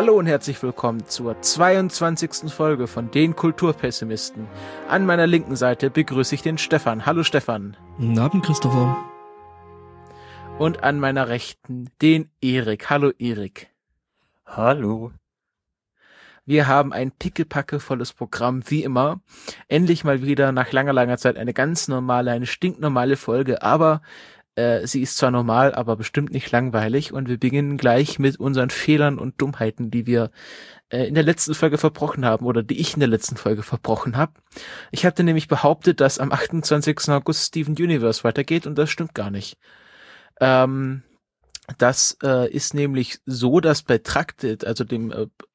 Hallo und herzlich willkommen zur 22. Folge von Den Kulturpessimisten. An meiner linken Seite begrüße ich den Stefan. Hallo Stefan. Guten Abend, Christopher. Und an meiner rechten den Erik. Hallo Erik. Hallo. Wir haben ein pickepackevolles Programm, wie immer. Endlich mal wieder nach langer Zeit eine ganz normale, eine stinknormale Folge, aber sie ist zwar normal, aber bestimmt nicht langweilig, und wir beginnen gleich mit unseren Fehlern und Dummheiten, die wir in der letzten Folge verbrochen haben, oder die ich in der letzten Folge verbrochen habe. Ich hatte nämlich behauptet, dass am 28. August Steven Universe weitergeht, und das stimmt gar nicht. Das ist nämlich so, dass bei Tracted, also dem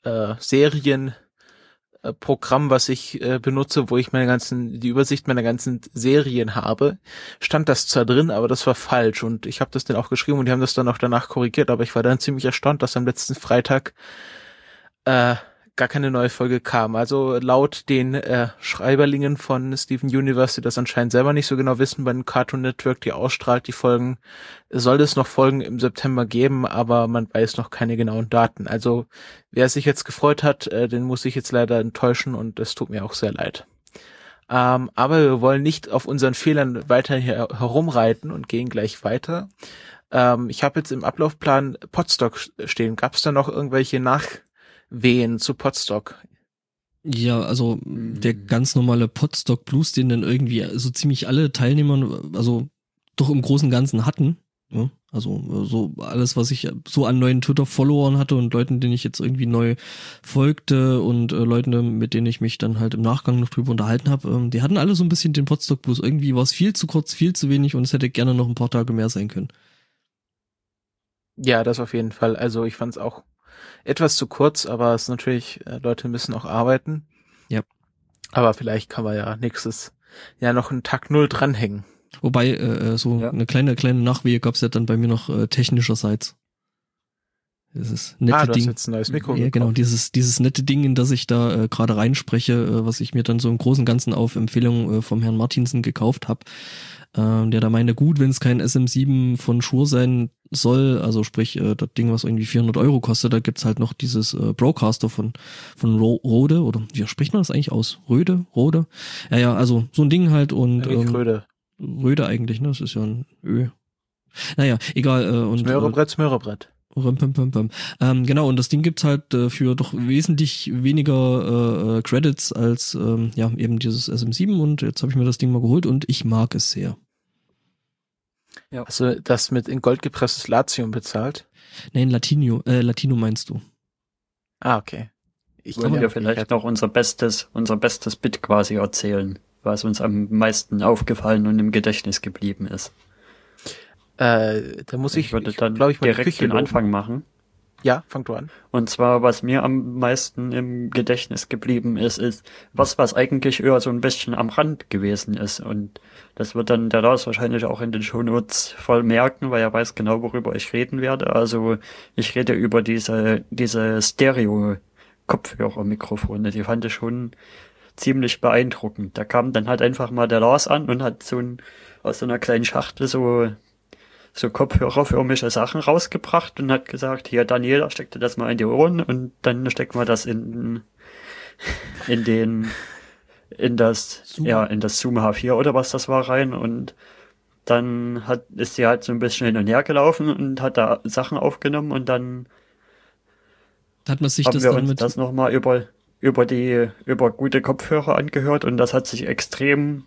Serienprogramm, was ich benutze, wo ich die Übersicht meiner ganzen Serien habe, stand das zwar drin, aber das war falsch, und ich habe das dann auch geschrieben und die haben das dann auch danach korrigiert, aber ich war dann ziemlich erstaunt, dass am letzten Freitag gar keine neue Folge kam. Also laut den Schreiberlingen von Steven Universe, die das anscheinend selber nicht so genau wissen, bei Cartoon Network, die ausstrahlt die Folgen, soll es noch Folgen im September geben, aber man weiß noch keine genauen Daten. Also wer sich jetzt gefreut hat, den muss ich jetzt leider enttäuschen, und es tut mir auch sehr leid. Aber wir wollen nicht auf unseren Fehlern weiter herumreiten und gehen gleich weiter. Ich habe jetzt im Ablaufplan Podstock stehen. Gab es da noch irgendwelche Nachwehen zu Podstock? Ja, also der ganz normale Podstock Blues, den dann irgendwie so ziemlich alle Teilnehmer, also doch im Großen und Ganzen hatten. Ja? Also so alles, was ich so an neuen Twitter-Followern hatte und Leuten, denen ich jetzt irgendwie neu folgte, und Leuten, mit denen ich mich dann halt im Nachgang noch drüber unterhalten habe, die hatten alle so ein bisschen den Podstock Blues. Irgendwie war es viel zu kurz, viel zu wenig, und es hätte gerne noch ein paar Tage mehr sein können. Ja, das auf jeden Fall. Also ich fand es auch etwas zu kurz, aber es ist natürlich, Leute müssen auch arbeiten. Ja. Aber vielleicht kann man ja nächstes Jahr noch einen Tag 0 dranhängen. Wobei, eine kleine Nachwehe gab's ja dann bei mir noch technischerseits. Dieses nette du Ding. hast jetzt ein neues Mikro Ja, gekauft. genau, dieses nette Ding, in das ich da gerade reinspreche, was ich mir dann so im Großen und Ganzen auf Empfehlung vom Herrn Martinsen gekauft habe. Der da meinte, gut, wenn es kein SM7 von Shure sein soll, also sprich das Ding, was irgendwie 400 € kostet, da gibt's halt noch dieses Broadcaster von Rode, oder wie spricht man das eigentlich aus? Rode? Ja, also so ein Ding halt, und Röde eigentlich, ne? Das ist ja ein Ö. Naja, egal. Und Smörrebrett. Genau, und das Ding gibt's halt für doch wesentlich weniger Credits als eben dieses SM7, und jetzt habe ich mir das Ding mal geholt und ich mag es sehr. Ja. Hast du das mit in Gold gepresstes Latium bezahlt? Nein, Latino meinst du. Ah, okay. Ich wollte ja vielleicht noch unser bestes Bit quasi erzählen, was uns am meisten aufgefallen und im Gedächtnis geblieben ist. Da muss ich dann glaube ich, mal direkt den Anfang machen. Ja, fang du an. Und zwar, was mir am meisten im Gedächtnis geblieben ist was eigentlich eher so ein bisschen am Rand gewesen ist. Und das wird dann der Lars wahrscheinlich auch in den Shownotes voll merken, weil er weiß genau, worüber ich reden werde. Also ich rede über diese Stereo-Kopfhörer-Mikrofone. Die fand ich schon ziemlich beeindruckend. Da kam dann halt einfach mal der Lars an und hat aus so einer kleinen Schachtel so kopfhörerförmige Sachen rausgebracht und hat gesagt, hier Daniela, steck dir das mal in die Ohren, und dann stecken wir das in das Zoom H4 oder was das war rein, und dann ist sie halt so ein bisschen hin und her gelaufen und hat da Sachen aufgenommen, und dann hat man sich haben wir uns das nochmal über gute Kopfhörer angehört, und das hat sich extrem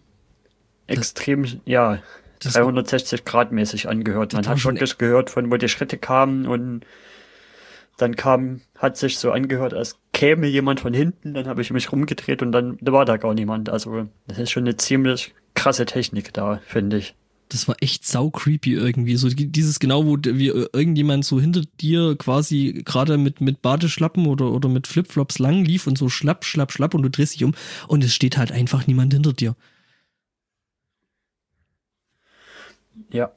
360 Grad mäßig angehört. Man hat wirklich gehört, von wo die Schritte kamen, und dann hat sich so angehört, als käme jemand von hinten, dann habe ich mich rumgedreht und dann war da gar niemand. Also das ist schon eine ziemlich krasse Technik da, finde ich. Das war echt sau creepy irgendwie. So dieses genau, wo irgendjemand so hinter dir quasi gerade mit Badeschlappen oder mit Flipflops lang lief und so schlapp, und du drehst dich um und es steht halt einfach niemand hinter dir. Ja.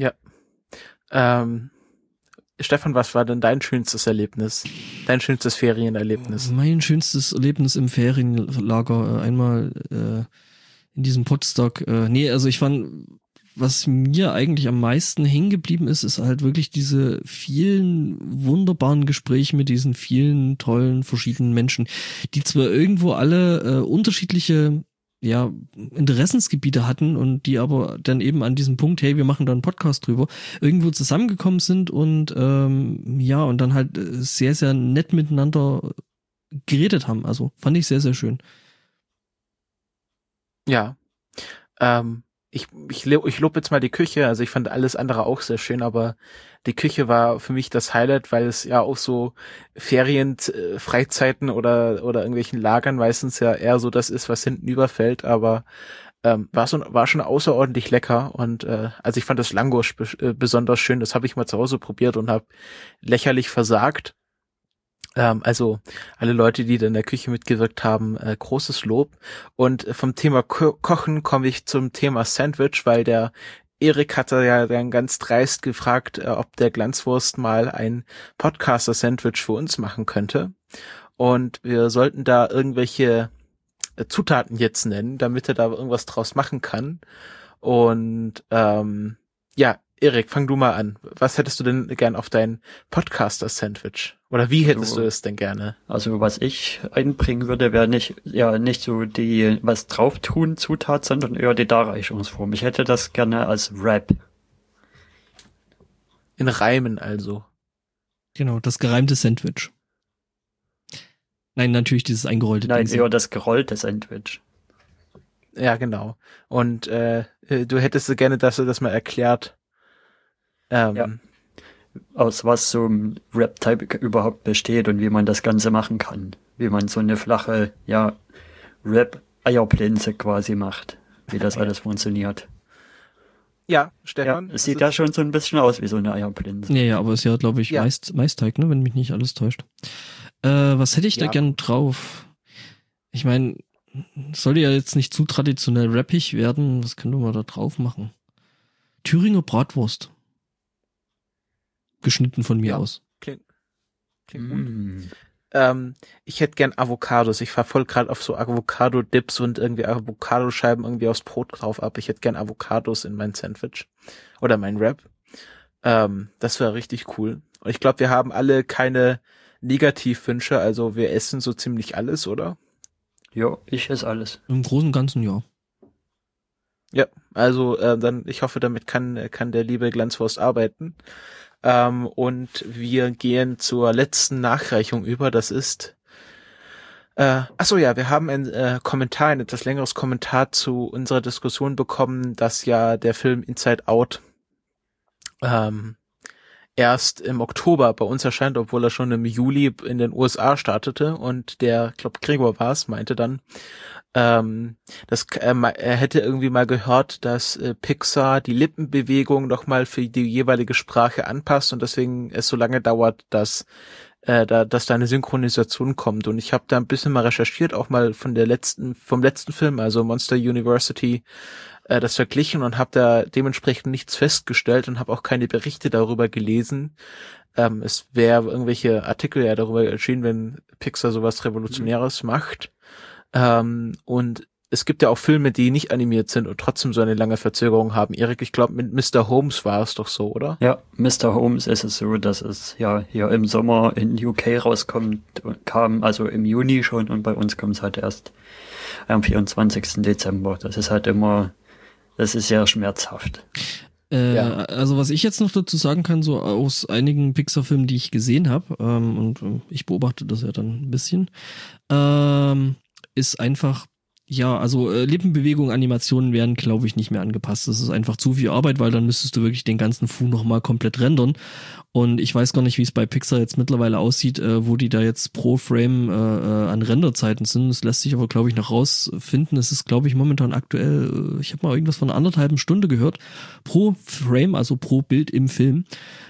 Stefan, was war denn dein schönstes Erlebnis? Dein schönstes Ferienerlebnis? Mein schönstes Erlebnis im Ferienlager, einmal in diesem Podstock. Also ich fand, was mir eigentlich am meisten hängen geblieben ist, ist halt wirklich diese vielen wunderbaren Gespräche mit diesen vielen tollen verschiedenen Menschen, die zwar irgendwo alle unterschiedliche Interessensgebiete hatten und die aber dann eben an diesem Punkt, hey, wir machen da einen Podcast drüber, irgendwo zusammengekommen sind und und dann halt sehr, sehr nett miteinander geredet haben. Also fand ich sehr, sehr schön. Ja. Ich lobe jetzt mal die Küche, also ich fand alles andere auch sehr schön, aber die Küche war für mich das Highlight, weil es ja auch so Freizeiten oder irgendwelchen Lagern meistens ja eher so das ist, was hinten überfällt, aber war schon außerordentlich lecker und also ich fand das Langosch besonders schön, das habe ich mal zu Hause probiert und habe lächerlich versagt. Also alle Leute, die da in der Küche mitgewirkt haben, großes Lob. Und vom Thema Kochen komme ich zum Thema Sandwich, weil der Erik hatte ja dann ganz dreist gefragt, ob der Glanzwurst mal ein Podcaster-Sandwich für uns machen könnte. Und wir sollten da irgendwelche Zutaten jetzt nennen, damit er da irgendwas draus machen kann. Und Erik, fang du mal an. Was hättest du denn gern auf dein Podcaster-Sandwich? Oder wie hättest du es denn gerne? Also was ich einbringen würde, wäre nicht so die was drauf tun Zutat, sondern eher die Darreichungsform. Ich hätte das gerne als Wrap. In Reimen also. Genau, das gereimte Sandwich. Nein, natürlich dieses eingerollte Nein, Ding. eher das gerollte Sandwich. Ja, genau. Und du hättest gerne, dass er das mal erklärt. Aus was so ein Wrap-Type überhaupt besteht und wie man das Ganze machen kann. Wie man so eine flache, Wrap-Eierplinze quasi macht. Wie das alles funktioniert. Ja, Stefan. Ja, es sieht ja schon so ein bisschen aus wie so eine Eierplinze. Ja, aber ist ja, glaube ich, Maisteig, ne, wenn mich nicht alles täuscht. Was hätte ich da gern drauf? Ich meine, sollte ja jetzt nicht zu traditionell rappig werden. Was könnte man da drauf machen? Thüringer Bratwurst. Geschnitten von mir aus. Klingt gut. Ich hätte gern Avocados. Ich fahr voll gerade auf so Avocado-Dips und irgendwie Avocadoscheiben irgendwie aufs Brot drauf ab. Ich hätte gern Avocados in mein Sandwich. Oder mein Wrap. Das wäre richtig cool. Und ich glaube, wir haben alle keine Negativwünsche. Also wir essen so ziemlich alles, oder? Ja, ich esse alles. Im Großen und Ganzen, ja. Ja, also dann, ich hoffe, damit kann der liebe Glanzwurst arbeiten. Und wir gehen zur letzten Nachreichung über. Das ist wir haben ein Kommentar, ein etwas längeres Kommentar zu unserer Diskussion bekommen, dass ja der Film Inside Out erst im Oktober bei uns erscheint, obwohl er schon im Juli in den USA startete. Und der, ich glaube Gregor war es, meinte dann, er hätte irgendwie mal gehört, dass Pixar die Lippenbewegung nochmal für die jeweilige Sprache anpasst und deswegen es so lange dauert, dass da eine Synchronisation kommt. Und ich habe da ein bisschen mal recherchiert, auch mal vom letzten Film, also Monster University, das verglichen und habe da dementsprechend nichts festgestellt und habe auch keine Berichte darüber gelesen. Es wäre irgendwelche Artikel ja darüber erschienen, wenn Pixar sowas Revolutionäres macht. Und es gibt ja auch Filme, die nicht animiert sind und trotzdem so eine lange Verzögerung haben. Erik, ich glaube, mit Mr. Holmes war es doch so, oder? Ja, Mr. Holmes ist es so, dass es ja hier im Sommer in UK kam also im Juni schon und bei uns kommt es halt erst am 24. Dezember. Das ist sehr schmerzhaft. Also was ich jetzt noch dazu sagen kann, so aus einigen Pixar-Filmen, die ich gesehen habe, und ich beobachte das ja dann ein bisschen, ist einfach, Lippenbewegungen, Animationen werden, glaube ich, nicht mehr angepasst. Das ist einfach zu viel Arbeit, weil dann müsstest du wirklich den ganzen Fu nochmal komplett rendern. Und ich weiß gar nicht, wie es bei Pixar jetzt mittlerweile aussieht, wo die da jetzt pro Frame an Renderzeiten sind. Das lässt sich aber, glaube ich, noch rausfinden. Es ist, glaube ich, momentan aktuell, ich habe mal irgendwas von einer 1,5 Stunde gehört, pro Frame, also pro Bild im Film.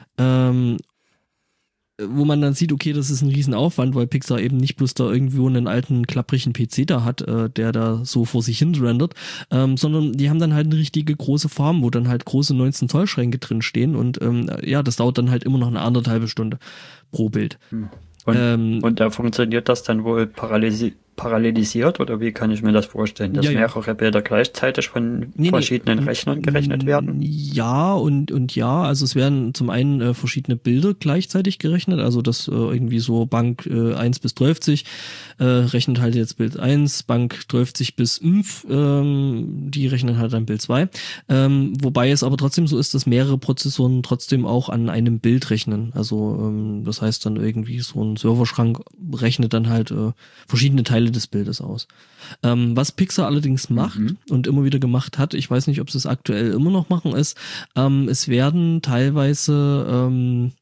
Wo man dann sieht, okay, das ist ein Riesenaufwand, weil Pixar eben nicht bloß da irgendwo einen alten, klapprigen PC da hat, der da so vor sich hin rendert, sondern die haben dann halt eine richtige große Farm, wo dann halt große 19-Zoll-Schränke drin stehen und das dauert dann halt immer noch eine 1,5 Stunde pro Bild. Und da funktioniert das dann wohl parallelisiert oder wie kann ich mir das vorstellen, dass mehrere Bilder gleichzeitig von verschiedenen Rechnern gerechnet werden? Ja und ja, also es werden zum einen verschiedene Bilder gleichzeitig gerechnet, also das irgendwie so Bank 1 bis 12 rechnet halt jetzt Bild 1, Bank 12 bis 5, die rechnen halt dann Bild 2, wobei es aber trotzdem so ist, dass mehrere Prozessoren trotzdem auch an einem Bild rechnen, also das heißt dann irgendwie so ein Serverschrank rechnet dann halt verschiedene Teile des Bildes aus. Was Pixar allerdings macht und immer wieder gemacht hat, ich weiß nicht, ob sie es aktuell immer noch machen, ist, es werden teilweise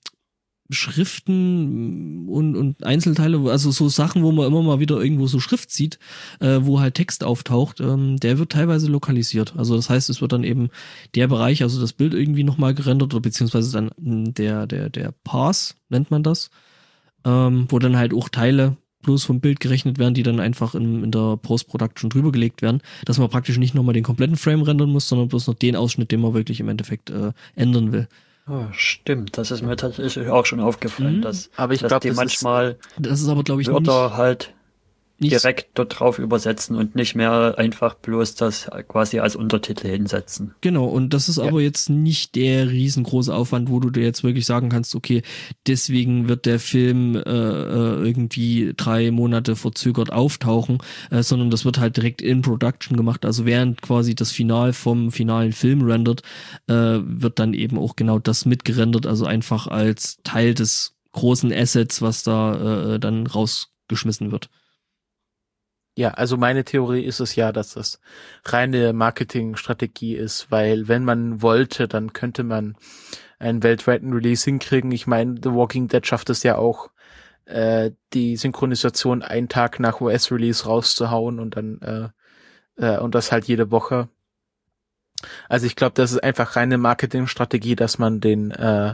Schriften und Einzelteile, also so Sachen, wo man immer mal wieder irgendwo so Schrift sieht, wo halt Text auftaucht, der wird teilweise lokalisiert. Also das heißt, es wird dann eben der Bereich, also das Bild irgendwie nochmal gerendert oder beziehungsweise dann der Parse, nennt man das, wo dann halt auch Teile bloß vom Bild gerechnet werden, die dann einfach in der Post-Production drüber gelegt werden, dass man praktisch nicht nochmal den kompletten Frame rendern muss, sondern bloß noch den Ausschnitt, den man wirklich im Endeffekt ändern will. Oh, stimmt, das ist mir tatsächlich auch schon aufgefallen, dass die manchmal das ist aber, glaube ich, Wörter halt direkt dort drauf übersetzen und nicht mehr einfach bloß das quasi als Untertitel hinsetzen. Genau, und das ist aber jetzt nicht der riesengroße Aufwand, wo du dir jetzt wirklich sagen kannst, okay, deswegen wird der Film irgendwie 3 Monate verzögert auftauchen, sondern das wird halt direkt in Production gemacht, also während quasi das Final vom finalen Film rendert, wird dann eben auch genau das mitgerendert, also einfach als Teil des großen Assets, was da dann rausgeschmissen wird. Ja, also meine Theorie ist es ja, dass das reine Marketingstrategie ist, weil wenn man wollte, dann könnte man einen weltweiten Release hinkriegen. Ich meine, The Walking Dead schafft es ja auch, die Synchronisation einen Tag nach US-Release rauszuhauen und dann und das halt jede Woche. Also ich glaube, das ist einfach reine Marketingstrategie, dass man den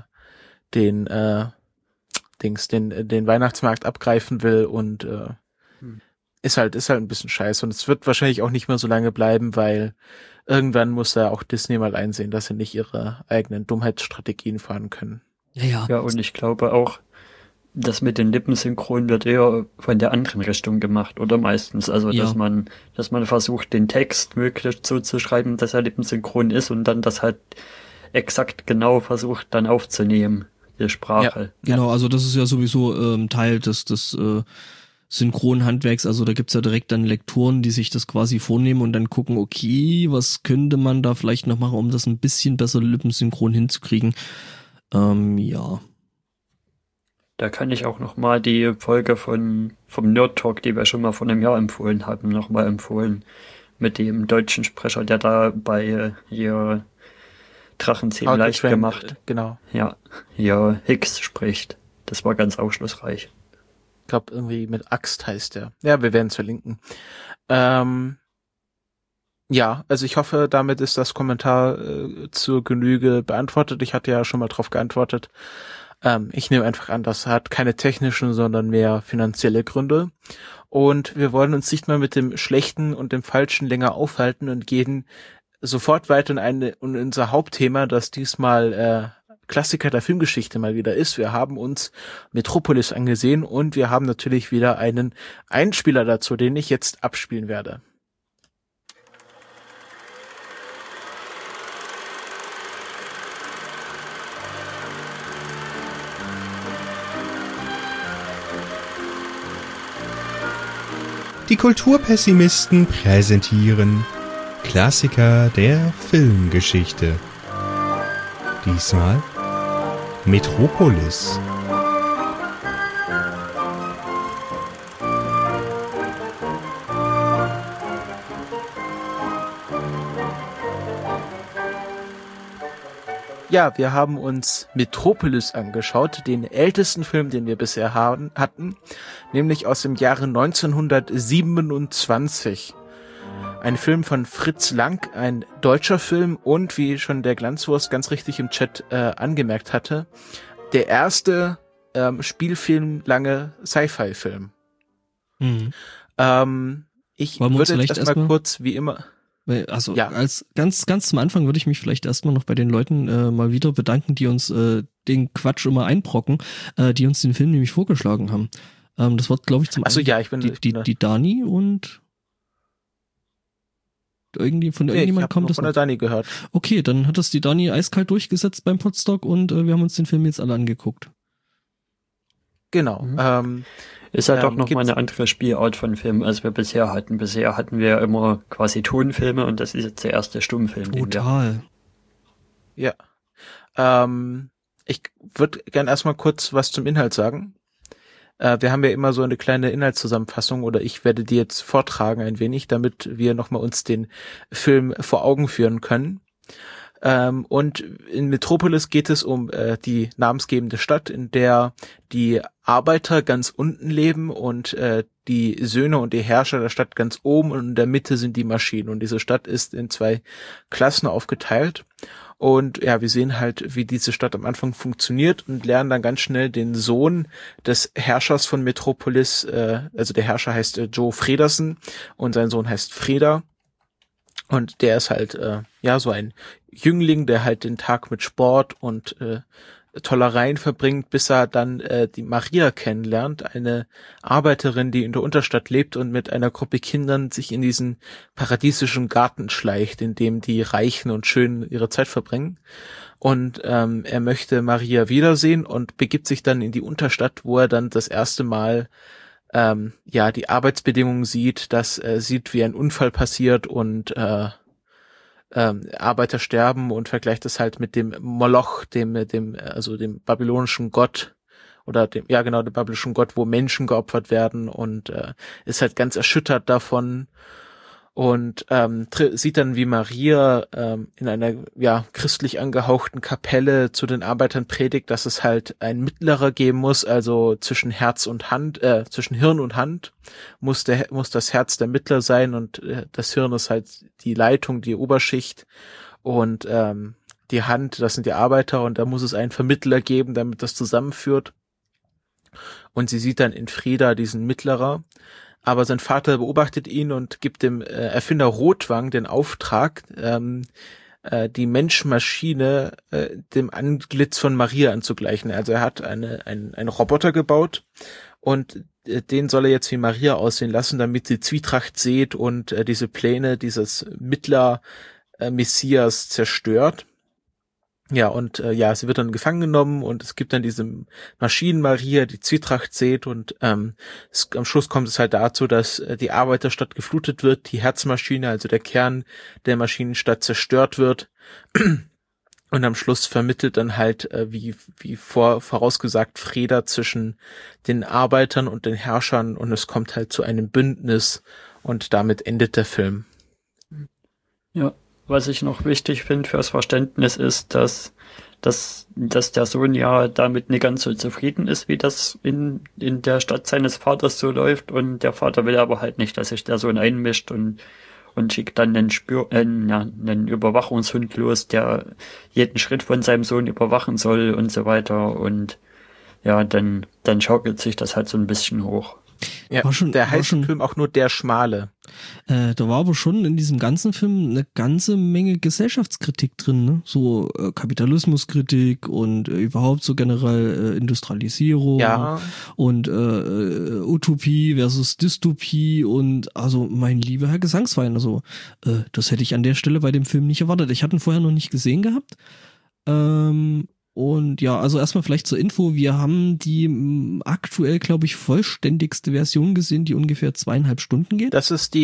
Weihnachtsmarkt abgreifen will und ist halt ein bisschen scheiße. Und es wird wahrscheinlich auch nicht mehr so lange bleiben, weil irgendwann muss ja auch Disney mal einsehen, dass sie nicht ihre eigenen Dummheitsstrategien fahren können. Ja, und ich glaube auch, das mit den Lippensynchronen wird eher von der anderen Richtung gemacht, oder meistens. Also, dass man versucht, den Text möglichst so zu schreiben, dass er lippensynchron ist und dann das halt exakt genau versucht, dann aufzunehmen, die Sprache. Ja, genau, also das ist ja sowieso Teil des Synchronhandwerks, also da gibt's ja direkt dann Lektoren, die sich das quasi vornehmen und dann gucken, okay, was könnte man da vielleicht noch machen, um das ein bisschen besser lippensynchron hinzukriegen. Ja. Da kann ich auch noch mal die Folge vom Nerd Talk, die wir schon mal vor einem Jahr empfohlen haben, noch mal empfohlen. Mit dem deutschen Sprecher, der da bei hier Drachenzähmen leicht gemacht. Genau. Ja, hier Hicks spricht. Das war ganz aufschlussreich. Ich glaube, irgendwie mit Axt heißt der. Ja, wir werden es verlinken. Ja, also ich hoffe, damit ist das Kommentar zur Genüge beantwortet. Ich hatte ja schon mal drauf geantwortet. Ich nehme einfach an, das hat keine technischen, sondern mehr finanzielle Gründe. Und wir wollen uns nicht mehr mit dem Schlechten und dem Falschen länger aufhalten und gehen sofort weiter in unser Hauptthema, das diesmal Klassiker der Filmgeschichte mal wieder ist. Wir haben uns Metropolis angesehen und wir haben natürlich wieder einen Einspieler dazu, den ich jetzt abspielen werde. Die Kulturpessimisten präsentieren Klassiker der Filmgeschichte. Diesmal Metropolis. Ja, wir haben uns Metropolis angeschaut, den ältesten Film, den wir bisher hatten, nämlich aus dem Jahre 1927. Ein Film von Fritz Lang, ein deutscher Film und, wie schon der Glanzwurst ganz richtig im Chat angemerkt hatte, der erste spielfilmlange Sci-Fi-Film. Ich würde jetzt erstmal kurz, wie immer... Also als ganz zum Anfang würde ich mich vielleicht erstmal noch bei den Leuten mal wieder bedanken, die uns den Quatsch immer einbrocken, die uns den Film nämlich vorgeschlagen haben. Das war, glaube ich, zum Achso, ja, ich bin die Dani und irgendjemand kommt das von der Dani gehört. Okay, dann hat das die Dani eiskalt durchgesetzt beim Podstock und wir haben uns den Film jetzt alle angeguckt. Genau. Ist ja doch nochmal eine andere Spielart von Filmen, als wir bisher hatten. Bisher hatten wir immer quasi Tonfilme und das ist jetzt der erste Stummfilm. Total. Ja. Ich würde gern erstmal kurz was zum Inhalt sagen. Wir haben ja immer so eine kleine Inhaltszusammenfassung oder ich werde die jetzt vortragen ein wenig, damit wir nochmal uns den Film vor Augen führen können. Und in Metropolis geht es um die namensgebende Stadt, in der die Arbeiter ganz unten leben und die Söhne und die Herrscher der Stadt ganz oben und in der Mitte sind die Maschinen. Und diese Stadt ist in 2 Klassen aufgeteilt. Und ja, wir sehen halt, wie diese Stadt am Anfang funktioniert und lernen dann ganz schnell den Sohn des Herrschers von Metropolis, also der Herrscher heißt Joe Fredersen und sein Sohn heißt Freda. Und der ist halt, so ein Jüngling, der halt den Tag mit Sport und Tollereien verbringt, bis er dann die Maria kennenlernt, eine Arbeiterin, die in der Unterstadt lebt und mit einer Gruppe Kindern sich in diesen paradiesischen Garten schleicht, in dem die Reichen und Schönen ihre Zeit verbringen. Und er möchte Maria wiedersehen und begibt sich dann in die Unterstadt, wo er dann das erste Mal die Arbeitsbedingungen sieht, sieht, wie ein Unfall passiert und Arbeiter sterben und vergleicht es halt mit dem Moloch, dem babylonischen Gott oder dem babylonischen Gott, wo Menschen geopfert werden und ist halt ganz erschüttert davon und sieht dann, wie Maria in einer christlich angehauchten Kapelle zu den Arbeitern predigt, dass es halt einen Mittlerer geben muss, also zwischen zwischen Hirn und Hand muss das Herz der Mittler sein und das Hirn ist halt die Leitung, die Oberschicht und die Hand, das sind die Arbeiter und da muss es einen Vermittler geben, damit das zusammenführt. Und sie sieht dann in Freda diesen Mittlerer. Aber sein Vater beobachtet ihn und gibt dem Erfinder Rotwang den Auftrag, die Mensch-Maschine dem Antlitz von Maria anzugleichen. Also er hat einen Roboter gebaut und den soll er jetzt wie Maria aussehen lassen, damit sie Zwietracht sät und diese Pläne dieses Mittler-Messias zerstört. Ja, und sie wird dann gefangen genommen und es gibt dann diese Maschinen-Maria, die Zwietracht sät und am Schluss kommt es halt dazu, dass die Arbeiterstadt geflutet wird, die Herzmaschine, also der Kern der Maschinenstadt zerstört wird und am Schluss vermittelt dann halt, wie vorausgesagt, Freda zwischen den Arbeitern und den Herrschern und es kommt halt zu einem Bündnis und damit endet der Film. Ja. Was ich noch wichtig finde fürs Verständnis ist, dass der Sohn ja damit nicht ganz so zufrieden ist, wie das in der Stadt seines Vaters so läuft und der Vater will aber halt nicht, dass sich der Sohn einmischt und schickt dann einen Überwachungshund los, der jeden Schritt von seinem Sohn überwachen soll und so weiter und ja, dann schaukelt sich das halt so ein bisschen hoch. Ja, der heißt im Film auch nur Der Schmale. Da war aber schon in diesem ganzen Film eine ganze Menge Gesellschaftskritik drin, ne? So Kapitalismuskritik und überhaupt so generell Industrialisierung und Utopie versus Dystopie und also mein lieber Herr Gesangsverein, also das hätte ich an der Stelle bei dem Film nicht erwartet. Ich hatte ihn vorher noch nicht gesehen gehabt. Und ja, also erstmal vielleicht zur Info, wir haben die aktuell, glaube ich, vollständigste Version gesehen, die ungefähr 2,5 Stunden geht. Das ist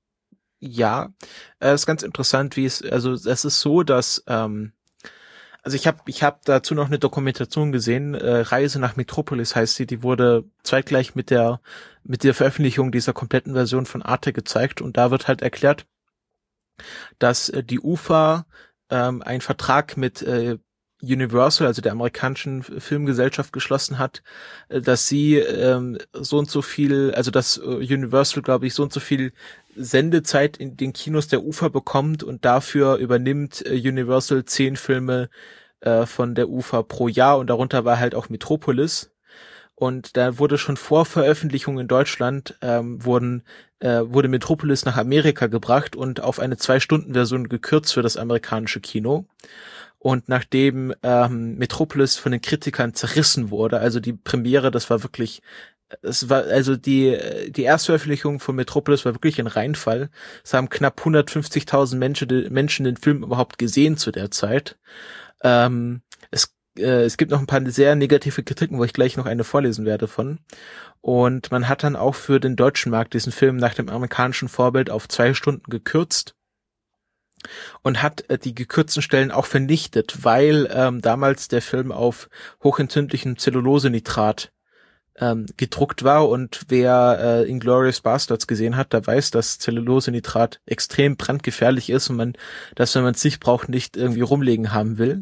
ist ganz interessant, es ist so, dass, ich hab dazu noch eine Dokumentation gesehen, Reise nach Metropolis heißt die wurde zeitgleich mit der Veröffentlichung dieser kompletten Version von Arte gezeigt und da wird halt erklärt, dass die UFA einen Vertrag mit Universal, also der amerikanischen Filmgesellschaft, geschlossen hat, dass sie so und so viel, also dass Universal, glaube ich, so und so viel Sendezeit in den Kinos der UFA bekommt und dafür übernimmt Universal 10 Filme von der UFA pro Jahr und darunter war halt auch Metropolis. Und da wurde schon vor Veröffentlichung in Deutschland wurde Metropolis nach Amerika gebracht und auf eine 2-Stunden-Version gekürzt für das amerikanische Kino. Und nachdem Metropolis von den Kritikern zerrissen wurde, also die Premiere, das war wirklich es war, also die Erstveröffentlichung von Metropolis war wirklich ein Reinfall. Es haben knapp 150.000 Menschen den Film überhaupt gesehen zu der Zeit. Es gibt noch ein paar sehr negative Kritiken, wo ich gleich noch eine vorlesen werde von. Und man hat dann auch für den deutschen Markt diesen Film nach dem amerikanischen Vorbild auf 2 Stunden gekürzt und hat die gekürzten Stellen auch vernichtet, weil damals der Film auf hochentzündlichem Zellulosenitrat gedruckt war, und wer Inglourious Basterds gesehen hat, der weiß, dass Zellulosenitrat extrem brandgefährlich ist und man das, wenn man es nicht braucht, nicht irgendwie rumlegen haben will.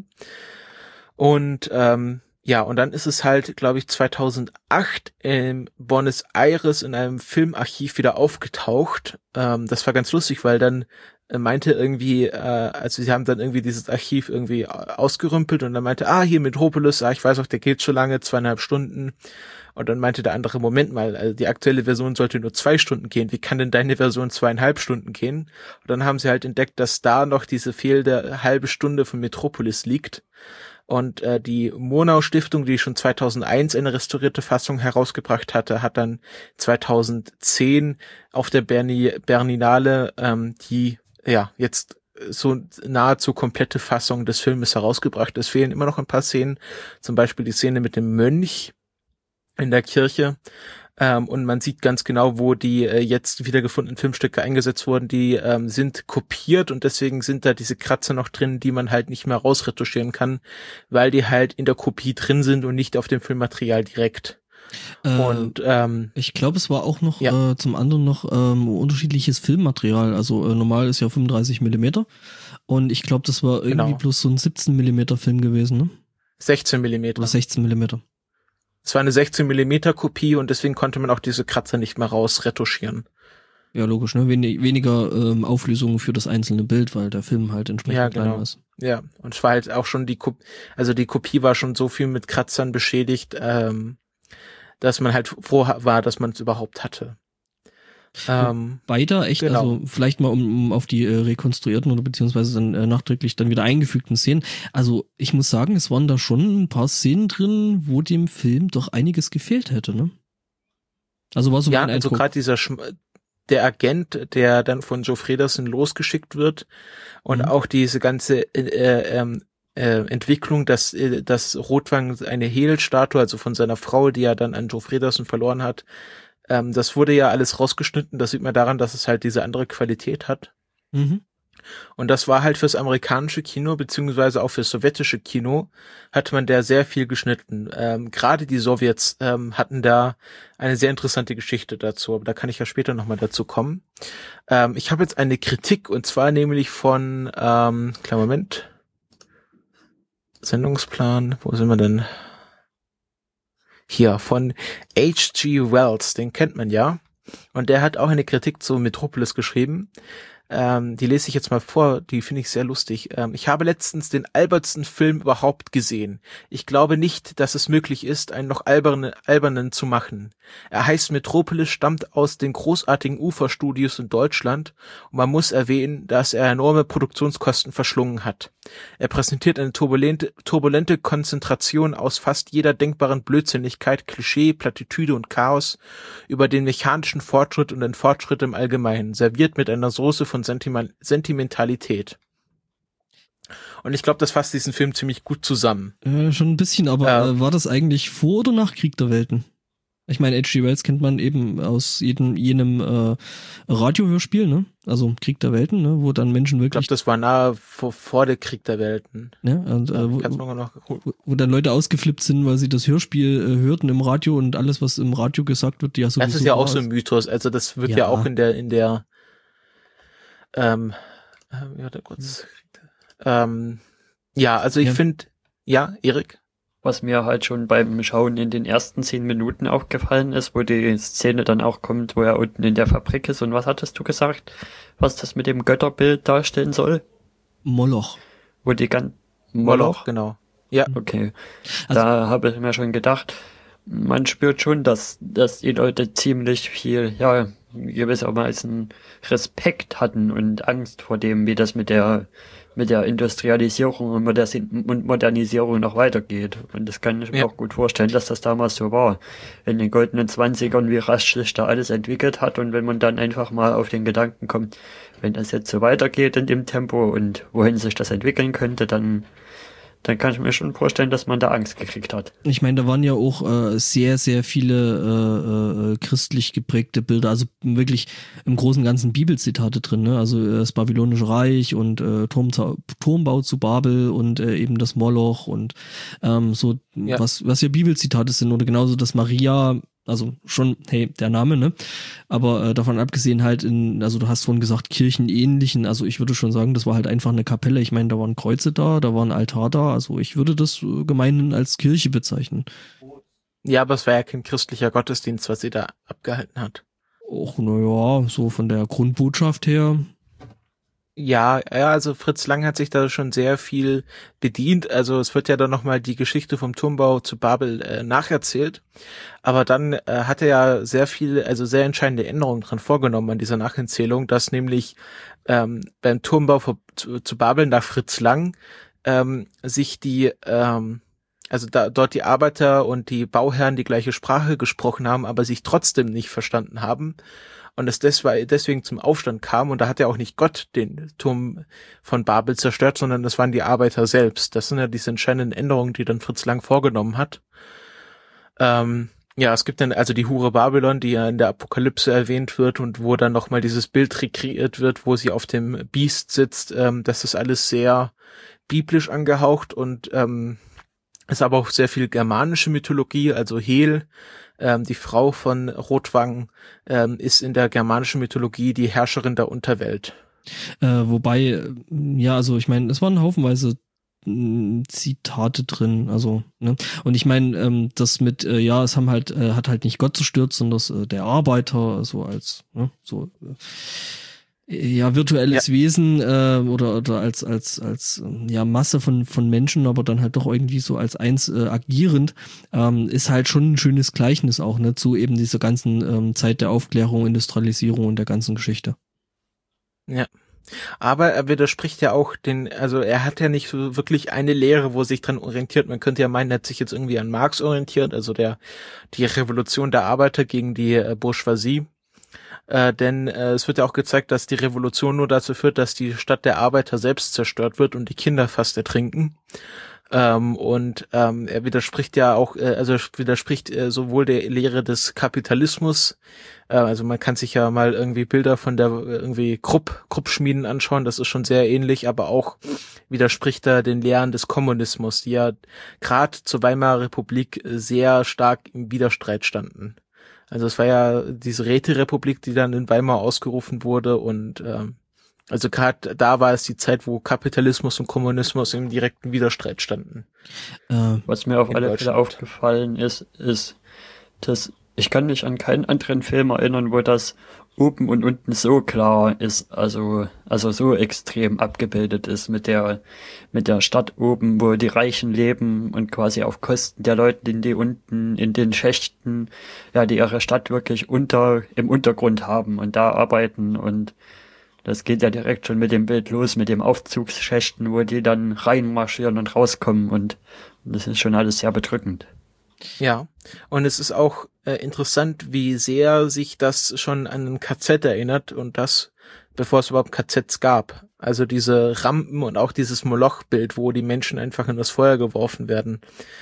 Und und dann ist es halt, glaube ich, 2008 in Buenos Aires in einem Filmarchiv wieder aufgetaucht. Das war ganz lustig, weil dann meinte irgendwie, also sie haben dann irgendwie dieses Archiv irgendwie ausgerümpelt und dann meinte, hier Metropolis, ich weiß auch, der geht schon lange, 2,5 Stunden. Und dann meinte der andere, Moment mal, also die aktuelle Version sollte nur 2 Stunden gehen. Wie kann denn deine Version 2,5 Stunden gehen? Und dann haben sie halt entdeckt, dass da noch diese fehlende halbe Stunde von Metropolis liegt. Und die Murnau Stiftung, die schon 2001 eine restaurierte Fassung herausgebracht hatte, hat dann 2010 auf der Berlinale die jetzt so nahezu komplette Fassung des Filmes herausgebracht. Es fehlen immer noch ein paar Szenen, zum Beispiel die Szene mit dem Mönch in der Kirche. Und man sieht ganz genau, wo die jetzt wiedergefundenen Filmstücke eingesetzt wurden. Die sind kopiert und deswegen sind da diese Kratzer noch drin, die man halt nicht mehr rausretuschieren kann, weil die halt in der Kopie drin sind und nicht auf dem Filmmaterial direkt. Und ich glaube, es war auch noch zum anderen noch unterschiedliches Filmmaterial. Also normal ist ja 35 Millimeter und ich glaube, das war irgendwie bloß so ein 17 Millimeter Film gewesen, ne? 16 Millimeter. Oder 16 Millimeter. Es war eine 16 Millimeter Kopie und deswegen konnte man auch diese Kratzer nicht mehr rausretuschieren. Ja, logisch, ne? Weniger Auflösung für das einzelne Bild, weil der Film halt entsprechend kleiner ist. Ja, und es war halt auch schon die Kopie war schon so viel mit Kratzern beschädigt, dass man halt froh war, dass man es überhaupt hatte. Weiter echt, also vielleicht mal um auf die rekonstruierten oder beziehungsweise dann nachträglich dann wieder eingefügten Szenen. Also ich muss sagen, es waren da schon ein paar Szenen drin, wo dem Film doch einiges gefehlt hätte, ne? Also war so mein Eindruck. Also gerade der Agent, der dann von Joe Fredersen losgeschickt wird und auch diese ganze Entwicklung, dass Rotwang eine Hehl-Statue, also von seiner Frau, die er dann an Joe Fredersen verloren hat, das wurde ja alles rausgeschnitten. Das sieht man daran, dass es halt diese andere Qualität hat. Mhm. Und das war halt fürs amerikanische Kino, beziehungsweise auch fürs sowjetische Kino, hat man da sehr viel geschnitten. Gerade die Sowjets hatten da eine sehr interessante Geschichte dazu, aber da kann ich ja später nochmal dazu kommen. Ich habe jetzt eine Kritik, und zwar nämlich von, kleinen Moment, Sendungsplan, wo sind wir denn? Hier, von H.G. Wells, den kennt man ja. Und der hat auch eine Kritik zu Metropolis geschrieben. Die lese ich jetzt mal vor, die finde ich sehr lustig. Ich habe letztens den albertsten Film überhaupt gesehen. Ich glaube nicht, dass es möglich ist, einen noch albernen zu machen. Er heißt Metropolis, stammt aus den großartigen Uferstudios in Deutschland und man muss erwähnen, dass er enorme Produktionskosten verschlungen hat. Er präsentiert eine turbulente Konzentration aus fast jeder denkbaren Blödsinnigkeit, Klischee, Plattitüde und Chaos über den mechanischen Fortschritt und den Fortschritt im Allgemeinen, serviert mit einer Soße von Sentimentalität. Und ich glaube, das fasst diesen Film ziemlich gut zusammen. Schon ein bisschen, aber war das eigentlich vor oder nach Krieg der Welten? Ich meine, H.G. Wells kennt man eben aus jenem Radiohörspiel, ne? Also Krieg der Welten, ne? Wo dann Menschen wirklich... Ich glaube, das war nahe vor der Krieg der Welten. Ne? Und, wo dann Leute ausgeflippt sind, weil sie das Hörspiel hörten im Radio und alles, was im Radio gesagt wird, ja sowieso... Das ist ja auch so ein Mythos, also das wird ja auch in der also ich finde, Erik? Was mir halt schon beim Schauen in den ersten 10 Minuten aufgefallen ist, wo die Szene dann auch kommt, wo er unten in der Fabrik ist. Und was hattest du gesagt, was das mit dem Götterbild darstellen soll? Moloch. Wo die Moloch, genau. Ja. Okay. Also, da habe ich mir schon gedacht, man spürt schon, dass die Leute ziemlich viel, ja, gewissermaßen Respekt hatten und Angst vor dem, wie das mit der Industrialisierung und Modernisierung noch weitergeht. Und das kann ich mir auch gut vorstellen, dass das damals so war. In den goldenen 20ern, wie rasch sich da alles entwickelt hat. Und wenn man dann einfach mal auf den Gedanken kommt, wenn das jetzt so weitergeht in dem Tempo und wohin sich das entwickeln könnte, dann kann ich mir schon vorstellen, dass man da Angst gekriegt hat. Ich meine, da waren ja auch sehr, sehr viele christlich geprägte Bilder, also wirklich im Großen und Ganzen Bibelzitate drin, ne? Also das Babylonische Reich und Turmbau zu Babel und eben das Moloch und was ja Bibelzitate sind, oder genauso das Maria, also schon, hey, der Name, ne? Aber davon abgesehen halt also du hast vorhin gesagt, kirchenähnlichen, also ich würde schon sagen, das war halt einfach eine Kapelle. Ich meine, da waren Kreuze da war ein Altar da, also ich würde das gemeinhin als Kirche bezeichnen. Ja, aber es war ja kein christlicher Gottesdienst, was sie da abgehalten hat. Och, naja, so von der Grundbotschaft her. Ja, also Fritz Lang hat sich da schon sehr viel bedient. Also es wird ja dann nochmal die Geschichte vom Turmbau zu Babel nacherzählt. Aber dann hat er ja sehr entscheidende Änderungen dran vorgenommen an dieser Nacherzählung, dass nämlich beim Turmbau zu Babel nach Fritz Lang sich dort die Arbeiter und die Bauherren die gleiche Sprache gesprochen haben, aber sich trotzdem nicht verstanden haben. Und es deswegen zum Aufstand kam, und da hat ja auch nicht Gott den Turm von Babel zerstört, sondern das waren die Arbeiter selbst. Das sind ja diese entscheidenden Änderungen, die dann Fritz Lang vorgenommen hat. Es gibt dann also die Hure Babylon, die ja in der Apokalypse erwähnt wird und wo dann nochmal dieses Bild rekreiert wird, wo sie auf dem Biest sitzt. Das ist alles sehr biblisch angehaucht und ist aber auch sehr viel germanische Mythologie, also Hel, die Frau von Rotwang, ist in der germanischen Mythologie die Herrscherin der Unterwelt. Wobei, also ich meine, es waren haufenweise Zitate drin, also, ne? Und ich meine, das mit, es haben hat halt nicht Gott zerstört, sondern der Arbeiter, so als, ne, so, virtuelles Wesen oder als Masse von Menschen, aber dann halt doch irgendwie so als eins agierend, ist halt schon ein schönes Gleichnis auch, ne, zu eben dieser ganzen Zeit der Aufklärung, Industrialisierung und der ganzen Geschichte. Ja. Aber er widerspricht ja auch er hat ja nicht so wirklich eine Lehre, wo er sich dran orientiert. Man könnte ja meinen, er hat sich jetzt irgendwie an Marx orientiert, also die Revolution der Arbeiter gegen die Bourgeoisie. Denn es wird ja auch gezeigt, dass die Revolution nur dazu führt, dass die Stadt der Arbeiter selbst zerstört wird und die Kinder fast ertrinken. Er widerspricht ja auch, sowohl der Lehre des Kapitalismus, also man kann sich ja mal irgendwie Bilder von der irgendwie Krupp-Schmieden anschauen, das ist schon sehr ähnlich, aber auch widerspricht er den Lehren des Kommunismus, die ja gerade zur Weimarer Republik sehr stark im Widerstreit standen. Also es war ja diese Räterepublik, die dann in Weimar ausgerufen wurde, und also gerade da war es die Zeit, wo Kapitalismus und Kommunismus im direkten Widerstreit standen. Was mir auf alle Fälle aufgefallen ist, dass ich kann mich an keinen anderen Film erinnern, wo das oben und unten so klar ist, also so extrem abgebildet ist mit der Stadt oben, wo die Reichen leben und quasi auf Kosten der Leute, die unten in den Schächten, die ihre Stadt wirklich im Untergrund haben und da arbeiten, und das geht ja direkt schon mit dem Bild los, mit dem Aufzugsschächten, wo die dann reinmarschieren und rauskommen, und das ist schon alles sehr bedrückend. Ja, und es ist auch interessant, wie sehr sich das schon an ein KZ erinnert, und das, bevor es überhaupt KZs gab. Also diese Rampen und auch dieses Moloch-Bild, wo die Menschen einfach in das Feuer geworfen werden.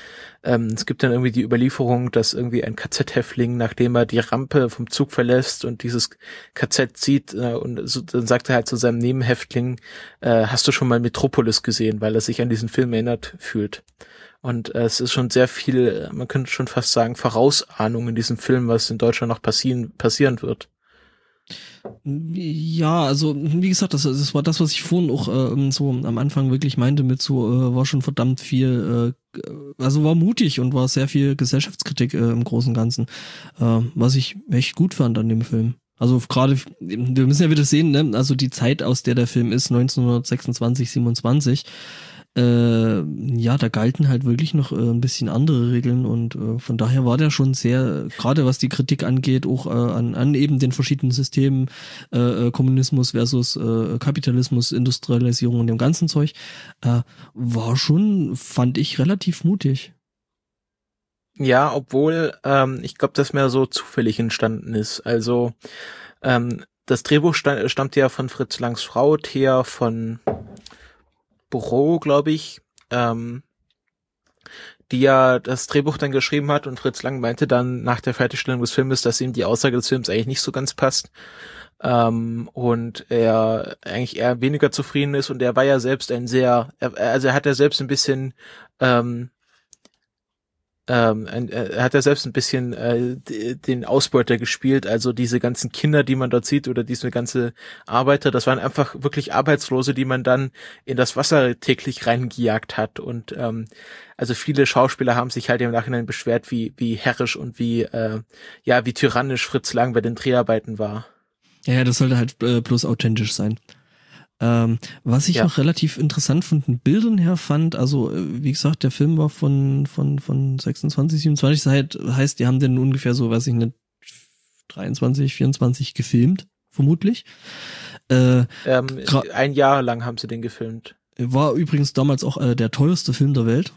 Es gibt dann irgendwie die Überlieferung, dass irgendwie ein KZ-Häftling, nachdem er die Rampe vom Zug verlässt und dieses KZ sieht, dann sagt er halt zu seinem Nebenhäftling, hast du schon mal Metropolis gesehen, weil er sich an diesen Film erinnert fühlt. Und es ist schon sehr viel, man könnte schon fast sagen, Vorausahnung in diesem Film, was in Deutschland noch passieren wird. Ja, also wie gesagt, das war das, was ich vorhin auch so am Anfang wirklich meinte mit so, war schon verdammt viel, also war mutig und war sehr viel Gesellschaftskritik im Großen und Ganzen, was ich echt gut fand an dem Film. Also gerade, wir müssen ja wieder sehen, ne, also die Zeit, aus der Film ist, 1926, 27, ja, da galten halt wirklich noch ein bisschen andere Regeln und von daher war der schon sehr, gerade was die Kritik angeht, auch an eben den verschiedenen Systemen, Kommunismus versus Kapitalismus, Industrialisierung und dem ganzen Zeug, war schon, fand ich, relativ mutig. Ja, obwohl ich glaube, das mehr so zufällig entstanden ist. Also das Drehbuch stammt ja von Fritz Langs Frau, Thea von Bureau, glaube ich, die ja das Drehbuch dann geschrieben hat, und Fritz Lang meinte dann nach der Fertigstellung des Filmes, dass ihm die Aussage des Films eigentlich nicht so ganz passt, und er eigentlich eher weniger zufrieden ist, und er war ja selbst er hat ja selbst ein bisschen er hat ja selbst ein bisschen den Ausbeuter gespielt, also diese ganzen Kinder, die man dort sieht, oder diese ganze Arbeiter, das waren einfach wirklich Arbeitslose, die man dann in das Wasser täglich reingejagt hat, und also viele Schauspieler haben sich halt im Nachhinein beschwert, wie herrisch und wie tyrannisch Fritz Lang bei den Dreharbeiten war. Ja, das sollte halt bloß authentisch sein. Was ich noch relativ interessant von den Bildern her fand, also wie gesagt, der Film war von 26, 27, heißt, die haben den ungefähr so, weiß ich nicht, 23, 24 gefilmt, vermutlich. Ein Jahr lang haben sie den gefilmt. War übrigens damals auch der teuerste Film der Welt.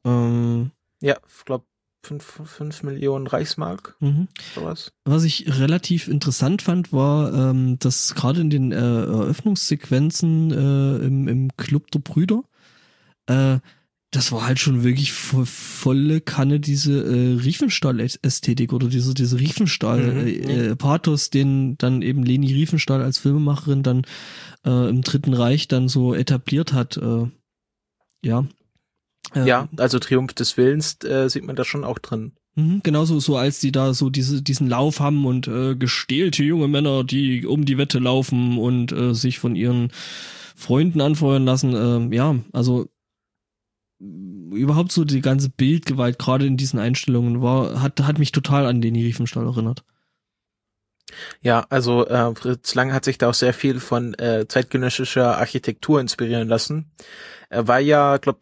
Ja, ich glaube 5 Millionen Reichsmark, sowas. Was ich relativ interessant fand, war, dass gerade in den Eröffnungssequenzen im Club der Brüder, das war halt schon wirklich volle Kanne diese Riefenstahl-Ästhetik oder diese Riefenstahl-Pathos, den dann eben Leni Riefenstahl als Filmemacherin dann im Dritten Reich dann so etabliert hat. Ja, also Triumph des Willens sieht man da schon auch drin. Genauso so als die da so diesen Lauf haben und gestählte junge Männer, die um die Wette laufen und sich von ihren Freunden anfeuern lassen. Also überhaupt so die ganze Bildgewalt gerade in diesen Einstellungen hat mich total an Leni Riefenstahl erinnert. Ja, also Fritz Lang hat sich da auch sehr viel von zeitgenössischer Architektur inspirieren lassen. Er war ja, glaube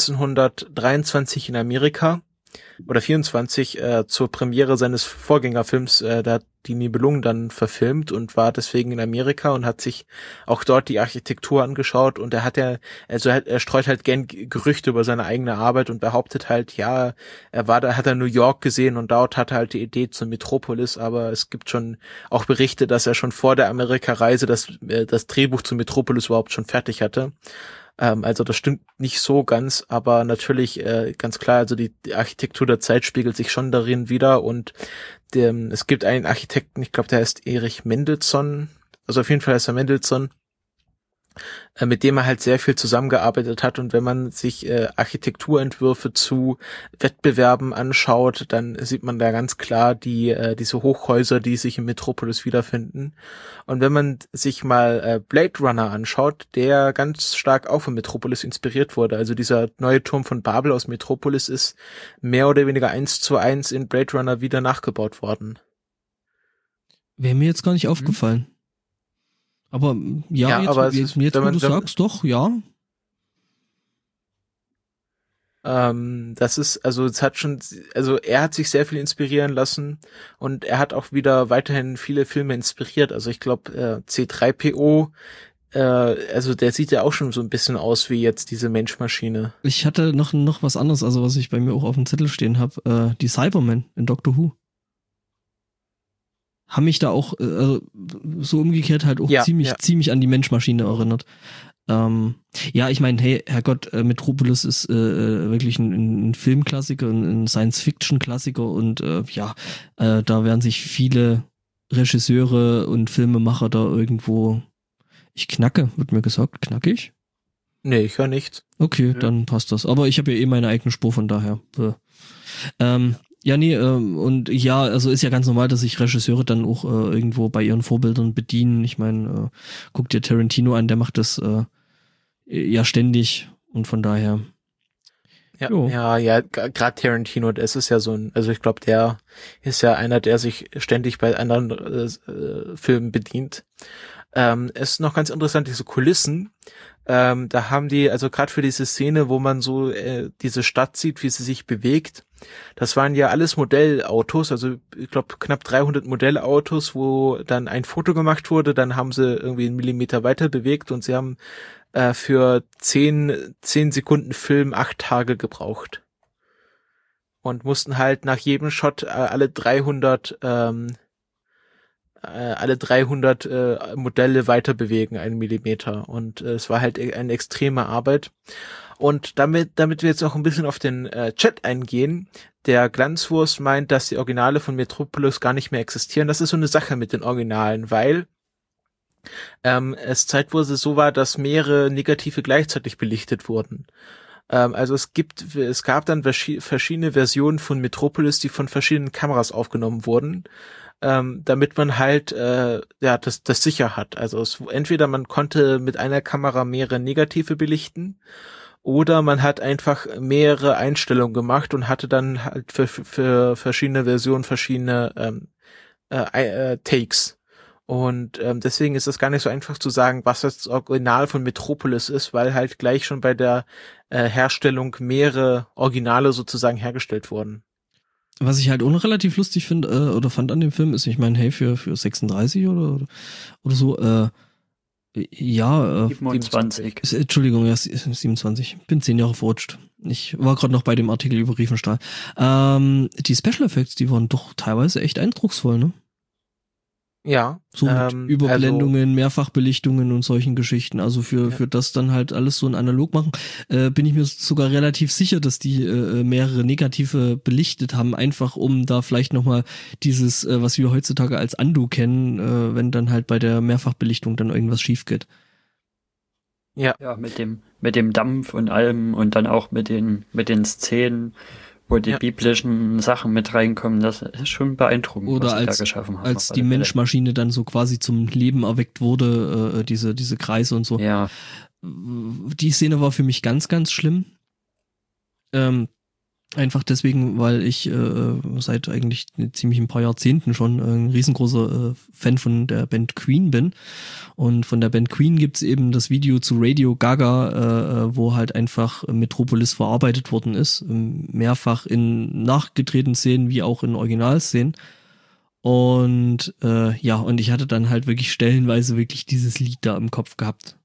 1923 in Amerika oder 24 zur Premiere seines Vorgängerfilms, da hat die Nibelungen dann verfilmt, und war deswegen in Amerika und hat sich auch dort die Architektur angeschaut, und er streut halt gern Gerüchte über seine eigene Arbeit und behauptet halt, hat er New York gesehen und dort hat er halt die Idee zur Metropolis, aber es gibt schon auch Berichte, dass er schon vor der Amerika-Reise das Drehbuch zur Metropolis überhaupt schon fertig hatte. Also das stimmt nicht so ganz, aber natürlich ganz klar, also die Architektur der Zeit spiegelt sich schon darin wider, und es gibt einen Architekten, ich glaube, der heißt Erich Mendelsohn, also auf jeden Fall heißt er Mendelsohn, mit dem er halt sehr viel zusammengearbeitet hat, und wenn man sich Architekturentwürfe zu Wettbewerben anschaut, dann sieht man da ganz klar diese Hochhäuser, die sich in Metropolis wiederfinden. Und wenn man sich mal Blade Runner anschaut, der ganz stark auch von Metropolis inspiriert wurde, also dieser neue Turm von Babel aus Metropolis ist mehr oder weniger 1:1 in Blade Runner wieder nachgebaut worden. Wäre mir jetzt gar nicht aufgefallen. Aber jetzt, wo du sagst, doch, ja. Das ist, also es hat schon, also er hat sich sehr viel inspirieren lassen, und er hat auch wieder weiterhin viele Filme inspiriert. Also ich glaube, C3PO, also der sieht ja auch schon so ein bisschen aus wie jetzt diese Mensch-Maschine. Ich hatte noch was anderes, also was ich bei mir auch auf dem Zettel stehen habe, die Cybermen in Doctor Who. Haben mich da auch so umgekehrt halt auch ziemlich an die Menschmaschine erinnert. Ich meine, hey, Herrgott, Metropolis ist wirklich ein Filmklassiker, ein Science-Fiction-Klassiker, und da werden sich viele Regisseure und Filmemacher da irgendwo, ich knacke, wird mir gesagt, knackig? Nee, ich höre nichts. Okay, dann passt das. Aber ich habe ja meine eigene Spur, von daher. Also ist ja ganz normal, dass sich Regisseure dann auch irgendwo bei ihren Vorbildern bedienen. Ich meine, guck dir Tarantino an, der macht das ständig, und von daher. Gerade Tarantino, das ist ja also ich glaube, der ist ja einer, der sich ständig bei anderen Filmen bedient. Es ist noch ganz interessant, diese Kulissen. Da haben die, also gerade für diese Szene, wo man so diese Stadt sieht, wie sie sich bewegt, das waren ja alles Modellautos, also ich glaube knapp 300 Modellautos, wo dann ein Foto gemacht wurde, dann haben sie irgendwie einen Millimeter weiter bewegt und sie haben für 10 Sekunden Film 8 Tage gebraucht. Und mussten halt nach jedem Shot alle 300 Modelle weiter bewegen, 1 Millimeter. Und es war halt eine extreme Arbeit. Und damit wir jetzt auch ein bisschen auf den Chat eingehen, der Glanzwurst meint, dass die Originale von Metropolis gar nicht mehr existieren. Das ist so eine Sache mit den Originalen, weil es zeitweise so war, dass mehrere Negative gleichzeitig belichtet wurden. Also es gab dann verschiedene Versionen von Metropolis, die von verschiedenen Kameras aufgenommen wurden, damit man halt das sicher hat. Also entweder man konnte mit einer Kamera mehrere Negative belichten, oder man hat einfach mehrere Einstellungen gemacht und hatte dann halt für verschiedene Versionen verschiedene Takes. Und deswegen ist es gar nicht so einfach zu sagen, was das Original von Metropolis ist, weil halt gleich schon bei der Herstellung mehrere Originale sozusagen hergestellt wurden. Was ich halt auch noch relativ lustig finde oder fand an dem Film ist, ich meine, hey, für 36 oder so, 27. Entschuldigung, ja, 27. Bin 10 Jahre verrutscht. Ich war gerade noch bei dem Artikel über Riefenstahl. Die Special Effects, die waren doch teilweise echt eindrucksvoll, ne? Ja. So mit Überblendungen, Mehrfachbelichtungen und solchen Geschichten. Also für das dann halt alles so in analog machen, bin ich mir sogar relativ sicher, dass die mehrere Negative belichtet haben, einfach um da vielleicht nochmal dieses, was wir heutzutage als Undo kennen, wenn dann halt bei der Mehrfachbelichtung dann irgendwas schief geht. Ja, mit dem Dampf und allem und dann auch mit den Szenen, wo die biblischen Sachen mit reinkommen, das ist schon beeindruckend, oder was sie da geschaffen haben. Als die Menschmaschine dann so quasi zum Leben erweckt wurde, diese Kreise und so. Ja. Die Szene war für mich ganz, ganz schlimm. Einfach deswegen, weil ich seit eigentlich ziemlich ein paar Jahrzehnten schon ein riesengroßer Fan von der Band Queen bin. Und von der Band Queen gibt's eben das Video zu Radio Gaga, wo halt einfach Metropolis verarbeitet worden ist. Mehrfach in nachgedrehten Szenen wie auch in Originalszenen. Und und ich hatte dann halt wirklich stellenweise wirklich dieses Lied da im Kopf gehabt.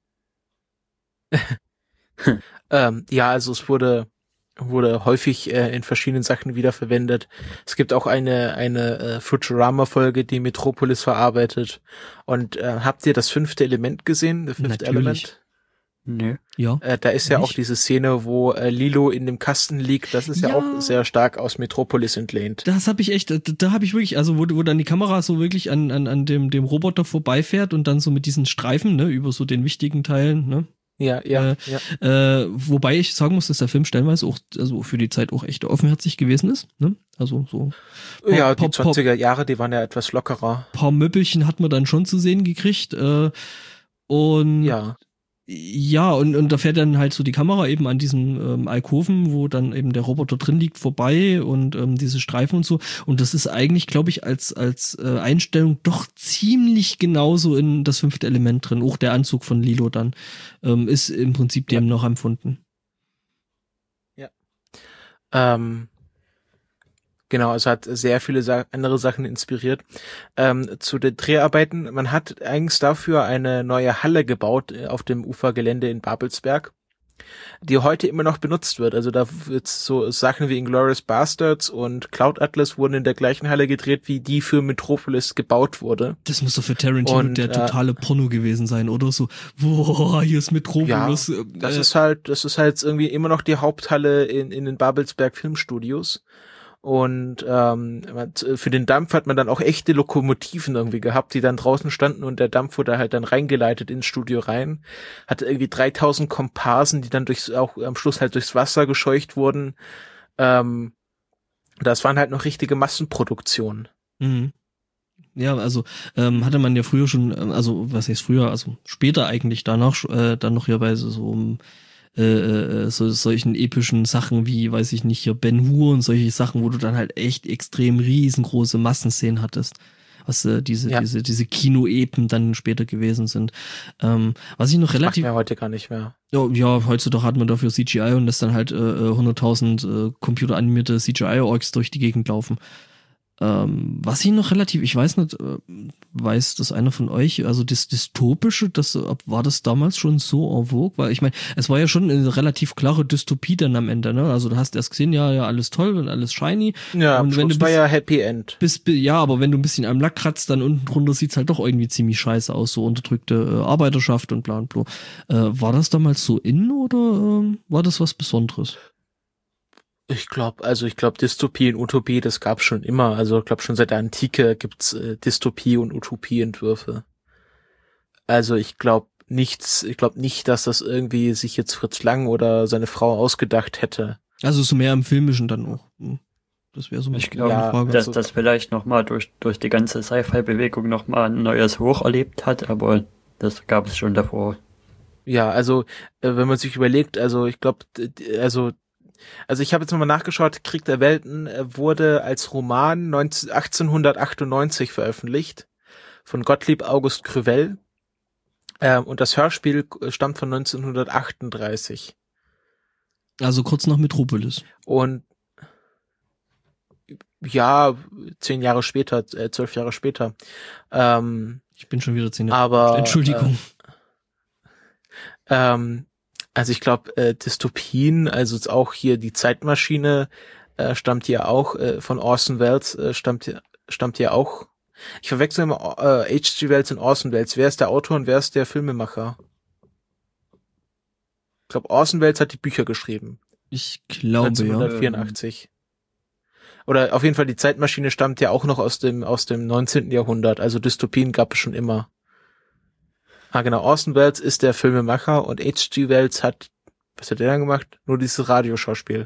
Also es wurde häufig in verschiedenen Sachen wiederverwendet. Es gibt auch eine Futurama-Folge, die Metropolis verarbeitet. Und habt ihr das 5. Element gesehen? The Fifth Element? Nö. Ja. Da ist ja auch diese Szene, wo Lilo in dem Kasten liegt. Das ist ja auch sehr stark aus Metropolis entlehnt. Das habe ich echt, da habe ich wirklich, also wo dann die Kamera so wirklich an dem Roboter vorbeifährt und dann so mit diesen Streifen, ne, über so den wichtigen Teilen, ne? Ja. Wobei ich sagen muss, dass der Film stellenweise auch, also für die Zeit auch echt offenherzig gewesen ist, ne? Also so. Die 20er Jahre, die waren ja etwas lockerer. Paar Möppelchen hat man dann schon zu sehen gekriegt, und und da fährt dann halt so die Kamera eben an diesem Alkoven, wo dann eben der Roboter drin liegt, vorbei und diese Streifen und so. Und das ist eigentlich, glaube ich, als Einstellung doch ziemlich genauso in das 5. Element drin. Auch der Anzug von Lilo dann ist im Prinzip dem noch empfunden. Ja. Genau, es hat sehr viele andere Sachen inspiriert. Zu den Dreharbeiten, man hat eigens dafür eine neue Halle gebaut auf dem Ufergelände in Babelsberg, die heute immer noch benutzt wird. Also da wird so Sachen wie Inglourious Basterds und Cloud Atlas wurden in der gleichen Halle gedreht, wie die für Metropolis gebaut wurde. Das muss doch für Tarantino der totale Porno gewesen sein, oder so. Boah, hier ist Metropolis. Ja, das ist halt irgendwie immer noch die Haupthalle in den Babelsberg Filmstudios. Und für den Dampf hat man dann auch echte Lokomotiven irgendwie gehabt, die dann draußen standen und der Dampf wurde halt dann reingeleitet ins Studio rein. Hatte irgendwie 3000 Komparsen, die dann auch am Schluss halt durchs Wasser gescheucht wurden. Das waren halt noch richtige Massenproduktionen. Mhm. Ja, also hatte man ja früher schon, also was heißt früher, also später eigentlich danach, dann noch hier bei so solchen epischen Sachen wie, weiß ich nicht, hier Ben Hur und solche Sachen, wo du dann halt echt extrem riesengroße Massenszenen hattest. was diese Kinoepen dann später gewesen sind. Was ich noch relativ... Macht mir heute gar nicht mehr. Ja, heutzutage hat man dafür CGI und lässt dann halt 100.000 computeranimierte CGI-Orks durch die Gegend laufen. Was ich noch relativ, ich weiß nicht, weiß das einer von euch, also das Dystopische, war das damals schon so en vogue? Weil ich meine, es war ja schon eine relativ klare Dystopie dann am Ende, ne? Also du hast erst gesehen, ja, alles toll und alles shiny. Ja, und wenn du war ja Happy End. Ja, aber wenn du ein bisschen am Lack kratzt, dann unten drunter sieht's halt doch irgendwie ziemlich scheiße aus, so unterdrückte Arbeiterschaft und bla und bla. War das damals so oder war das was Besonderes? Ich glaube, Dystopie und Utopie, das gab's schon immer. Also ich glaube, schon seit der Antike gibt's Dystopie- und Utopie-Entwürfe. Also ich glaube nicht, dass das irgendwie sich jetzt Fritz Lang oder seine Frau ausgedacht hätte. Also so mehr im Filmischen dann auch. Das wäre so ich glaube, ja, Frage. dass das vielleicht nochmal durch die ganze Sci-Fi-Bewegung nochmal ein neues Hoch erlebt hat, aber das gab es schon davor. Ja, also wenn man sich überlegt, also ich glaube, also ich habe jetzt nochmal nachgeschaut, Krieg der Welten wurde als Roman 1898 veröffentlicht von Gottlieb August Crevel und das Hörspiel stammt von 1938. Also kurz nach Metropolis. Und ja, 12 Jahre später. Ich bin schon wieder 10 Jahre. Aber Entschuldigung. Also ich glaube, Dystopien, also jetzt auch hier die Zeitmaschine stammt ja auch von Orson Welles, stammt ja auch. Ich verwechsel immer H.G. Wells und Orson Welles. Wer ist der Autor und wer ist der Filmemacher? Ich glaube, Orson Welles hat die Bücher geschrieben. Ich glaube 1984. Oder auf jeden Fall, die Zeitmaschine stammt ja auch noch aus dem 19. Jahrhundert. Also Dystopien gab es schon immer. Ah, genau. Orson Welles ist der Filmemacher und H.G. Wells was hat der dann gemacht? Nur dieses Radioschauspiel.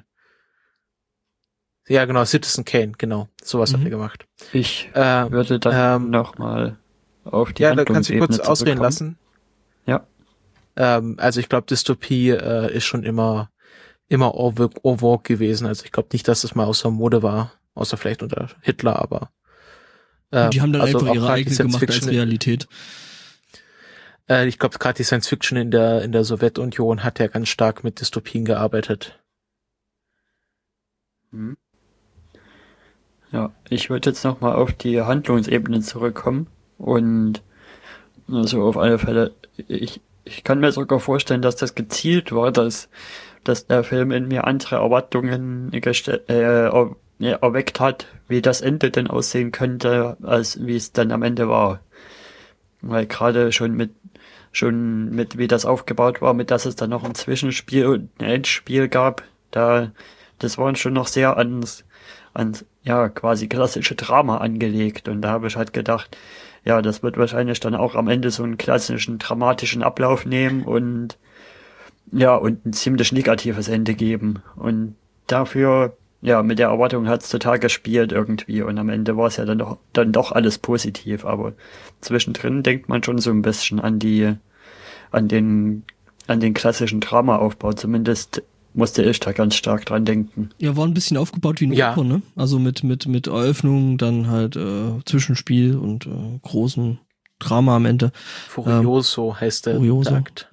Ja, genau. Citizen Kane, genau. Sowas hat er gemacht. Ich würde dann nochmal auf die da kannst du kurz ausreden lassen. Ja. Also ich glaube, Dystopie ist schon immer en vogue gewesen. Also ich glaube nicht, dass das mal außer Mode war. Außer vielleicht unter Hitler, aber die haben dann also einfach ihre eigene gemacht als Realität. Ich glaube, gerade die Science Fiction in der Sowjetunion hat ja ganz stark mit Dystopien gearbeitet. Ja, ich würde jetzt nochmal auf die Handlungsebene zurückkommen und also auf alle Fälle, ich kann mir sogar vorstellen, dass das gezielt war, dass der Film in mir andere Erwartungen erweckt hat, wie das Ende denn aussehen könnte, als wie es dann am Ende war. Weil gerade schon mit wie das aufgebaut war, mit dass es dann noch ein Zwischenspiel und ein Endspiel gab, das waren schon noch sehr ans ja quasi klassische Drama angelegt und da habe ich halt gedacht, ja, das wird wahrscheinlich dann auch am Ende so einen klassischen dramatischen Ablauf nehmen und ein ziemlich negatives Ende geben und dafür mit der Erwartung hat's total gespielt irgendwie und am Ende war es ja dann doch alles positiv, aber zwischendrin denkt man schon so ein bisschen an den klassischen Dramaaufbau, zumindest musste ich da ganz stark dran denken. Ja, war ein bisschen aufgebaut wie ein Oper, ne? Also mit Eröffnung, dann halt Zwischenspiel und großen Drama am Ende. Furioso heißt der Takt.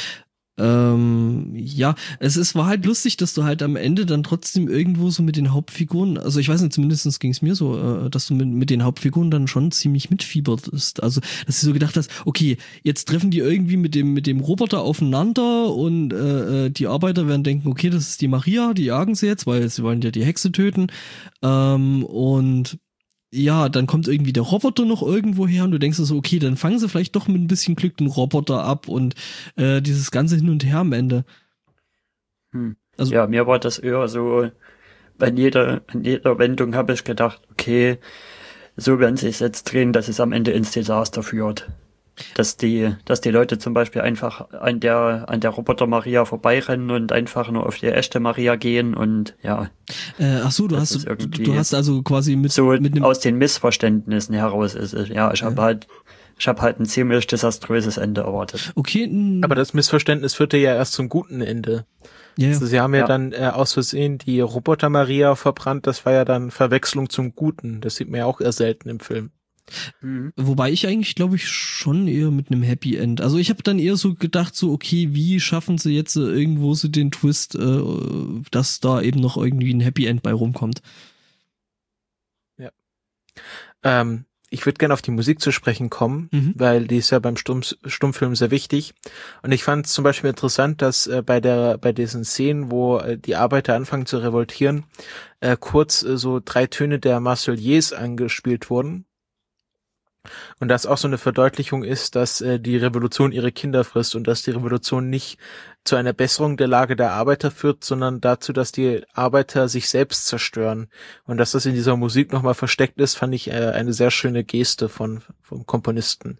Ja, war halt lustig, dass du halt am Ende dann trotzdem irgendwo so mit den Hauptfiguren, also ich weiß nicht, zumindest ging es mir so, dass du mit den Hauptfiguren dann schon ziemlich mitfieberst. Also, dass du so gedacht hast, okay, jetzt treffen die irgendwie mit dem Roboter aufeinander und die Arbeiter werden denken, okay, das ist die Maria, die jagen sie jetzt, weil sie wollen ja die Hexe töten. Und ja, dann kommt irgendwie der Roboter noch irgendwo her und du denkst so, okay, dann fangen sie vielleicht doch mit ein bisschen Glück den Roboter ab und dieses ganze Hin und Her am Ende. Also, ja, mir war das eher so, an jeder Wendung habe ich gedacht, okay, so werden sie es jetzt drehen, dass es am Ende ins Desaster führt. Dass die Leute zum Beispiel einfach an der Roboter Maria vorbeirennen und einfach nur auf die echte Maria gehen und ja. Ach so, du hast also quasi mit dem aus den Missverständnissen heraus ist es. Ja, ich habe halt ein ziemlich desaströses Ende erwartet. Okay. Aber das Missverständnis führte ja erst zum guten Ende. Ja. Also sie haben ja dann aus Versehen die Roboter Maria verbrannt, das war ja dann Verwechslung zum Guten. Das sieht man ja auch eher selten im Film. Wobei ich eigentlich, glaube ich, schon eher mit einem Happy End. Also ich habe dann eher so gedacht, so okay, wie schaffen sie jetzt irgendwo so den Twist, dass da eben noch irgendwie ein Happy End bei rumkommt. Ja. Ich würde gerne auf die Musik zu sprechen kommen, weil die ist ja beim Stummfilm sehr wichtig. Und ich fand es zum Beispiel interessant, dass bei diesen Szenen, wo die Arbeiter anfangen zu revoltieren, kurz so 3 Töne der Marseillaise angespielt wurden. Und das auch so eine Verdeutlichung ist, dass die Revolution ihre Kinder frisst und dass die Revolution nicht zu einer Besserung der Lage der Arbeiter führt, sondern dazu, dass die Arbeiter sich selbst zerstören. Und dass das in dieser Musik nochmal versteckt ist, fand ich eine sehr schöne Geste vom Komponisten.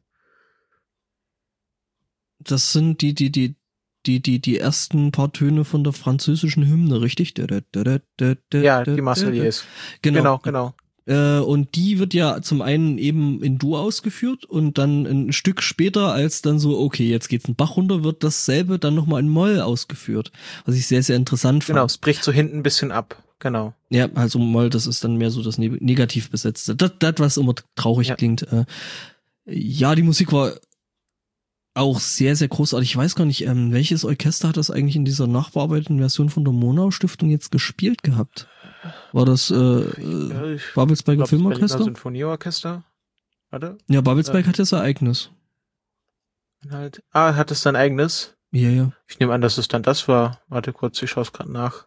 Das sind die ersten paar Töne von der französischen Hymne, richtig? Ja, die Marseillaise. Genau. Und die wird ja zum einen eben in Dur ausgeführt und dann ein Stück später, als dann so, okay, jetzt geht's einen Bach runter, wird dasselbe dann nochmal in Moll ausgeführt. Was ich sehr, sehr interessant fand. Genau, es bricht so hinten ein bisschen ab. Genau. Ja, also Moll, das ist dann mehr so das negativ besetzte. Das, was immer traurig klingt. Ja, die Musik war auch sehr, sehr großartig. Ich weiß gar nicht, welches Orchester hat das eigentlich in dieser nachbearbeiteten Version von der Monau-Stiftung jetzt gespielt gehabt? War das Babelsberger Filmorchester? Sinfonieorchester? Warte. Ja, Babelsberg hat das Ereignis. Hat es sein eigenes? Ja. Ich nehme an, dass es dann das war. Warte kurz, ich schaue es gerade nach.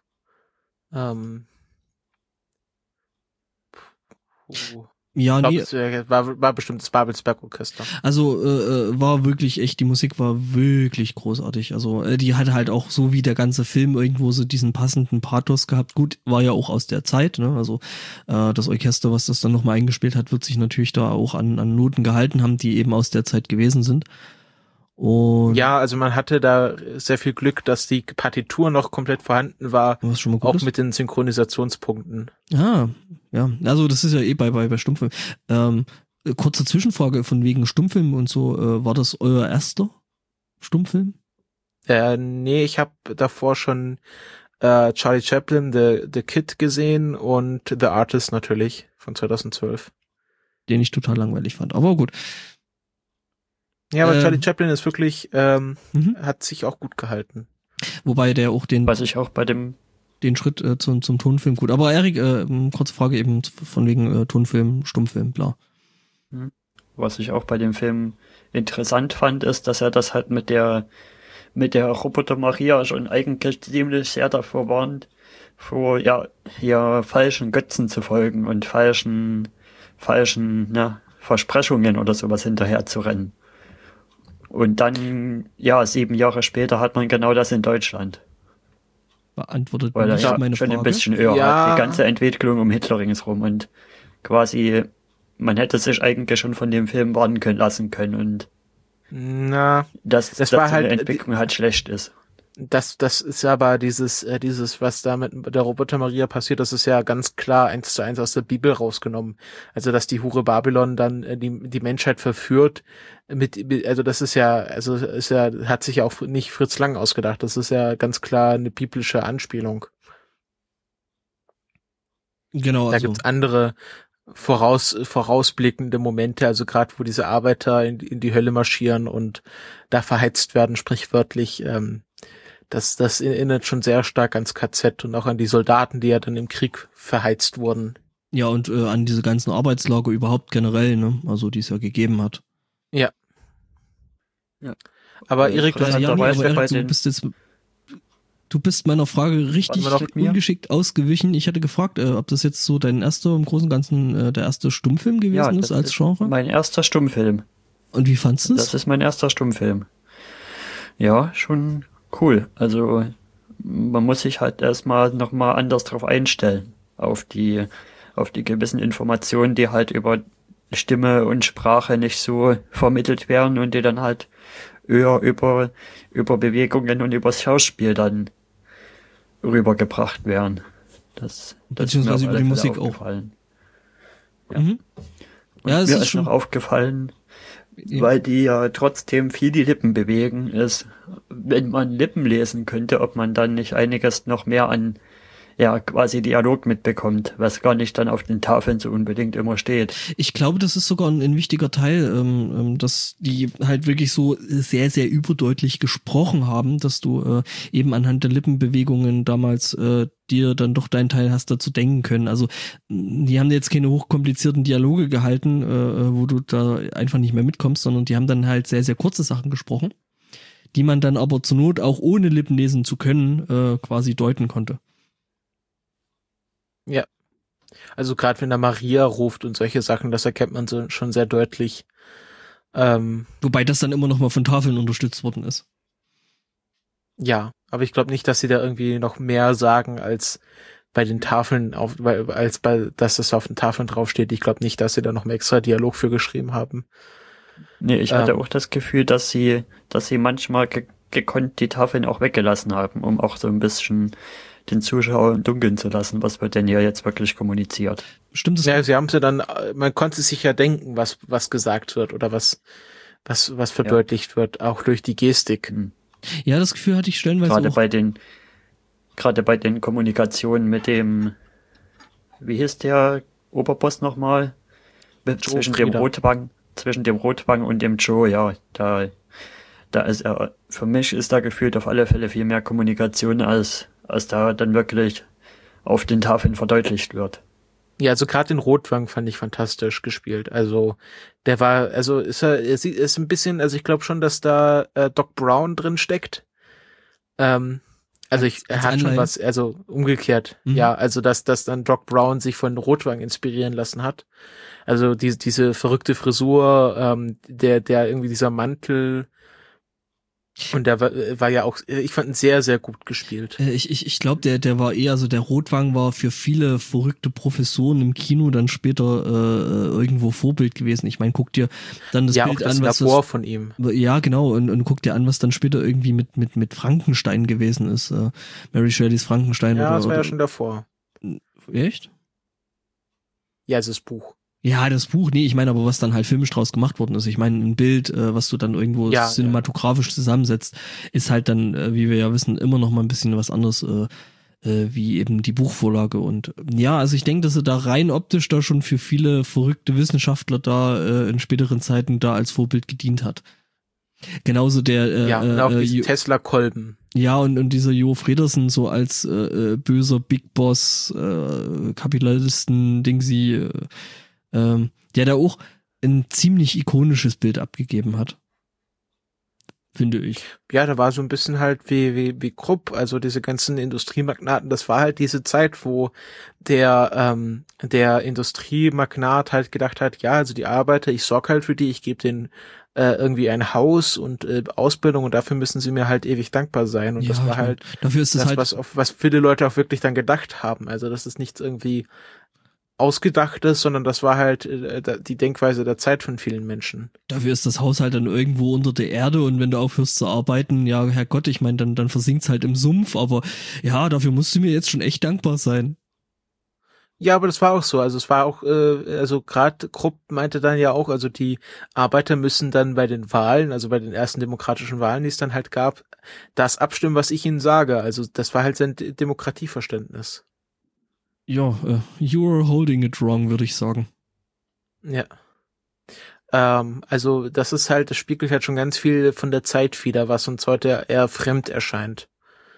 Ja, war bestimmt das Babelsberg-Orchester. Also war wirklich echt, die Musik war wirklich großartig. Also die hat halt auch so wie der ganze Film irgendwo so diesen passenden Pathos gehabt. Gut, war ja auch aus der Zeit, ne? Also das Orchester, was das dann nochmal eingespielt hat, wird sich natürlich da auch an Noten gehalten haben, die eben aus der Zeit gewesen sind. Und ja, also man hatte da sehr viel Glück, dass die Partitur noch komplett vorhanden war, was schon mal gut auch ist. mit den Synchronisationspunkten. Ja, also das ist ja bei Stummfilm. Kurze Zwischenfrage von wegen Stummfilm und so, war das euer erster Stummfilm? Nee, ich habe davor schon Charlie Chaplin, The Kid gesehen und The Artist natürlich von 2012. Den ich total langweilig fand, aber gut. Ja, aber Charlie Chaplin ist wirklich, hat sich auch gut gehalten. Wobei der auch was ich auch bei dem den Schritt zum Tonfilm gut. Aber Erik, kurze Frage eben von wegen Tonfilm, Stummfilm, bla. Was ich auch bei dem Film interessant fand, ist, dass er das halt mit der Roboter Maria schon eigentlich ziemlich sehr davor warnt, vor hier falschen Götzen zu folgen und falschen Versprechungen oder sowas hinterher zu rennen. Und dann, 7 Jahre später hat man genau das in Deutschland. Beantwortet weil nicht er meine schon Frage. ein bisschen höher hat, die ganze Entwicklung um Hitler ringsrum und quasi, man hätte sich eigentlich schon von dem Film warnen lassen können und dass war halt die Entwicklung halt schlecht ist. Das ist aber dieses, was da mit der Roboter Maria passiert, das ist ja ganz klar 1:1 aus der Bibel rausgenommen. Also, dass die Hure Babylon dann die Menschheit verführt also das ist ja, hat sich ja auch nicht Fritz Lang ausgedacht. Das ist ja ganz klar eine biblische Anspielung. Genau, da gibt's andere vorausblickende Momente, also gerade wo diese Arbeiter in die Hölle marschieren und da verheizt werden, sprichwörtlich, das erinnert schon sehr stark ans KZ und auch an die Soldaten, die ja dann im Krieg verheizt wurden. Ja, und an diese ganzen Arbeitslager überhaupt generell, ne? Also die es ja gegeben hat. Ja. Aber Erik, du bist meiner Frage richtig ungeschickt ausgewichen. Ich hatte gefragt, ob das jetzt so dein erster, im Großen und Ganzen der erste Stummfilm gewesen ist als Genre. Mein erster Stummfilm. Und wie fandst du es? Das ist mein erster Stummfilm. Ja, schon cool. Also man muss sich halt erstmal nochmal anders drauf einstellen. Auf die gewissen Informationen, die halt über Stimme und Sprache nicht so vermittelt werden und die dann halt eher über Bewegungen und übers Schauspiel dann rübergebracht werden. Das beziehungsweise über die Musik auch. Ja. Mhm. Ja, es mir ist ist schon noch aufgefallen, weil die ja trotzdem viel die Lippen bewegen, ist, wenn man Lippen lesen könnte, ob man dann nicht einiges noch mehr an ja quasi Dialog mitbekommt, was gar nicht dann auf den Tafeln so unbedingt immer steht. Ich glaube, das ist sogar ein wichtiger Teil, dass die halt wirklich so sehr, sehr überdeutlich gesprochen haben, dass du eben anhand der Lippenbewegungen damals dir dann doch deinen Teil hast dazu denken können. Also die haben jetzt keine hochkomplizierten Dialoge gehalten, wo du da einfach nicht mehr mitkommst, sondern die haben dann halt sehr, sehr kurze Sachen gesprochen, die man dann aber zur Not auch ohne Lippen lesen zu können quasi deuten konnte. Ja. Also gerade wenn er Maria ruft und solche Sachen, das erkennt man so schon sehr deutlich. Wobei das dann immer noch mal von Tafeln unterstützt worden ist. Ja, aber ich glaube nicht, dass sie da irgendwie noch mehr sagen als bei den Tafeln dass das auf den Tafeln draufsteht. Ich glaube nicht, dass sie da noch mehr extra Dialog für geschrieben haben. Nee, ich hatte auch das Gefühl, dass sie manchmal gekonnt die Tafeln auch weggelassen haben, um auch so ein bisschen den Zuschauer im Dunkeln zu lassen, was wird denn hier jetzt wirklich kommuniziert. Stimmt das? Ja, sie haben sie dann, man konnte sich ja denken, was gesagt wird oder was verdeutlicht wird, auch durch die Gestik. Ja, das Gefühl hatte ich stellenweise Gerade auch. Gerade bei den Kommunikationen mit dem, wie hieß der Oberboss nochmal? Zwischen dem Rotwang und dem Joe, ja, da ist er, für mich ist da gefühlt auf alle Fälle viel mehr Kommunikation, als da dann wirklich auf den Tafeln verdeutlicht wird. Ja, also gerade den Rotwang fand ich fantastisch gespielt. Also der war, also ist ein bisschen, also ich glaube schon, dass da Doc Brown drin steckt. Also er hat schon was, also umgekehrt. Ja, also dass dann Doc Brown sich von Rotwang inspirieren lassen hat. Also diese verrückte Frisur, der irgendwie dieser Mantel. Und der war ja auch, ich fand ihn sehr, sehr gut gespielt. Ich glaube, der war eher, also der Rotwang war für viele verrückte Professoren im Kino dann später irgendwo Vorbild gewesen. Ich meine, guck dir dann das Bild an, was Labor von ihm. Ja, genau, und guck dir an, was dann später irgendwie mit Frankenstein gewesen ist. Mary Shelleys Frankenstein. Ja, das war ja schon davor. Echt? Ja, es ist Buch. Ja, das Buch, nee, ich meine aber, was dann halt filmisch draus gemacht worden ist. Ich meine, ein Bild, was du dann irgendwo cinematografisch zusammensetzt, ist halt dann, wie wir ja wissen, immer noch mal ein bisschen was anderes, wie eben die Buchvorlage. Und ja, also ich denke, dass er da rein optisch da schon für viele verrückte Wissenschaftler da in späteren Zeiten da als Vorbild gedient hat. Genauso der und auch diese Tesla-Kolben. Ja, und dieser Jo Fredersen so als böser Big Boss Kapitalisten-Dingsy, der da auch ein ziemlich ikonisches Bild abgegeben hat. Finde ich. Ja, da war so ein bisschen halt wie Krupp, also diese ganzen Industriemagnaten, das war halt diese Zeit, wo der Industriemagnat halt gedacht hat, ja, also die Arbeiter, ich sorge halt für die, ich gebe denen irgendwie ein Haus und Ausbildung und dafür müssen sie mir halt ewig dankbar sein. Und ja, das war halt dafür ist das halt was viele Leute auch wirklich dann gedacht haben. Also das ist nichts irgendwie Ausgedachtes, sondern das war halt die Denkweise der Zeit von vielen Menschen. Dafür ist das Haus halt dann irgendwo unter der Erde und wenn du aufhörst zu arbeiten, ja, Herrgott, ich meine, dann versinkt's halt im Sumpf, aber ja, dafür musst du mir jetzt schon echt dankbar sein. Ja, aber das war auch so. Also es war auch, also gerade Krupp meinte dann ja auch, also die Arbeiter müssen dann bei den Wahlen, also bei den ersten demokratischen Wahlen, die es dann halt gab, das abstimmen, was ich ihnen sage. Also das war halt sein Demokratieverständnis. Ja, you're holding it wrong, würde ich sagen. Ja. Also das ist halt, das spiegelt halt schon ganz viel von der Zeit wider, was uns heute eher fremd erscheint.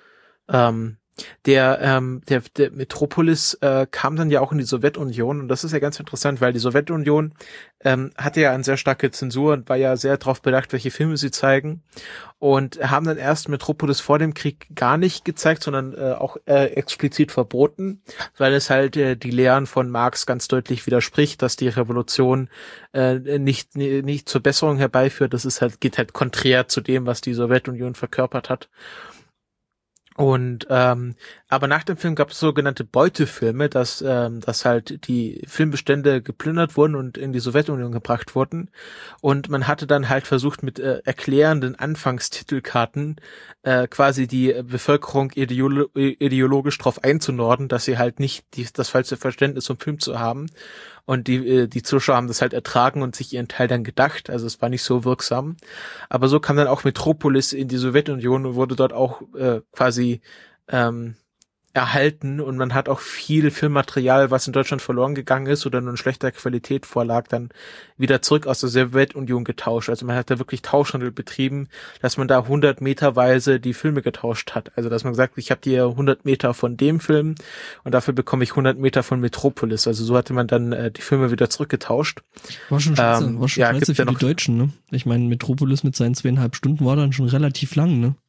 Der Metropolis kam dann ja auch in die Sowjetunion und das ist ja ganz interessant, weil die Sowjetunion hatte ja eine sehr starke Zensur und war ja sehr darauf bedacht, welche Filme sie zeigen und haben dann erst Metropolis vor dem Krieg gar nicht gezeigt, sondern auch explizit verboten, weil es halt die Lehren von Marx ganz deutlich widerspricht, dass die Revolution nicht zur Besserung herbeiführt. Das ist halt, geht halt konträr zu dem, was die Sowjetunion verkörpert hat. Und aber nach dem Film gab es sogenannte Beutefilme, dass halt die Filmbestände geplündert wurden und in die Sowjetunion gebracht wurden. Und man hatte dann halt versucht, mit erklärenden Anfangstitelkarten quasi die Bevölkerung ideologisch darauf einzunorden, dass sie halt nicht das falsche Verständnis vom Film zu haben. Und die Zuschauer haben das halt ertragen und sich ihren Teil dann gedacht. Also es war nicht so wirksam. Aber so kam dann auch Metropolis in die Sowjetunion und wurde dort auch quasi erhalten und man hat auch viel Filmmaterial, was in Deutschland verloren gegangen ist oder nur in schlechter Qualität vorlag, dann wieder zurück aus der Sowjetunion getauscht. Also man hat da wirklich Tauschhandel betrieben, dass man da 100 Meterweise die Filme getauscht hat. Also dass man gesagt, ich habe hier 100 Meter von dem Film und dafür bekomme ich 100 Meter von Metropolis. Also so hatte man dann die Filme wieder zurückgetauscht. War schon scheiße für die Deutschen, ne? Ich meine, Metropolis mit seinen 2,5 Stunden war dann schon relativ lang, ne?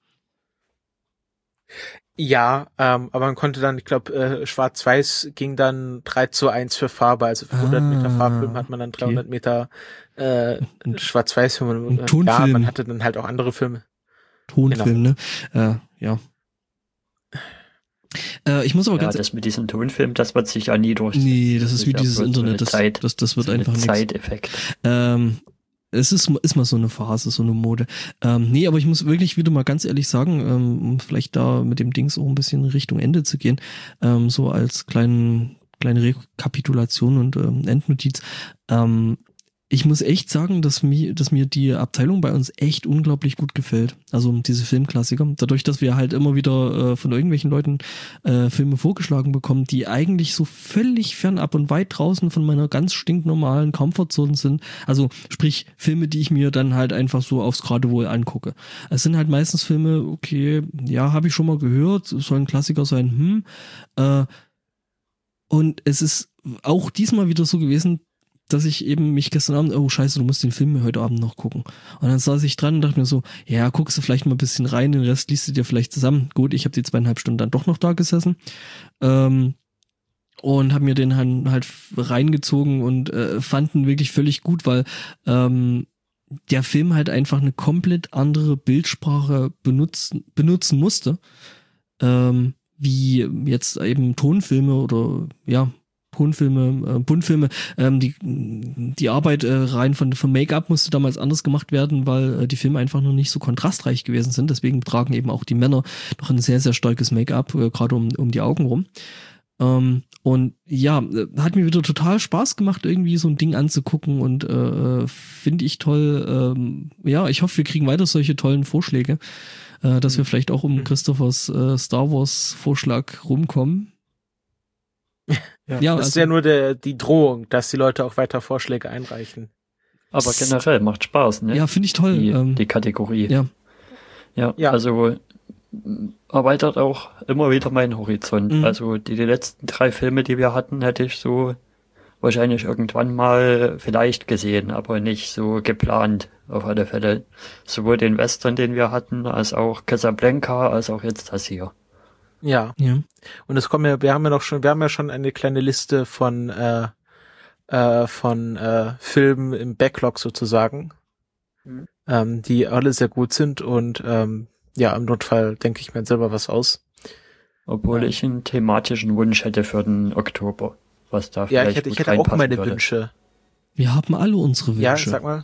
Ja, aber man konnte dann, ich glaube, Schwarz-Weiß ging dann 3:1 für Farbe, also für 100 Meter Farbfilm hat man dann 300 Meter Schwarz-Weiß-Film. Und Tonfilm. Ja, man hatte dann halt auch andere Filme. Tonfilm, genau. Ne? Ja. Ich muss aber ganz... das mit diesem Tonfilm, das wird sich ja nie durchsetzen. Nee, das ist wie dieses Internet, das wird so einfach nichts. Zeiteffekt. Es ist mal so eine Phase, so eine Mode. Nee, aber ich muss wirklich wieder mal ganz ehrlich sagen, um vielleicht da mit dem Dings auch ein bisschen Richtung Ende zu gehen, so als kleine Rekapitulation und Endnotiz. Ich muss echt sagen, dass mir die Abteilung bei uns echt unglaublich gut gefällt. Also diese Filmklassiker. Dadurch, dass wir halt immer wieder von irgendwelchen Leuten Filme vorgeschlagen bekommen, die eigentlich so völlig fernab und weit draußen von meiner ganz stinknormalen Comfortzone sind. Also sprich Filme, die ich mir dann halt einfach so aufs Geratewohl angucke. Es sind halt meistens Filme, okay, ja, habe ich schon mal gehört, soll ein Klassiker sein, und es ist auch diesmal wieder so gewesen, dass ich eben mich gestern Abend, oh scheiße, du musst den Film heute Abend noch gucken. Und dann saß ich dran und dachte mir so, ja, guckst du vielleicht mal ein bisschen rein, den Rest liest du dir vielleicht zusammen. Gut, ich habe die 2,5 Stunden dann doch noch da gesessen und habe mir den halt reingezogen und fand ihn wirklich völlig gut, weil der Film halt einfach eine komplett andere Bildsprache benutzen musste, wie jetzt eben Tonfilme oder ja, Buntfilme, die Arbeit rein vom Make-up musste damals anders gemacht werden, weil die Filme einfach noch nicht so kontrastreich gewesen sind. Deswegen tragen eben auch die Männer noch ein sehr, sehr starkes Make-up, gerade um die Augen rum. Und ja, hat mir wieder total Spaß gemacht, irgendwie so ein Ding anzugucken und finde ich toll. Ja, ich hoffe, wir kriegen weiter solche tollen Vorschläge, dass wir vielleicht auch um Christophers Star Wars Vorschlag rumkommen. Ja, das ist ja nur die Drohung, dass die Leute auch weiter Vorschläge einreichen. Aber generell macht Spaß, ne? Ja, finde ich toll. Die Kategorie. Ja, also erweitert auch immer wieder meinen Horizont. Also die letzten 3 Filme, die wir hatten, hätte ich so wahrscheinlich irgendwann mal vielleicht gesehen, aber nicht so geplant, auf alle Fälle. Sowohl den Western, den wir hatten, als auch Casablanca, als auch jetzt das hier. Ja. Und es kommen wir haben ja schon eine kleine Liste von Filmen im Backlog sozusagen, die alle sehr gut sind und im Notfall denke ich mir selber was aus. Obwohl ich einen thematischen Wunsch hätte für den Oktober, was da vielleicht ich hätte auch meine würde. Wünsche. Wir haben alle unsere Wünsche. Ja, sag mal.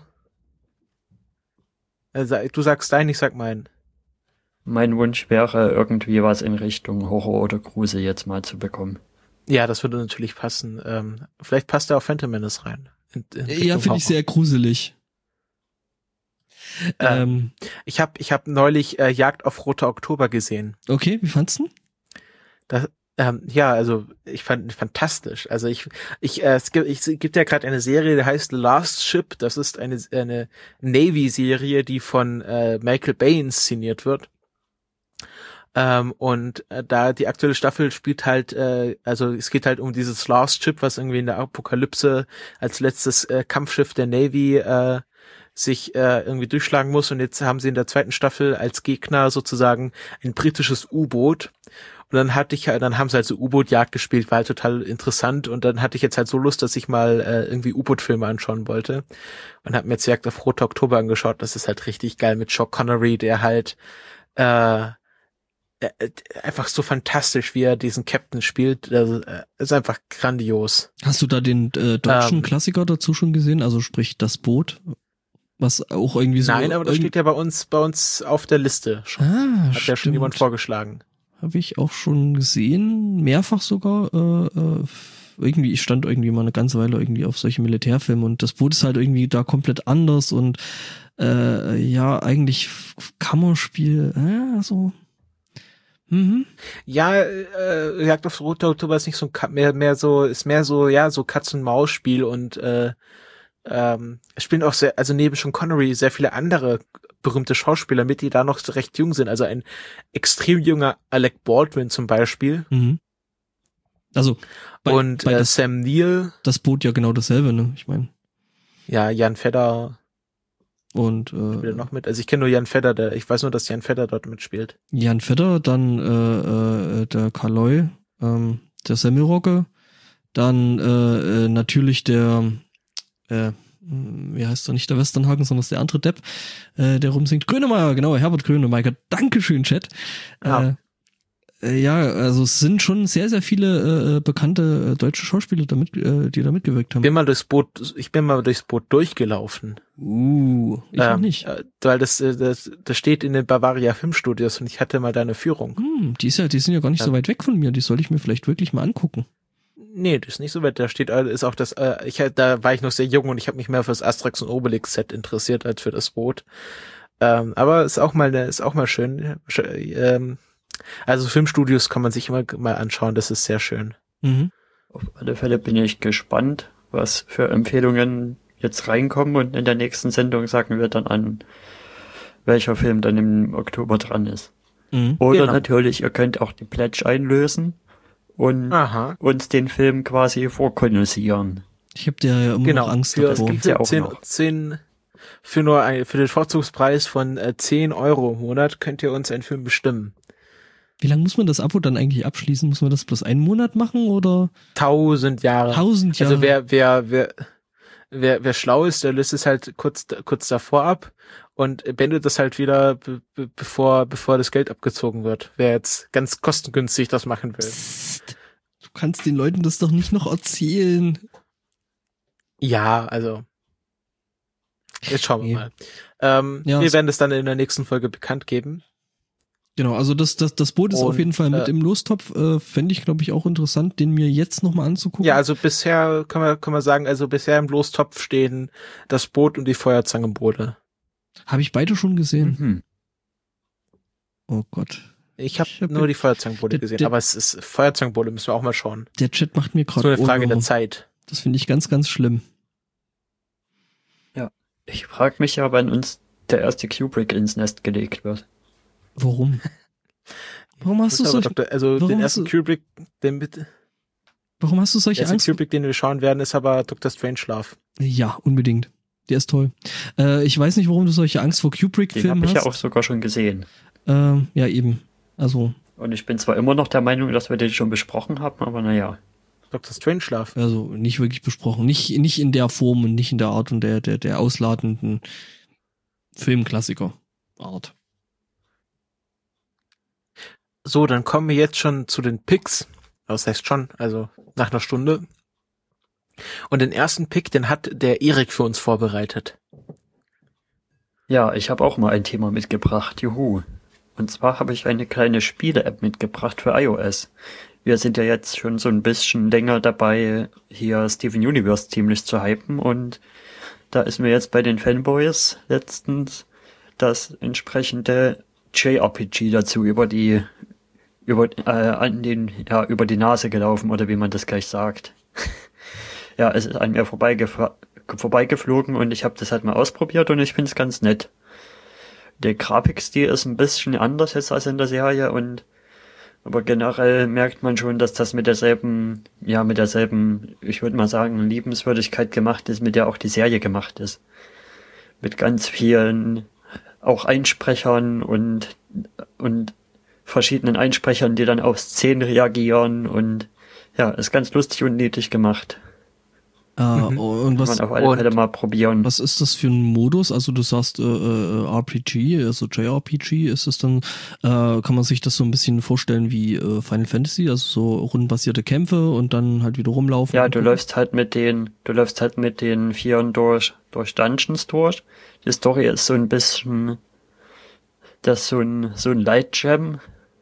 Du sagst deinen, ich sag meinen. Mein Wunsch wäre, irgendwie was in Richtung Horror oder Grusel jetzt mal zu bekommen. Ja, das würde natürlich passen. Vielleicht passt da auch Phantom Menace rein. Ja, finde ich sehr gruselig. Ich hab neulich Jagd auf Roter Oktober gesehen. Okay, wie fandst du? Also ich fand ihn fantastisch. Also es gibt ja gerade eine Serie, die heißt The Last Ship. Das ist eine Navy-Serie, die von Michael Bay inszeniert wird. Da die aktuelle Staffel spielt halt, es geht halt um dieses Last Ship, was irgendwie in der Apokalypse als letztes Kampfschiff der Navy sich irgendwie durchschlagen muss. Und jetzt haben sie in der 2. Staffel als Gegner sozusagen ein britisches U-Boot. Und dann haben sie halt so U-Boot-Jagd gespielt, war halt total interessant. Und dann hatte ich jetzt halt so Lust, dass ich mal irgendwie U-Boot-Filme anschauen wollte. Und habe mir jetzt Jagd auf Roter Oktober angeschaut. Das ist halt richtig geil mit Sean Connery, der halt einfach so fantastisch, wie er diesen Captain spielt. Das ist einfach grandios. Hast du da den deutschen Klassiker dazu schon gesehen? Also sprich das Boot, was auch irgendwie so... Nein, aber das steht ja bei uns auf der Liste schon. Hat ja schon jemand vorgeschlagen. Habe ich auch schon gesehen, mehrfach sogar. Ich stand irgendwie mal eine ganze Weile irgendwie auf solche Militärfilme und das Boot ist halt irgendwie da komplett anders und eigentlich Kammerspiel, so... Ja, Jagd auf Rote Oktober ist nicht so mehr so Katz-und-Maus-Spiel und es spielen auch also neben Sean Connery sehr viele andere berühmte Schauspieler mit, die da noch recht jung sind. Also ein extrem junger Alec Baldwin zum Beispiel. Also bei Sam Neill. Das Boot ja genau dasselbe, ne? Ich meine. Ja, Jan Fedder. Und spielt er noch mit? Also ich kenne nur Jan Fedder, ich weiß nur, dass Jan Fedder dort mitspielt. Jan Fedder, dann der Kaloy, der Semmelrogge, dann natürlich der wie heißt er, nicht der Westernhagen, sondern ist der andere Depp, der rumsingt. Grönemeyer, genau, Herbert Grönemeyer. Dankeschön, Chat. Ja. Also es sind schon sehr, sehr viele bekannte deutsche Schauspieler, die da mitgewirkt haben. Ich bin mal durchs Boot durchgelaufen. Ich noch nicht. Weil das steht in den Bavaria Filmstudios und ich hatte mal da eine Führung. Die sind ja gar nicht so weit weg von mir, die soll ich mir vielleicht wirklich mal angucken. Nee, das ist nicht so weit. Da steht, ist auch das, da war ich noch sehr jung und ich habe mich mehr für das Asterix und Obelix Set interessiert als für das Boot. Aber ist auch mal schön. Also Filmstudios kann man sich immer mal anschauen, das ist sehr schön. Auf alle Fälle bin ich gespannt, was für Empfehlungen jetzt reinkommen und in der nächsten Sendung sagen wir dann an, welcher Film dann im Oktober dran ist. Oder natürlich, ihr könnt auch die Pledge einlösen und uns den Film quasi vorkonnoissieren. Ich habe ja immer noch Angst davor. Es gibt ja auch 10 für den Vorzugspreis von 10 € im Monat könnt ihr uns einen Film bestimmen. Wie lange muss man das Abo dann eigentlich abschließen? Muss man das bloß einen Monat machen oder? 1000 Jahre. 1000 Jahre. Also wer schlau ist, der löst es halt kurz davor ab und beendet das halt wieder, bevor das Geld abgezogen wird. Wer jetzt ganz kostengünstig das machen will. Psst. Du kannst den Leuten das doch nicht noch erzählen. Ja, also. Jetzt schauen wir mal. Wir werden es dann in der nächsten Folge bekannt geben. Genau, also das Boot ist auf jeden Fall mit im Lostopf, fände ich, glaube ich, auch interessant, den mir jetzt nochmal anzugucken. Ja, also bisher können wir sagen, also bisher im Lostopf stehen das Boot und die Feuerzangenbowle. Habe ich beide schon gesehen? Oh Gott. Ich habe nur die Feuerzangenbowle gesehen, aber es ist Feuerzangenbowle, müssen wir auch mal schauen. Der Chat macht mir gerade so eine Frage der Zeit. Das finde ich ganz, ganz schlimm. Ja, ich frage mich ja, wann uns der erste Kubrick ins Nest gelegt wird. Warum? Warum hast du solche den ersten Kubrick, warum hast du solche Angst? Der Angst? Kubrick, den wir schauen werden, ist aber Dr. Strangelove. Ja, unbedingt. Der ist toll. Ich weiß nicht, warum du solche Angst vor Kubrick-Filmen hast. Den habe ich ja auch sogar schon gesehen. Ja, eben. Also. Und ich bin zwar immer noch der Meinung, dass wir den schon besprochen haben, aber naja. Dr. Strangelove. Also nicht wirklich besprochen. Nicht in der Form und nicht in der Art und der ausladenden Filmklassiker-Art. So, dann kommen wir jetzt schon zu den Picks. Das heißt schon, also nach einer Stunde. Und den ersten Pick, den hat der Erik für uns vorbereitet. Ja, ich habe auch mal ein Thema mitgebracht. Juhu. Und zwar habe ich eine kleine Spiele-App mitgebracht für iOS. Wir sind ja jetzt schon so ein bisschen länger dabei, hier Steven Universe ziemlich zu hypen. Und da ist mir jetzt bei den Fanboys letztens das entsprechende JRPG dazu über die Nase gelaufen, oder wie man das gleich sagt. Ja, es ist an mir vorbeigeflogen und ich habe das halt mal ausprobiert und ich finde es ganz nett. Der Grafikstil ist ein bisschen anders jetzt als in der Serie aber generell merkt man schon, dass das mit derselben, ich würde mal sagen, Liebenswürdigkeit gemacht ist, mit der auch die Serie gemacht ist. Mit ganz vielen auch Einsprechern und verschiedenen Einsprechern, die dann auf Szenen reagieren und ja, ist ganz lustig und niedlich gemacht. Und was, kann man auf alle Fälle mal probieren. Was ist das für ein Modus? Also du sagst RPG, also JRPG, ist es dann, kann man sich das so ein bisschen vorstellen wie Final Fantasy, also so rundenbasierte Kämpfe und dann halt wieder rumlaufen? Ja, du läufst halt mit den Vieren durch Dungeons durch. Die Story ist so ein bisschen, dass so ein Light-Gem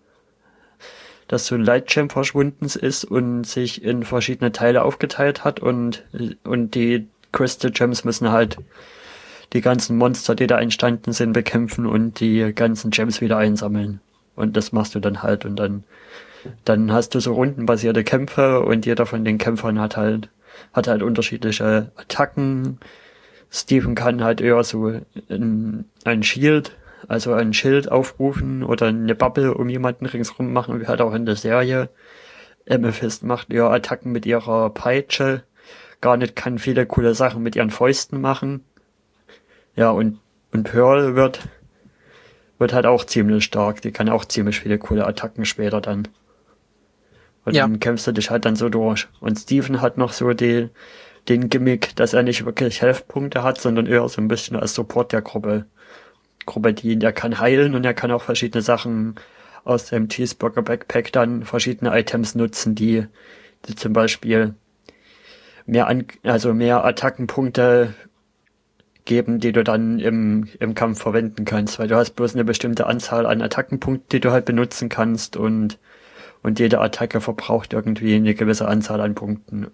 verschwunden ist und sich in verschiedene Teile aufgeteilt hat und die Crystal Gems müssen halt die ganzen Monster, die da entstanden sind, bekämpfen und die ganzen Gems wieder einsammeln. Und das machst du dann halt und dann hast du so rundenbasierte Kämpfe und jeder von den Kämpfern hat halt unterschiedliche Attacken. Stephen kann halt eher so ein Shield, also ein Schild aufrufen oder eine Bubble um jemanden ringsrum machen, wie halt auch in der Serie. Amethyst macht eher Attacken mit ihrer Peitsche. Garnet kann viele coole Sachen mit ihren Fäusten machen. Ja, und Pearl wird halt auch ziemlich stark. Die kann auch ziemlich viele coole Attacken später dann. Und dann kämpfst du dich halt dann so durch. Und Stephen hat noch so den Gimmick, dass er nicht wirklich Health-Punkte hat, sondern eher so ein bisschen als Support der Gruppe dient. Er kann heilen und er kann auch verschiedene Sachen aus dem Cheeseburger Backpack dann verschiedene Items nutzen, die zum Beispiel mehr Attackenpunkte geben, die du dann im Kampf verwenden kannst, weil du hast bloß eine bestimmte Anzahl an Attackenpunkten, die du halt benutzen kannst und jede Attacke verbraucht irgendwie eine gewisse Anzahl an Punkten.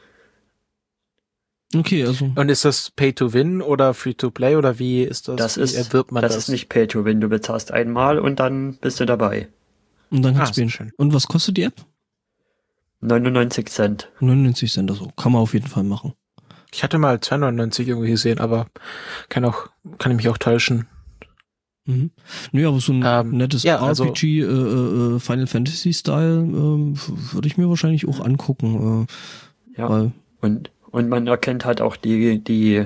Okay, also. Und ist das Pay-to-Win oder Free-to-Play oder wie ist das? Wie erwirbt man das? Das ist nicht Pay-to-Win, du bezahlst einmal und dann bist du dabei. Und dann kannst du spielen. Und was kostet die App? 99 Cent. 99 Cent, also kann man auf jeden Fall machen. Ich hatte mal 2,99 irgendwie gesehen, aber kann ich mich auch täuschen. Mhm. Nö, aber so ein nettes RPG, also, Final Fantasy Style, würde ich mir wahrscheinlich auch angucken. Ja, und man erkennt halt auch die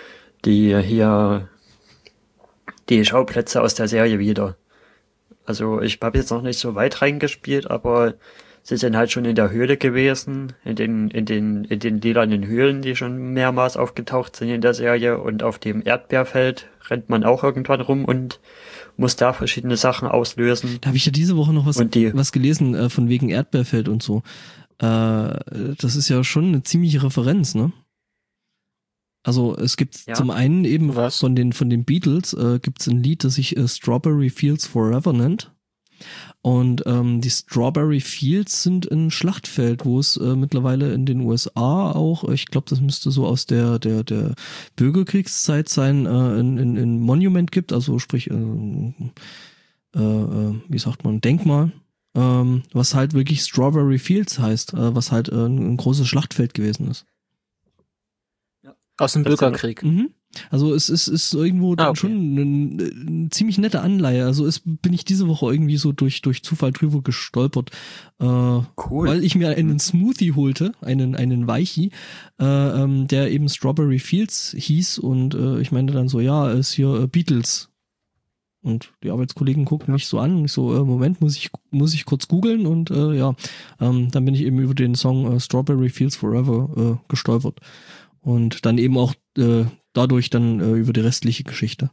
Schauplätze aus der Serie wieder. Also ich habe jetzt noch nicht so weit reingespielt, aber sie sind halt schon in der Höhle gewesen, in den lilanen Höhlen, die schon mehrmals aufgetaucht sind in der Serie, und auf dem Erdbeerfeld rennt man auch irgendwann rum und muss da verschiedene Sachen auslösen. Da habe ich ja diese Woche noch was gelesen, von wegen Erdbeerfeld und so. Das ist ja schon eine ziemliche Referenz, ne? Also es gibt zum einen eben von den Beatles gibt's ein Lied, das sich Strawberry Fields Forever nennt. Und die Strawberry Fields sind ein Schlachtfeld, wo es mittlerweile in den USA auch, ich glaube, das müsste so aus der Bürgerkriegszeit sein, ein Monument gibt, also sprich, wie sagt man, Denkmal, was halt wirklich Strawberry Fields heißt, was halt ein großes Schlachtfeld gewesen ist. Aus dem Bürgerkrieg. Mhm. Also es ist irgendwo dann schon eine ziemlich nette Anleihe. Also bin ich diese Woche irgendwie so durch Zufall drüber gestolpert. Cool. Weil ich mir einen Smoothie holte, einen Weichi, der eben Strawberry Fields hieß, und ich meinte dann so, ja, ist hier Beatles. Und die Arbeitskollegen guckten mich so an, und ich so, Moment, muss ich kurz googeln, und dann bin ich eben über den Song Strawberry Fields Forever gestolpert. Und dann eben auch dadurch dann über die restliche Geschichte.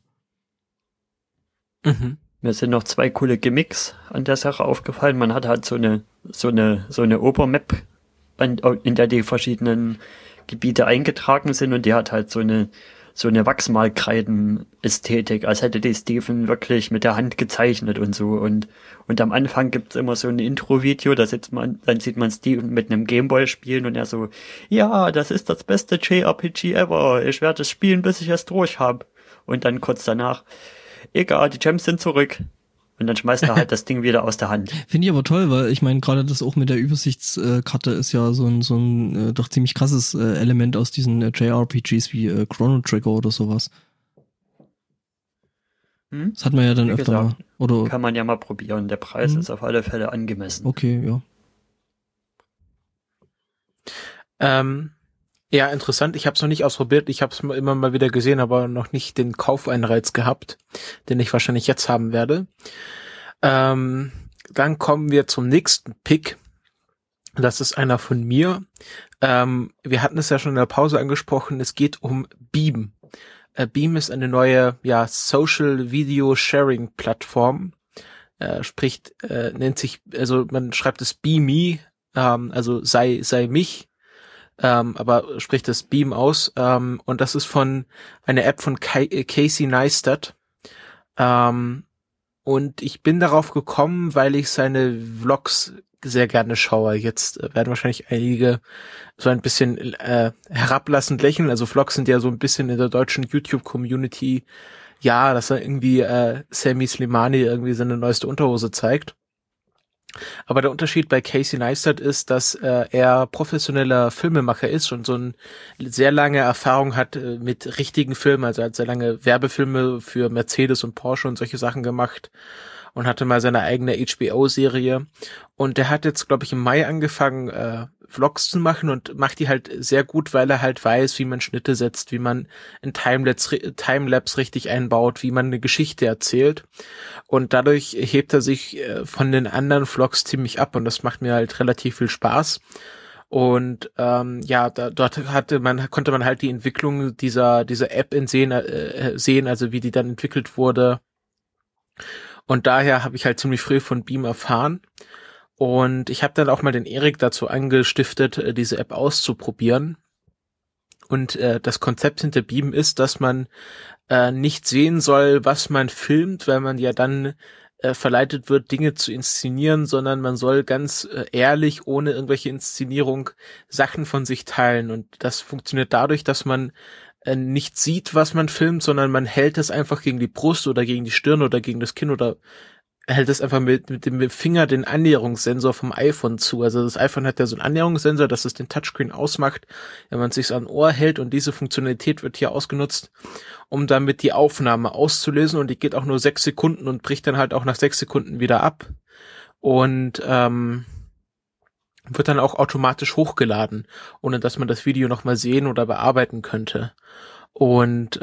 Mhm. Mir sind noch zwei coole Gimmicks an der Sache aufgefallen. Man hat halt so eine Obermap, in der die verschiedenen Gebiete eingetragen sind, und die hat halt so eine Wachsmalkreiden-Ästhetik, als hätte die Stephen wirklich mit der Hand gezeichnet und so. Und am Anfang gibt's immer so ein Intro-Video, dann sieht man Stephen mit einem Gameboy spielen, und er so, ja, das ist das beste JRPG ever, ich werde es spielen, bis ich es durch habe. Und dann kurz danach, egal, die Gems sind zurück. Und dann schmeißt er halt das Ding wieder aus der Hand. Finde ich aber toll, weil ich meine, gerade das auch mit der Übersichtskarte ist ja so ein doch ziemlich krasses Element aus diesen JRPGs wie Chrono Trigger oder sowas. Das hat man ja dann öfter mal. Oder kann man ja mal probieren. Der Preis ist auf alle Fälle angemessen. Okay, ja. Ja, interessant. Ich habe es noch nicht ausprobiert. Ich habe es immer mal wieder gesehen, aber noch nicht den Kaufeinreiz gehabt, den ich wahrscheinlich jetzt haben werde. Dann kommen wir zum nächsten Pick. Das ist einer von mir. Wir hatten es ja schon in der Pause angesprochen. Es geht um Beam. Beam ist eine neue, Social Video Sharing Plattform. Nennt sich, also man schreibt es Be Me, also sei mich. Aber spricht das Beam aus, und das ist von einer App von Casey Neistat, und ich bin darauf gekommen, weil ich seine Vlogs sehr gerne schaue. Jetzt werden wahrscheinlich einige so ein bisschen herablassend lächeln, also Vlogs sind ja so ein bisschen in der deutschen YouTube-Community ja, dass er irgendwie Sami Slimani irgendwie seine neueste Unterhose zeigt. Aber der Unterschied bei Casey Neistat ist, dass er professioneller Filmemacher ist und so eine sehr lange Erfahrung hat mit richtigen Filmen. Also er hat sehr lange Werbefilme für Mercedes und Porsche und solche Sachen gemacht und hatte mal seine eigene HBO-Serie. Und der hat jetzt, glaube ich, im Mai angefangen, Vlogs zu machen und macht die halt sehr gut, weil er halt weiß, wie man Schnitte setzt, wie man ein Timelapse richtig einbaut, wie man eine Geschichte erzählt. Und dadurch hebt er sich von den anderen Vlogs ziemlich ab und das macht mir halt relativ viel Spaß. Und dort konnte man halt die Entwicklung dieser App sehen, also wie die dann entwickelt wurde. Und daher habe ich halt ziemlich früh von Beam erfahren. Und ich habe dann auch mal den Erik dazu angestiftet, diese App auszuprobieren. Und das Konzept hinter Beam ist, dass man nicht sehen soll, was man filmt, weil man ja dann verleitet wird, Dinge zu inszenieren, sondern man soll ganz ehrlich, ohne irgendwelche Inszenierung, Sachen von sich teilen. Und das funktioniert dadurch, dass man nicht sieht, was man filmt, sondern man hält es einfach gegen die Brust oder gegen die Stirn oder gegen das Kinn oder hält es einfach mit dem Finger den Annäherungssensor vom iPhone zu. Also das iPhone hat ja so einen Annäherungssensor, dass es den Touchscreen ausmacht, wenn man es sich an Ohr hält, und diese Funktionalität wird hier ausgenutzt, um damit die Aufnahme auszulösen, und die geht auch nur 6 Sekunden und bricht dann halt auch nach 6 Sekunden wieder ab und wird dann auch automatisch hochgeladen, ohne dass man das Video nochmal sehen oder bearbeiten könnte. Und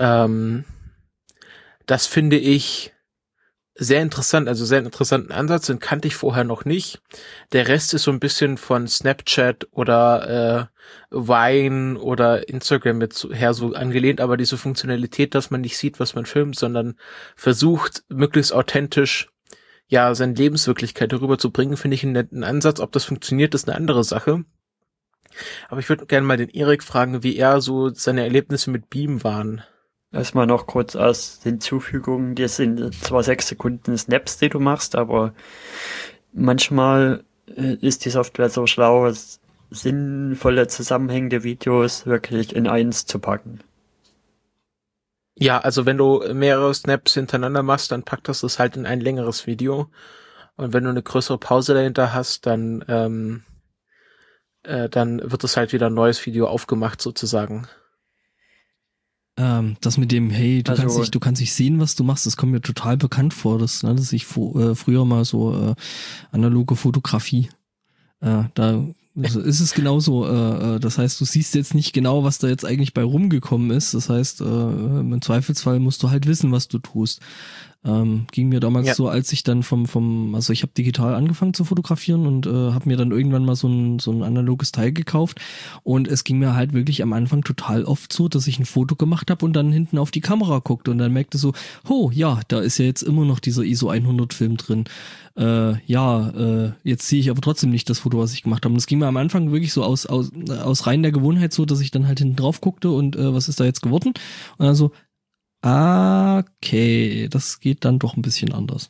das finde ich sehr interessant, also sehr interessanten Ansatz, den kannte ich vorher noch nicht. Der Rest ist so ein bisschen von Snapchat oder Vine oder Instagram jetzt her so angelehnt, aber diese Funktionalität, dass man nicht sieht, was man filmt, sondern versucht, möglichst authentisch seine Lebenswirklichkeit darüber zu bringen, finde ich einen netten Ansatz. Ob das funktioniert, ist eine andere Sache. Aber ich würde gerne mal den Erik fragen, wie er so seine Erlebnisse mit Beam waren. Erstmal noch kurz als Hinzufügung, das sind zwar 6 Sekunden Snaps, die du machst, aber manchmal ist die Software so schlau, sinnvolle, zusammenhängende Videos wirklich in eins zu packen. Ja, also wenn du mehrere Snaps hintereinander machst, dann packt das halt in ein längeres Video. Und wenn du eine größere Pause dahinter hast, dann wird es halt wieder ein neues Video aufgemacht sozusagen. Das mit dem, hey, du kannst nicht sehen, was du machst, das kommt mir total bekannt vor, dass ich früher mal so analoge Fotografie, da ist es genauso, das heißt, du siehst jetzt nicht genau, was da jetzt eigentlich bei rumgekommen ist, das heißt, im Zweifelsfall musst du halt wissen, was du tust. Ging mir damals so, als ich dann also ich habe digital angefangen zu fotografieren und habe mir dann irgendwann mal so ein analoges Teil gekauft, und es ging mir halt wirklich am Anfang total oft so, dass ich ein Foto gemacht habe und dann hinten auf die Kamera guckte und dann merkte so, da ist ja jetzt immer noch dieser ISO 100 Film drin. Jetzt sehe ich aber trotzdem nicht das Foto, was ich gemacht habe. Und das ging mir am Anfang wirklich so aus rein der Gewohnheit so, dass ich dann halt hinten drauf guckte und was ist da jetzt geworden? Und dann so, okay, das geht dann doch ein bisschen anders.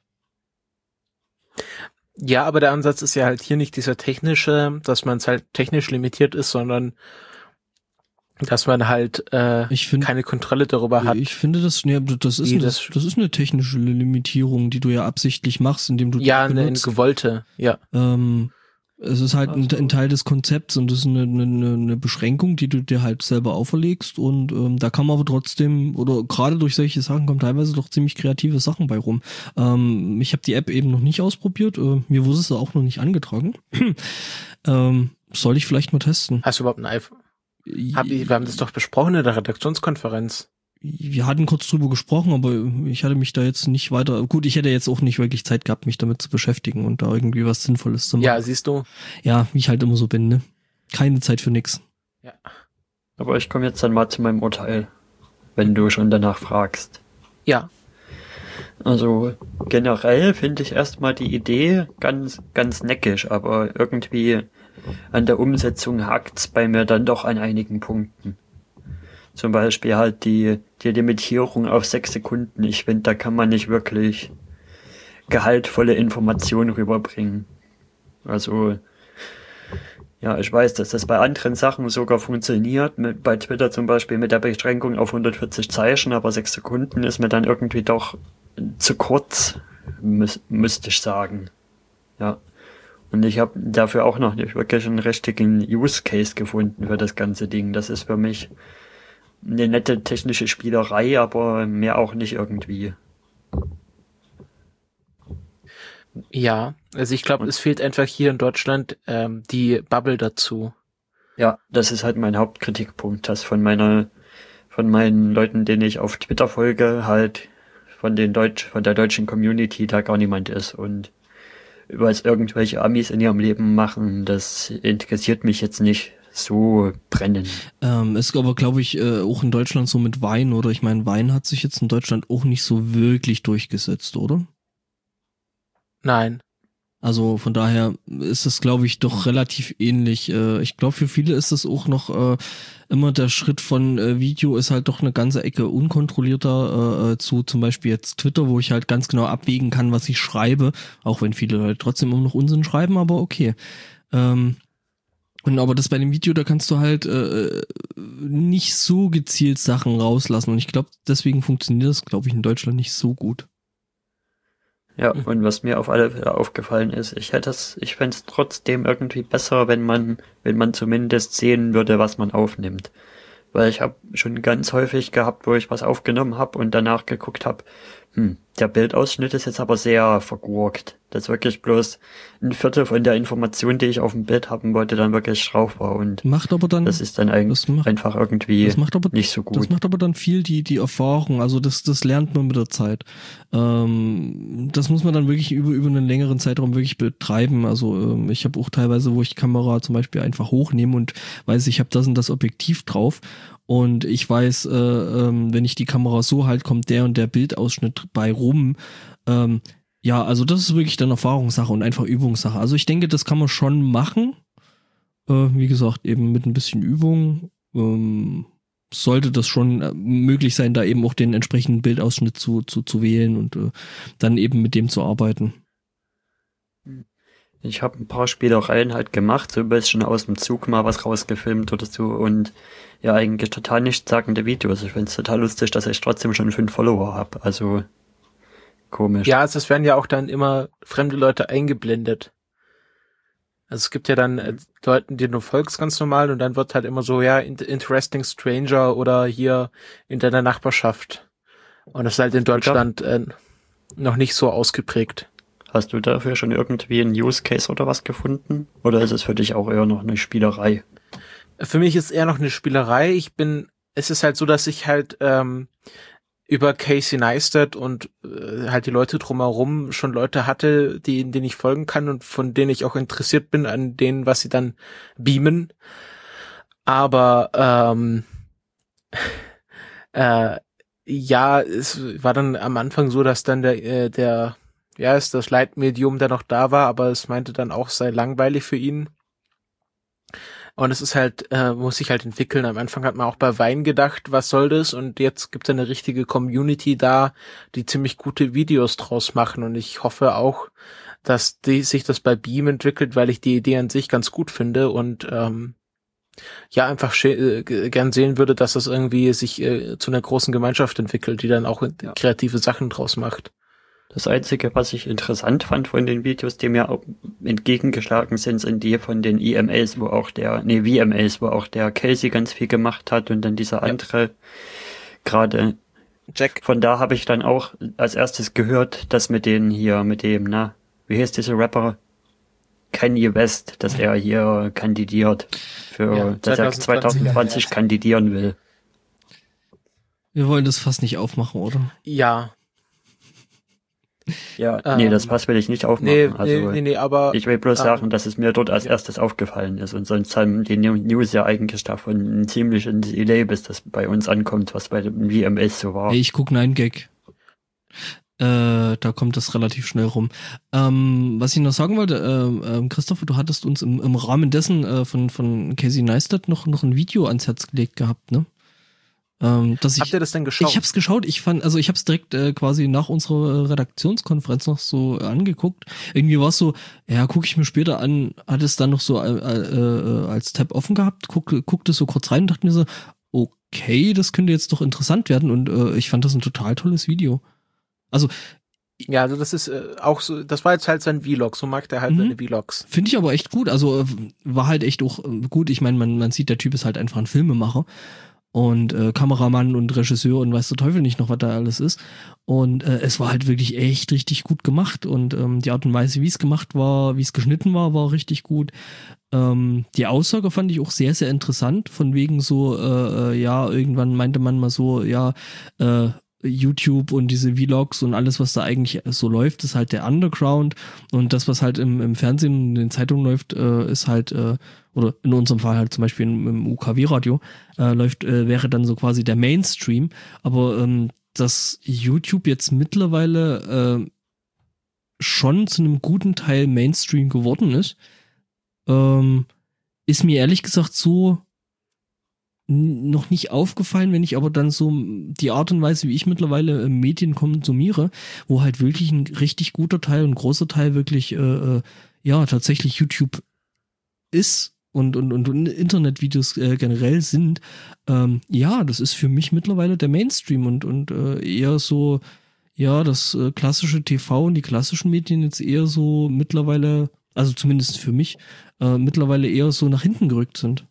Ja, aber der Ansatz ist ja halt hier nicht dieser technische, dass man es halt technisch limitiert ist, sondern dass man halt keine Kontrolle darüber hat. Ich finde, das ist eine technische Limitierung, die du ja absichtlich machst, indem du eine gewollte, ja. Es ist halt ein Teil des Konzepts und das ist eine Beschränkung, die du dir halt selber auferlegst, und da kann man aber trotzdem, oder gerade durch solche Sachen kommen teilweise doch ziemlich kreative Sachen bei rum. Ich habe die App eben noch nicht ausprobiert, mir wurde es auch noch nicht angetragen. Soll ich vielleicht mal testen? Hast du überhaupt ein iPhone? Wir haben das doch besprochen in der Redaktionskonferenz. Wir hatten kurz drüber gesprochen, aber ich hatte mich da jetzt nicht weiter... Gut, ich hätte jetzt auch nicht wirklich Zeit gehabt, mich damit zu beschäftigen und da irgendwie was Sinnvolles zu machen. Ja, siehst du. Ja, wie ich halt immer so bin, ne? Keine Zeit für nix. Ja. Aber ich komme jetzt dann mal zu meinem Urteil, wenn du schon danach fragst. Ja. Also generell finde ich erstmal die Idee ganz, ganz neckisch, aber irgendwie an der Umsetzung hakt's bei mir dann doch an einigen Punkten. Zum Beispiel halt die Limitierung auf 6 Sekunden. Ich finde, da kann man nicht wirklich gehaltvolle Informationen rüberbringen. Also Ja, ich weiß, dass das bei anderen Sachen sogar funktioniert. Bei Twitter zum Beispiel mit der Beschränkung auf 140 Zeichen, aber 6 Sekunden ist mir dann irgendwie doch zu kurz, müsste ich sagen. Ja. Und ich habe dafür auch noch nicht wirklich einen richtigen Use Case gefunden für das ganze Ding. Das ist für mich eine nette technische Spielerei, aber mehr auch nicht irgendwie. Ja, also ich glaube, es fehlt einfach hier in Deutschland die Bubble dazu. Ja, das ist halt mein Hauptkritikpunkt, dass von meinen Leuten, denen ich auf Twitter folge, halt von der deutschen Community da gar niemand ist und was irgendwelche Amis in ihrem Leben machen, das interessiert mich jetzt nicht so brennend. Ist aber, glaube ich, auch in Deutschland so mit Wein, oder? Ich meine, Wein hat sich jetzt in Deutschland auch nicht so wirklich durchgesetzt, oder? Nein. Also von daher ist es, glaube ich, doch relativ ähnlich. Ich glaube, für viele ist es auch noch immer der Schritt von Video ist halt doch eine ganze Ecke unkontrollierter zu zum Beispiel jetzt Twitter, wo ich halt ganz genau abwägen kann, was ich schreibe, auch wenn viele Leute trotzdem immer noch Unsinn schreiben, aber okay. Und aber das bei dem Video, da kannst du halt nicht so gezielt Sachen rauslassen und ich glaube, deswegen funktioniert das, glaube ich, in Deutschland nicht so gut. Ja, und was mir auf alle Fälle aufgefallen ist, ich fände es trotzdem irgendwie besser, wenn man zumindest sehen würde, was man aufnimmt. Weil ich habe schon ganz häufig gehabt, wo ich was aufgenommen habe und danach geguckt habe, der Bildausschnitt ist jetzt aber sehr vergurkt. Das ist wirklich bloß ein Viertel von der Information, die ich auf dem Bild haben wollte, dann wirklich drauf war. Und macht aber dann, das ist dann eigentlich einfach irgendwie nicht so gut. Das macht aber dann viel die Erfahrung, also das lernt man mit der Zeit. Das muss man dann wirklich über einen längeren Zeitraum wirklich betreiben. Also ich habe auch teilweise, wo ich Kamera zum Beispiel einfach hochnehme und weiß, ich habe das und das Objektiv drauf. Und ich weiß, wenn ich die Kamera so halt, kommt der und der Bildausschnitt bei rum. Ja, also das ist wirklich dann Erfahrungssache und einfach Übungssache. Also ich denke, das kann man schon machen. Wie gesagt, eben mit ein bisschen Übung sollte das schon möglich sein, da eben auch den entsprechenden Bildausschnitt zu wählen und dann eben mit dem zu arbeiten. Ich habe ein paar Spielereien halt gemacht, so ein bisschen aus dem Zug mal was rausgefilmt oder so und ja, eigentlich total nichtssagende Videos. Ich finde es total lustig, dass ich trotzdem schon 5 Follower habe, also komisch. Ja, also es werden ja auch dann immer fremde Leute eingeblendet. Also es gibt ja dann Leuten, die du folgst ganz normal und dann wird halt immer so, ja, interesting stranger oder hier in deiner Nachbarschaft. Und das ist halt in Deutschland noch nicht so ausgeprägt. Hast du dafür schon irgendwie einen Use Case oder was gefunden? Oder ist es für dich auch eher noch eine Spielerei? Für mich ist es eher noch eine Spielerei. Es ist halt so, dass ich halt über Casey Neistat und halt die Leute drumherum schon Leute hatte, denen ich folgen kann und von denen ich auch interessiert bin an denen, was sie dann beamen. Aber ja, es war dann am Anfang so, dass dann das Leitmedium da noch da war, aber es meinte dann auch, es sei langweilig für ihn. Und es ist halt, muss sich halt entwickeln. Am Anfang hat man auch bei Wein gedacht, was soll das? Und jetzt gibt es eine richtige Community da, die ziemlich gute Videos draus machen. Und ich hoffe auch, dass sich das bei Beam entwickelt, weil ich die Idee an sich ganz gut finde und ja, einfach gern sehen würde, dass das irgendwie sich zu einer großen Gemeinschaft entwickelt, die dann auch kreative Sachen draus macht. Das Einzige, was ich interessant fand von den Videos, die mir auch entgegengeschlagen sind die von den VMAs, wo auch der Casey ganz viel gemacht hat und dann dieser andere gerade Jack. Von da habe ich dann auch als erstes gehört, dass mit dem, wie heißt dieser Rapper? Kanye West, dass er hier kandidiert dass er 2020 kandidieren will. Wir wollen das fast nicht aufmachen, oder? Ja. Ja, nee, das Fass will ich nicht aufmachen. Nee, aber ich will bloß sagen, dass es mir dort als erstes aufgefallen ist und sonst haben die News ja eigentlich davon ein ziemliches Delay, bis das bei uns ankommt, was bei dem VMAs so war. Hey, ich guck Nein Gag. Da kommt das relativ schnell rum. Was ich noch sagen wollte, Christopher, du hattest uns im Rahmen dessen von Casey Neistat noch ein Video ans Herz gelegt gehabt, ne? Habt ihr das denn geschaut? Ich hab's geschaut, ich hab's direkt quasi nach unserer Redaktionskonferenz noch so angeguckt. Irgendwie war es so, ja, gucke ich mir später an, hat es dann noch so als Tab offen gehabt, guckte so kurz rein und dachte mir so, okay, das könnte jetzt doch interessant werden und ich fand das ein total tolles Video. Also ja, also das ist auch so, das war jetzt halt sein Vlog, so mag der halt seine Vlogs. Finde ich aber echt gut, also war halt echt auch gut, ich meine, man sieht, der Typ ist halt einfach ein Filmemacher und Kameramann und Regisseur und weiß der Teufel nicht noch, was da alles ist. Und es war halt wirklich echt richtig gut gemacht und die Art und Weise, wie es gemacht war, wie es geschnitten war richtig gut. Die Aussage fand ich auch sehr, sehr interessant, von wegen so, ja, irgendwann meinte man mal so, ja, YouTube und diese Vlogs und alles, was da eigentlich so läuft, ist halt der Underground und das, was halt im Fernsehen und in den Zeitungen läuft, ist halt, oder in unserem Fall halt zum Beispiel im UKW-Radio läuft, wäre dann so quasi der Mainstream, aber dass YouTube jetzt mittlerweile schon zu einem guten Teil Mainstream geworden ist mir ehrlich gesagt so noch nicht aufgefallen, wenn ich aber dann so die Art und Weise, wie ich mittlerweile Medien konsumiere, wo halt wirklich ein richtig guter Teil und großer Teil wirklich ja tatsächlich YouTube ist und Internetvideos generell sind, ja, das ist für mich mittlerweile der Mainstream und eher so, ja, das klassische TV und die klassischen Medien jetzt eher so mittlerweile, also zumindest für mich, mittlerweile eher so nach hinten gerückt sind.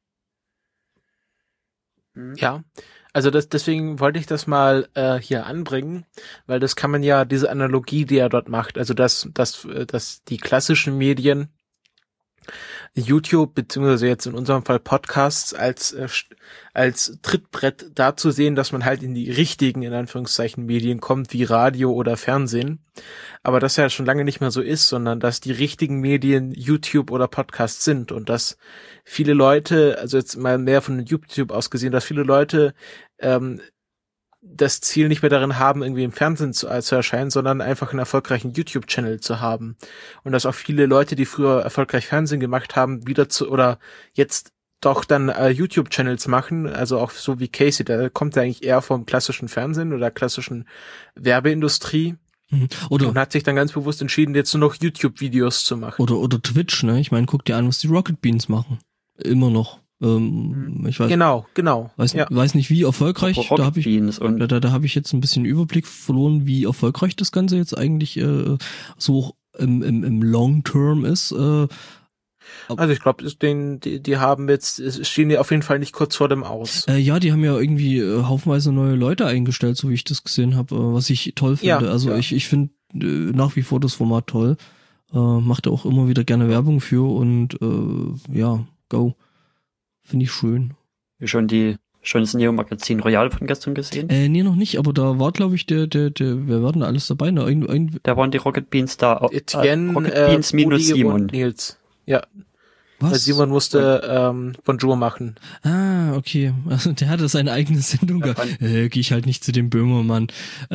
Ja, also deswegen wollte ich das mal hier anbringen, weil das kann man ja, diese Analogie, die er dort macht, also dass die klassischen Medien, YouTube beziehungsweise jetzt in unserem Fall Podcasts als Trittbrett dazu sehen, dass man halt in die richtigen, in Anführungszeichen, Medien kommt, wie Radio oder Fernsehen. Aber das ja schon lange nicht mehr so ist, sondern dass die richtigen Medien YouTube oder Podcasts sind und dass viele Leute, also jetzt mal mehr von YouTube aus gesehen, dass viele Leute das Ziel nicht mehr darin haben, irgendwie im Fernsehen zu erscheinen, sondern einfach einen erfolgreichen YouTube-Channel zu haben. Und dass auch viele Leute, die früher erfolgreich Fernsehen gemacht haben, oder jetzt doch dann YouTube-Channels machen, also auch so wie Casey, der kommt ja eigentlich eher vom klassischen Fernsehen oder klassischen Werbeindustrie. Oder, und hat sich dann ganz bewusst entschieden, jetzt nur noch YouTube-Videos zu machen. Oder Twitch, ne? Ich meine, guck dir an, was die Rocket Beans machen. Immer noch. Ich weiß, genau. Weiß nicht, wie erfolgreich. Da habe ich jetzt ein bisschen Überblick verloren, wie erfolgreich das Ganze jetzt eigentlich so im Long Term ist. Also ich glaube, die haben jetzt, stehen die auf jeden Fall nicht kurz vor dem Aus. Ja, die haben ja irgendwie haufenweise neue Leute eingestellt, so wie ich das gesehen habe, was ich toll finde. Ja, also ja. Ich finde nach wie vor das Format toll. Macht auch immer wieder gerne Werbung für und ja, go. Finde ich schön. Schon das Neo-Magazin Royal von gestern gesehen? Nee, noch nicht, aber da war, glaube ich, wir werden alles dabei. Da waren die Rocket Beans da. Etienne, Rocket Beans minus Simon. Und Nils. Ja. Was? Weil Simon musste Bonjour machen. Ah, okay. Also der hatte seine eigene Sendung. Geh ich halt nicht zu dem Böhmermann.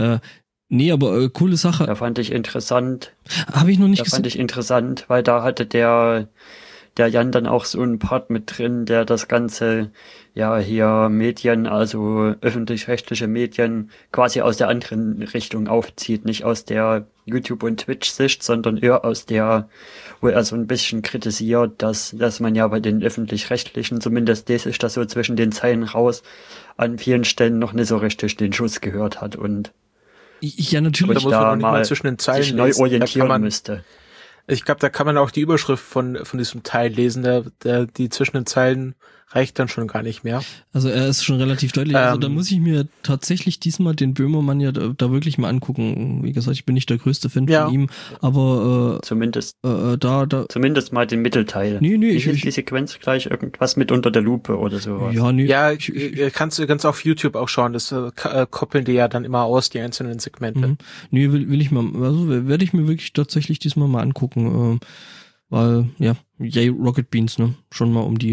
Nee, aber coole Sache. Da fand ich interessant. Habe ich noch nicht gesehen. Da fand ich interessant, weil da hatte der Jan dann auch so einen Part mit drin, der das Ganze, ja, hier Medien, also öffentlich-rechtliche Medien quasi aus der anderen Richtung aufzieht. Nicht aus der YouTube- und Twitch-Sicht, sondern eher aus der, wo er so ein bisschen kritisiert, dass man ja bei den öffentlich-rechtlichen, zumindest lese ich das so zwischen den Zeilen raus, an vielen Stellen noch nicht so richtig den Schuss gehört hat und ja, natürlich. Da muss man noch mal zwischen den Zeilen sich neu orientieren müsste. Ich glaube, da kann man auch die Überschrift von diesem Teil lesen, die zwischen den Zeilen reicht dann schon gar nicht mehr. Also er ist schon relativ deutlich. Also da muss ich mir tatsächlich diesmal den Böhmermann ja da wirklich mal angucken. Wie gesagt, ich bin nicht der größte Fan von ihm, aber zumindest zumindest mal den Mittelteil. Nee, ich die Sequenz gleich irgendwas mit unter der Lupe oder sowas. Ja, nee. Ja, kannst auf YouTube auch schauen. Das koppeln die ja dann immer aus, die einzelnen Segmente. Mhm. Nee, will ich mal, also werde ich mir wirklich tatsächlich diesmal mal angucken, weil, ja, yay, Rocket Beans, ne, schon mal um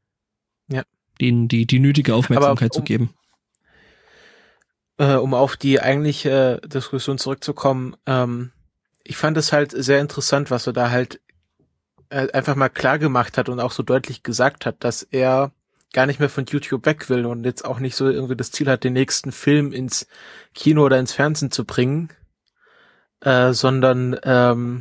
denen die nötige Aufmerksamkeit zu geben. Um auf die eigentliche Diskussion zurückzukommen, ich fand es halt sehr interessant, was er da halt einfach mal klar gemacht hat und auch so deutlich gesagt hat, dass er gar nicht mehr von YouTube weg will und jetzt auch nicht so irgendwie das Ziel hat, den nächsten Film ins Kino oder ins Fernsehen zu bringen, sondern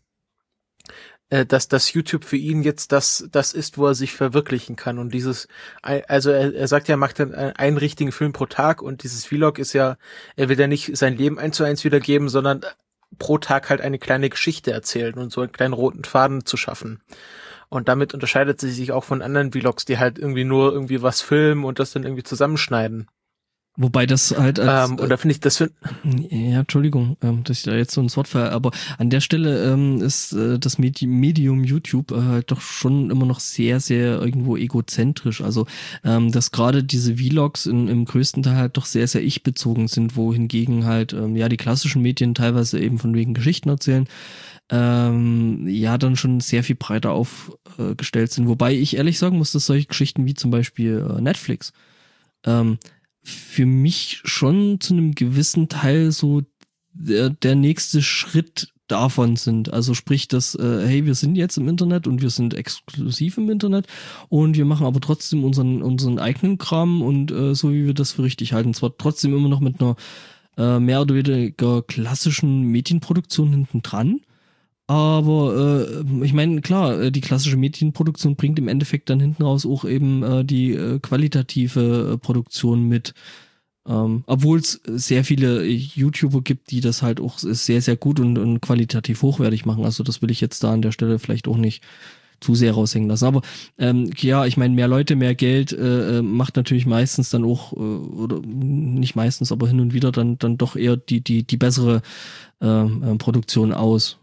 dass YouTube für ihn jetzt das ist, wo er sich verwirklichen kann. Und also er sagt ja, er macht dann einen richtigen Film pro Tag und dieses Vlog ist ja, er will ja nicht sein Leben 1:1 wiedergeben, sondern pro Tag halt eine kleine Geschichte erzählen und so einen kleinen roten Faden zu schaffen. Und damit unterscheidet sie sich auch von anderen Vlogs, die halt irgendwie nur irgendwie was filmen und das dann irgendwie zusammenschneiden. Wobei das halt als, und da finde ich das ja, Entschuldigung, dass ich da jetzt so ins Wort falle, aber an der Stelle ist das Medium YouTube halt doch schon immer noch sehr, sehr irgendwo egozentrisch. Also dass gerade diese Vlogs im größten Teil halt doch sehr, sehr ich-bezogen sind, wohingegen halt ja die klassischen Medien teilweise eben von wegen Geschichten erzählen, ja dann schon sehr viel breiter aufgestellt sind. Wobei ich ehrlich sagen muss, dass solche Geschichten wie zum Beispiel Netflix für mich schon zu einem gewissen Teil so der nächste Schritt davon sind. Also sprich, dass, hey, wir sind jetzt im Internet und wir sind exklusiv im Internet und wir machen aber trotzdem unseren eigenen Kram und so wie wir das für richtig halten. Zwar trotzdem immer noch mit einer mehr oder weniger klassischen Medienproduktion hinten dran, aber ich meine, klar, die klassische Medienproduktion bringt im Endeffekt dann hinten raus auch eben die qualitative Produktion mit. Obwohl es sehr viele YouTuber gibt, die das halt auch sehr, sehr gut und qualitativ hochwertig machen. Also das will ich jetzt da an der Stelle vielleicht auch nicht zu sehr raushängen lassen. Aber ja, ich meine, mehr Leute, mehr Geld macht natürlich meistens dann auch, oder nicht meistens, aber hin und wieder dann doch eher die bessere Produktion aus.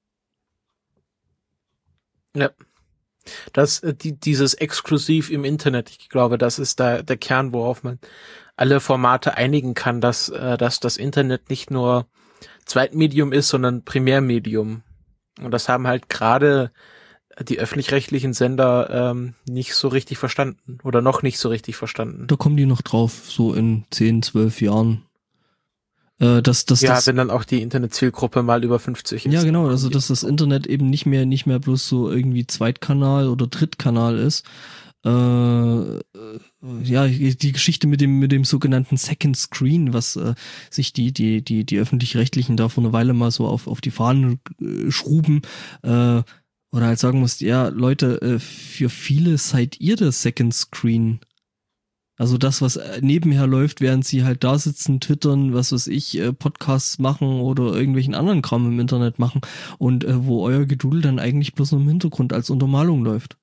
Ja. Dieses exklusiv im Internet, ich glaube, das ist da der Kern, worauf man alle Formate einigen kann, dass das Internet nicht nur Zweitmedium ist, sondern Primärmedium. Und das haben halt gerade die öffentlich-rechtlichen Sender nicht so richtig verstanden oder noch nicht so richtig verstanden. Da kommen die noch drauf, so in 10, 12 Jahren. Wenn dann auch die Internetzielgruppe mal über 50 ist. Ja, genau, also dass das Internet eben nicht mehr bloß so irgendwie Zweitkanal oder Drittkanal ist. Ja, die Geschichte mit dem sogenannten Second Screen, was sich die öffentlich-rechtlichen da vor einer Weile mal so auf die Fahnen schruben, oder halt sagen musst, ja, Leute, für viele seid ihr der Second Screen. Also das, was nebenher läuft, während sie halt da sitzen, twittern, was weiß ich, Podcasts machen oder irgendwelchen anderen Kram im Internet machen und wo euer Gedudel dann eigentlich bloß nur im Hintergrund als Untermalung läuft.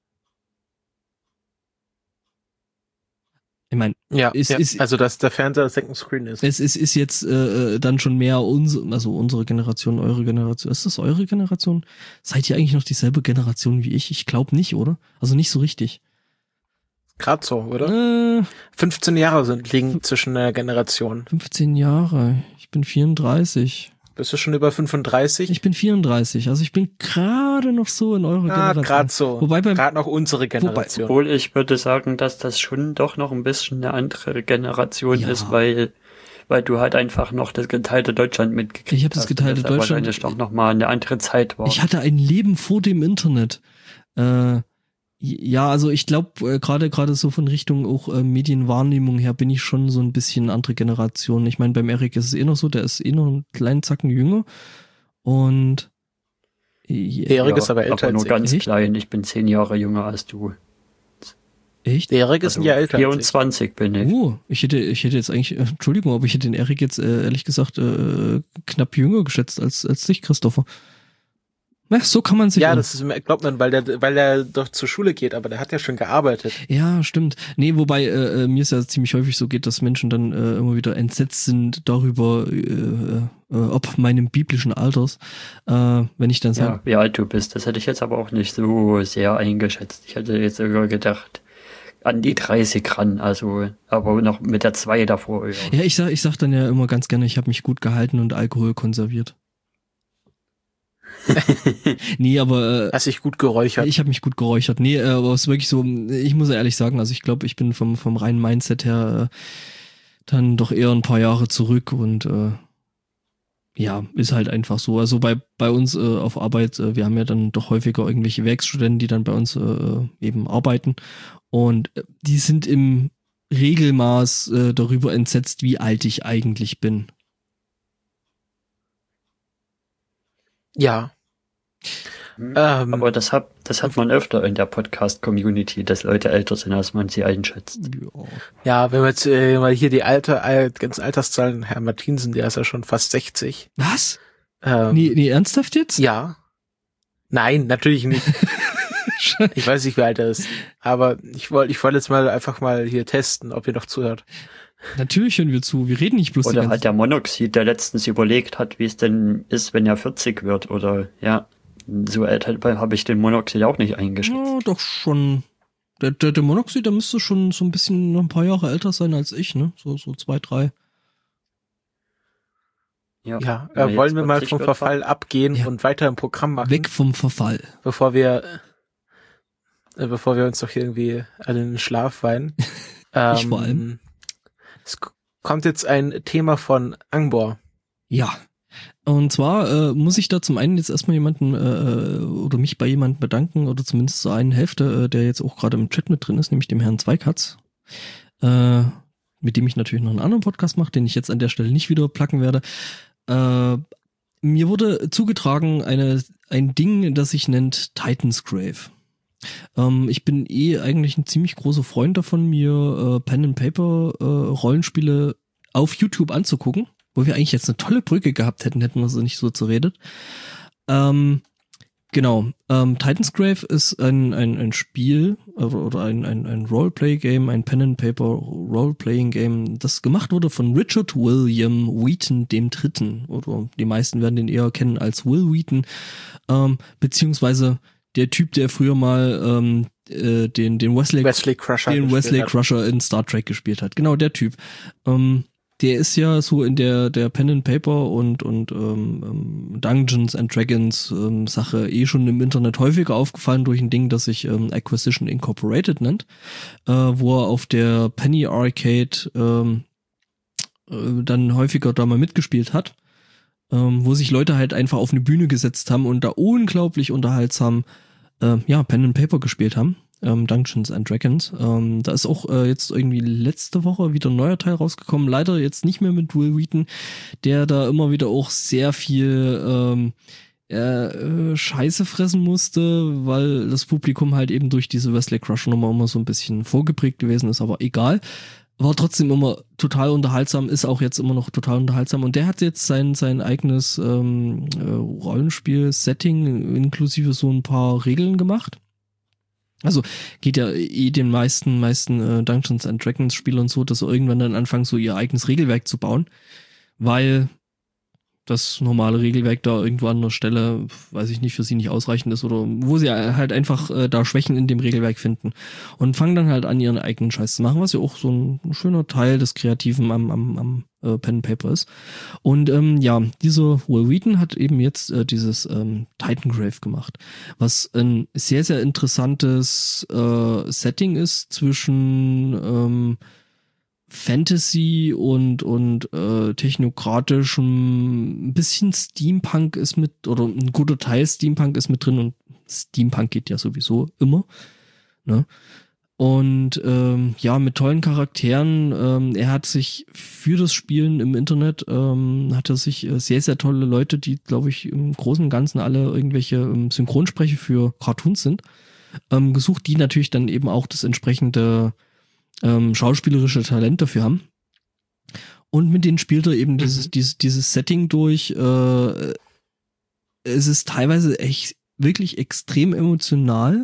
Ich meine, also dass der Fernseher Second Screen ist. Es ist jetzt dann schon mehr unsere Generation, eure Generation. Ist das eure Generation? Seid ihr eigentlich noch dieselbe Generation wie ich? Ich glaube nicht, oder? Also nicht so richtig. Gerade so, oder? 15 Jahre liegen zwischen der Generation. 15 Jahre. Ich bin 34. Bist du schon über 35? Ich bin 34. Also ich bin gerade noch so in eurer Generation. Gerade so. Wobei gerade noch unsere Generation. Obwohl ich würde sagen, dass das schon doch noch ein bisschen eine andere Generation ist, weil du halt einfach noch das geteilte Deutschland mitgekriegt hast. Ich habe das geteilte Deutschland. Wahrscheinlich doch noch mal eine andere Zeit war. Ich hatte ein Leben vor dem Internet. Ja, also ich glaube, gerade so von Richtung auch Medienwahrnehmung her bin ich schon so ein bisschen andere Generation. Ich meine, beim Erik ist es noch so, der ist noch einen kleinen Zacken jünger. Und der Erik ist aber älter aber nur als ganz ich. klein. Ich bin 10 Jahre jünger als du. Echt? Der Erik ist ein Jahr älter 24 bin ich. Ich hätte jetzt eigentlich, Entschuldigung, aber ich hätte den Erik jetzt ehrlich gesagt knapp jünger geschätzt als dich, Christopher. Ja, so kann man sich. Ja, das glaubt man, weil der doch zur Schule geht, aber der hat ja schon gearbeitet. Ja, stimmt. Nee, wobei mir es ja ziemlich häufig so geht, dass Menschen dann immer wieder entsetzt sind darüber, ob meinem biblischen Alters, wenn ich dann sage. Ja, wie alt du bist, das hätte ich jetzt aber auch nicht so sehr eingeschätzt. Ich hätte jetzt sogar gedacht, an die 30 ran, also, aber noch mit der 2 davor. Ja, ich sag dann ja immer ganz gerne, ich habe mich gut gehalten und Alkohol konserviert. Nee, aber hast dich gut geräuchert? Ich habe mich gut geräuchert. Nee, aber es ist wirklich so, ich muss ehrlich sagen, also ich glaube, ich bin vom reinen Mindset her dann doch eher ein paar Jahre zurück und Ja, ist halt einfach so. Also bei uns auf Arbeit, wir haben ja dann doch häufiger irgendwelche Werkstudenten, die dann bei uns eben arbeiten. Und die sind im Regelmaß darüber entsetzt, wie alt ich eigentlich bin. Ja. Aber das hat man öfter in der Podcast-Community, dass Leute älter sind, als man sie einschätzt. Ja, wenn wir jetzt mal hier die ganzen Alterszahlen, Herr Martinsen, der ist ja schon fast 60. Was? Nee, ernsthaft jetzt? Ja. Nein, natürlich nicht. Ich weiß nicht, wie alt er ist. Aber ich wollte jetzt mal einfach mal hier testen, ob ihr noch zuhört. Natürlich hören wir zu. Wir reden nicht bloß. Oder hat der Monoxid, der letztens überlegt hat, wie es denn ist, wenn er 40 wird, oder ja. So alt habe ich den Monoxid auch nicht eingeschätzt. Ja, doch schon. Der Monoxid, der müsste schon so ein bisschen noch ein paar Jahre älter sein als ich, ne? So 2, 3. Ja, wollen wir mal vom Verfall abgehen und weiter im Programm machen? Weg vom Verfall. Bevor wir uns doch irgendwie alle in den Schlaf weinen. Ich vor allem. Es kommt jetzt ein Thema von Angbor. Ja. Und zwar muss ich da zum einen jetzt erstmal jemanden oder mich bei jemandem bedanken, oder zumindest zur einen Hälfte, der jetzt auch gerade im Chat mit drin ist, nämlich dem Herrn Zweikatz, mit dem ich natürlich noch einen anderen Podcast mache, den ich jetzt an der Stelle nicht wieder placken werde. Mir wurde zugetragen ein Ding, das sich nennt Titan's Grave. Ich bin eigentlich ein ziemlich großer Freund davon, mir Pen and Paper Rollenspiele auf YouTube anzugucken, wo wir eigentlich jetzt eine tolle Brücke gehabt hätten wir so nicht so geredet. Genau. Titan's Grave ist ein Spiel oder ein Roleplay-Game, ein Pen and Paper Roleplaying-Game, das gemacht wurde von Richard William Wheaton III. Oder die meisten werden den eher kennen als Will Wheaton, beziehungsweise der Typ, der früher mal den Wesley Crusher in Star Trek gespielt hat. Genau, der Typ. Der ist ja so in der Pen and Paper und Dungeons and Dragons Sache schon im Internet häufiger aufgefallen durch ein Ding, das sich Acquisition Incorporated nennt, wo er auf der Penny Arcade dann häufiger da mal mitgespielt hat, wo sich Leute halt einfach auf eine Bühne gesetzt haben und da unglaublich unterhaltsam Pen and Paper gespielt haben. Dungeons and Dragons. Da ist auch jetzt irgendwie letzte Woche wieder ein neuer Teil rausgekommen. Leider jetzt nicht mehr mit Will Wheaton, der da immer wieder auch sehr viel Scheiße fressen musste, weil das Publikum halt eben durch diese Wesley Crusher Nummer immer so ein bisschen vorgeprägt gewesen ist, aber egal. War trotzdem immer total unterhaltsam, ist auch jetzt immer noch total unterhaltsam. Und der hat jetzt sein eigenes Rollenspiel-Setting inklusive so ein paar Regeln gemacht. Also geht ja den meisten Dungeons and Dragons Spielern so, dass sie irgendwann dann anfangen, so ihr eigenes Regelwerk zu bauen, weil das normale Regelwerk da irgendwo an der Stelle, weiß ich nicht, für sie nicht ausreichend ist oder wo sie halt einfach da Schwächen in dem Regelwerk finden und fangen dann halt an, ihren eigenen Scheiß zu machen, was ja auch so ein schöner Teil des Kreativen am Pen and Paper ist. Und dieser Will Wheaton hat eben jetzt dieses Titan Grave gemacht, was ein sehr, sehr interessantes Setting ist zwischen Fantasy und technokratischem, ein bisschen Steampunk ist mit, oder ein guter Teil Steampunk ist mit drin, und Steampunk geht ja sowieso immer, ne? Und mit tollen Charakteren. Er hat sich für das Spielen im Internet hat er sich sehr, sehr tolle Leute, die, glaube ich, im Großen und Ganzen alle irgendwelche Synchronsprecher für Cartoons sind, gesucht, die natürlich dann eben auch das entsprechende schauspielerische Talent dafür haben. Und mit denen spielt er eben dieses Setting durch. Es ist teilweise echt wirklich extrem emotional.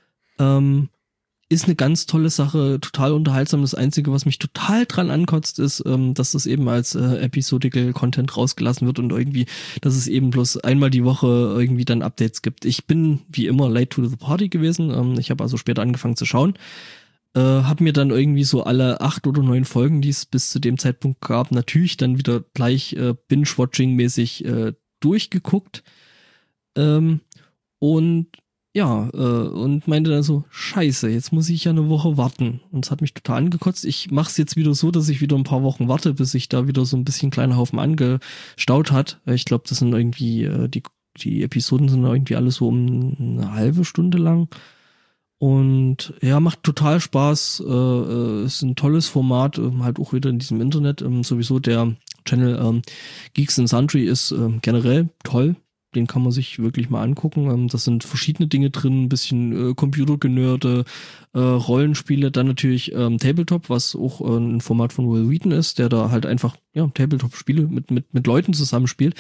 Ist eine ganz tolle Sache, total unterhaltsam. Das Einzige, was mich total dran ankotzt, ist, dass das eben als episodical Content rausgelassen wird und irgendwie, dass es eben bloß einmal die Woche irgendwie dann Updates gibt. Ich bin wie immer late to the party gewesen. Ich habe also später angefangen zu schauen. Hab mir dann irgendwie so alle 8 oder 9 Folgen, die es bis zu dem Zeitpunkt gab, natürlich dann wieder gleich Binge-Watching-mäßig durchgeguckt. Und und meinte dann so, scheiße, jetzt muss ich ja eine Woche warten. Und es hat mich total angekotzt. Ich mache es jetzt wieder so, dass ich wieder ein paar Wochen warte, bis sich da wieder so ein bisschen kleiner Haufen angestaut hat. Ich glaube, das sind irgendwie, die Episoden sind irgendwie alle so um eine halbe Stunde lang. Und ja, macht total Spaß. Ist ein tolles Format, halt auch wieder in diesem Internet. Sowieso der Channel Geeks and Sundry ist generell toll. Den kann man sich wirklich mal angucken. Das sind verschiedene Dinge drin, ein bisschen Computergenörde, Rollenspiele, dann natürlich Tabletop, was auch ein Format von Will Wheaton ist, der da halt einfach Tabletop-Spiele mit Leuten zusammenspielt.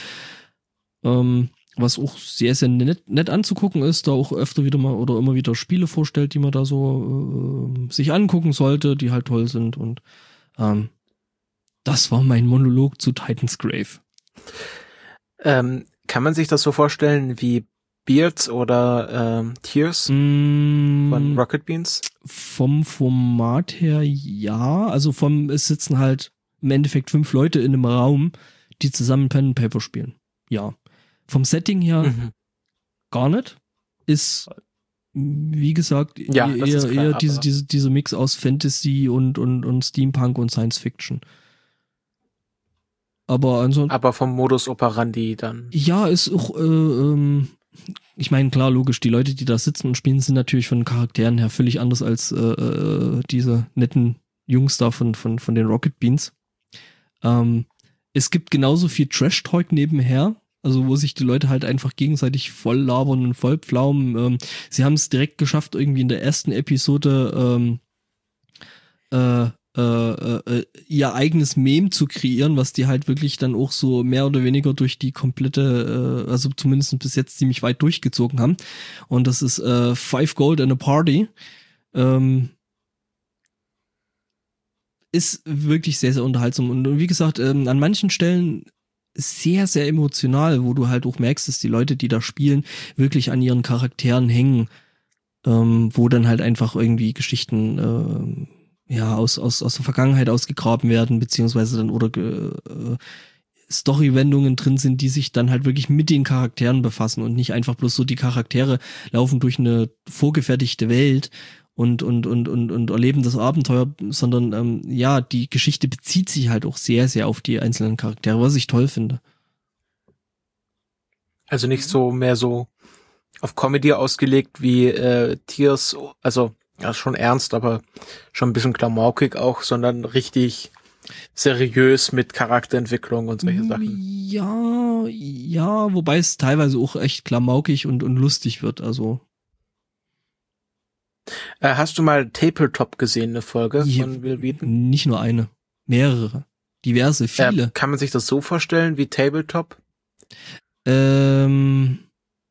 Was auch sehr, sehr nett anzugucken ist, da auch öfter wieder mal oder immer wieder Spiele vorstellt, die man da so sich angucken sollte, die halt toll sind. Und das war mein Monolog zu Titan's Grave. Kann man sich das so vorstellen wie Beards oder Tears von Rocket Beans? Vom Format her ja. Also es sitzen halt im Endeffekt 5 Leute in einem Raum, die zusammen Pen and Paper spielen. Ja. Vom Setting her gar nicht. Ist, wie gesagt, eher diese Mix aus Fantasy und Steampunk und Science Fiction. Aber vom Modus operandi dann. Ja, ist auch, ich meine, klar, logisch, die Leute, die da sitzen und spielen, sind natürlich von den Charakteren her völlig anders als diese netten Jungs da von den Rocket Beans. Es gibt genauso viel Trash-Talk nebenher, also wo sich die Leute halt einfach gegenseitig voll labern und voll pflaumen. Sie haben es direkt geschafft, irgendwie in der ersten Episode ihr eigenes Meme zu kreieren, was die halt wirklich dann auch so mehr oder weniger durch die komplette, also zumindest bis jetzt ziemlich weit durchgezogen haben. Und das ist 5 Gold and a Party. Ist wirklich sehr, sehr unterhaltsam. Und wie gesagt, an manchen Stellen sehr, sehr emotional, wo du halt auch merkst, dass die Leute, die da spielen, wirklich an ihren Charakteren hängen, wo dann halt einfach irgendwie Geschichten aus der Vergangenheit ausgegraben werden, beziehungsweise dann oder Story-Wendungen drin sind, die sich dann halt wirklich mit den Charakteren befassen und nicht einfach bloß so die Charaktere laufen durch eine vorgefertigte Welt und erleben das Abenteuer, sondern die Geschichte bezieht sich halt auch sehr, sehr auf die einzelnen Charaktere, was ich toll finde. Also nicht so mehr so auf Comedy ausgelegt wie Tears, also ja, schon ernst, aber schon ein bisschen klamaukig auch, sondern richtig seriös mit Charakterentwicklung und solche Sachen. Ja, wobei es teilweise auch echt klamaukig und lustig wird, also. Hast du mal Tabletop gesehen, eine Folge von Will Wheaton? Nicht nur eine, mehrere, diverse, viele. Kann man sich das so vorstellen wie Tabletop? Vom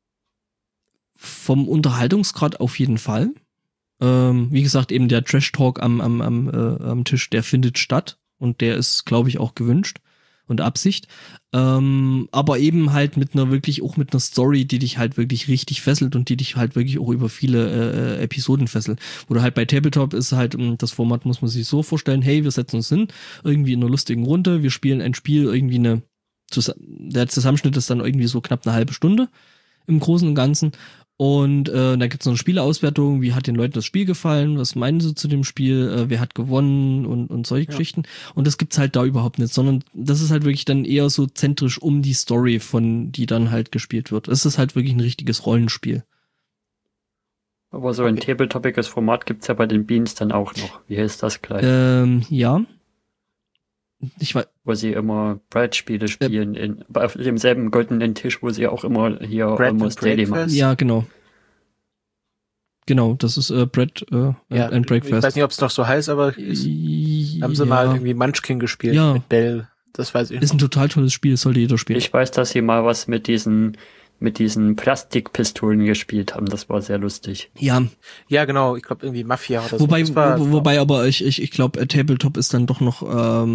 Unterhaltungsgrad auf jeden Fall. Wie gesagt, eben der Trash-Talk am Tisch, der findet statt und der ist, glaube ich, auch gewünscht und Absicht. Aber eben halt mit einer Story, die dich halt wirklich richtig fesselt und die dich halt wirklich auch über viele Episoden fesselt. Oder halt bei Tabletop ist halt, das Format muss man sich so vorstellen, hey, wir setzen uns hin, irgendwie in einer lustigen Runde, wir spielen ein Spiel, irgendwie der Zusammenschnitt ist dann irgendwie so knapp eine halbe Stunde im Großen und Ganzen. Und da gibt's noch eine Spieleauswertung, wie hat den Leuten das Spiel gefallen, was meinen sie zu dem Spiel, wer hat gewonnen und solche Geschichten. Und das gibt's halt da überhaupt nicht, sondern das ist halt wirklich dann eher so zentrisch um die Story, die dann halt gespielt wird. Es ist halt wirklich ein richtiges Rollenspiel. Aber so ein tabletopiges Format gibt's ja bei den Beans dann auch noch. Wie heißt das gleich? Ja. Ich weiß. Wo sie immer Brettspiele spielen, auf demselben goldenen Tisch, wo sie auch immer hier Almost Daily machen. Ja, genau. Genau, das ist Bread and Breakfast. Ich weiß nicht, ob es noch so heißt, aber haben sie mal irgendwie Munchkin gespielt mit Bell. Das weiß ich. Ist ein total tolles Spiel, das sollte jeder spielen. Ich weiß, dass sie mal was mit diesen Plastikpistolen gespielt haben. Das war sehr lustig. Ja, genau. Ich glaube irgendwie Mafia oder so. Wobei aber ich glaube, Tabletop ist dann doch noch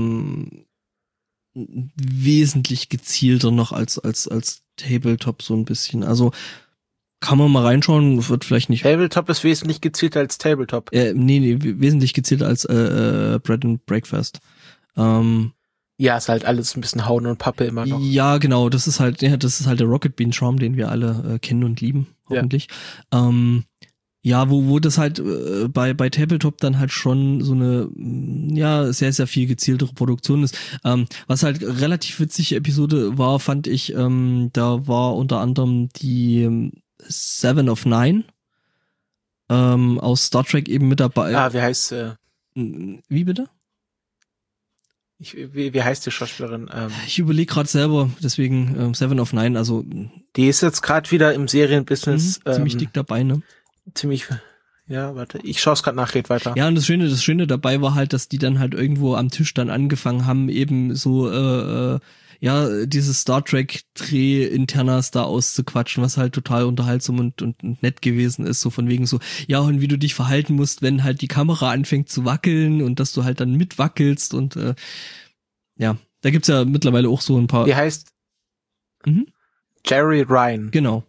wesentlich gezielter noch als Tabletop so ein bisschen. Also kann man mal reinschauen, wird vielleicht nicht. Tabletop ist wesentlich gezielter als Tabletop. Nee, wesentlich gezielter als Bread and Breakfast. Ja, ist halt alles ein bisschen Hauen und Pappe immer noch. Ja, genau, das ist halt der Rocket Bean Charme, den wir alle kennen und lieben. hoffentlich. Ja, wo das halt bei Tabletop dann halt schon so eine sehr, sehr viel gezieltere Produktion ist. Was halt relativ witzige Episode war, fand ich, da war unter anderem die Seven of Nine aus Star Trek eben mit dabei. Wie heißt Wie bitte? Wie heißt die Schauspielerin? Ich überlege gerade selber, deswegen Seven of Nine, also die ist jetzt gerade wieder im Serienbusiness ziemlich dick dabei, ne? Warte, ich schaue es gerade nach, red weiter. Ja, und das Schöne dabei war halt, dass die dann halt irgendwo am Tisch dann angefangen haben, eben so dieses Star Trek Dreh-Internas da auszuquatschen, was halt total unterhaltsam und nett gewesen ist, so von wegen so, ja, und wie du dich verhalten musst, wenn halt die Kamera anfängt zu wackeln und dass du halt dann mitwackelst und da gibt's ja mittlerweile auch so ein paar. Die heißt Jerry Ryan. Genau.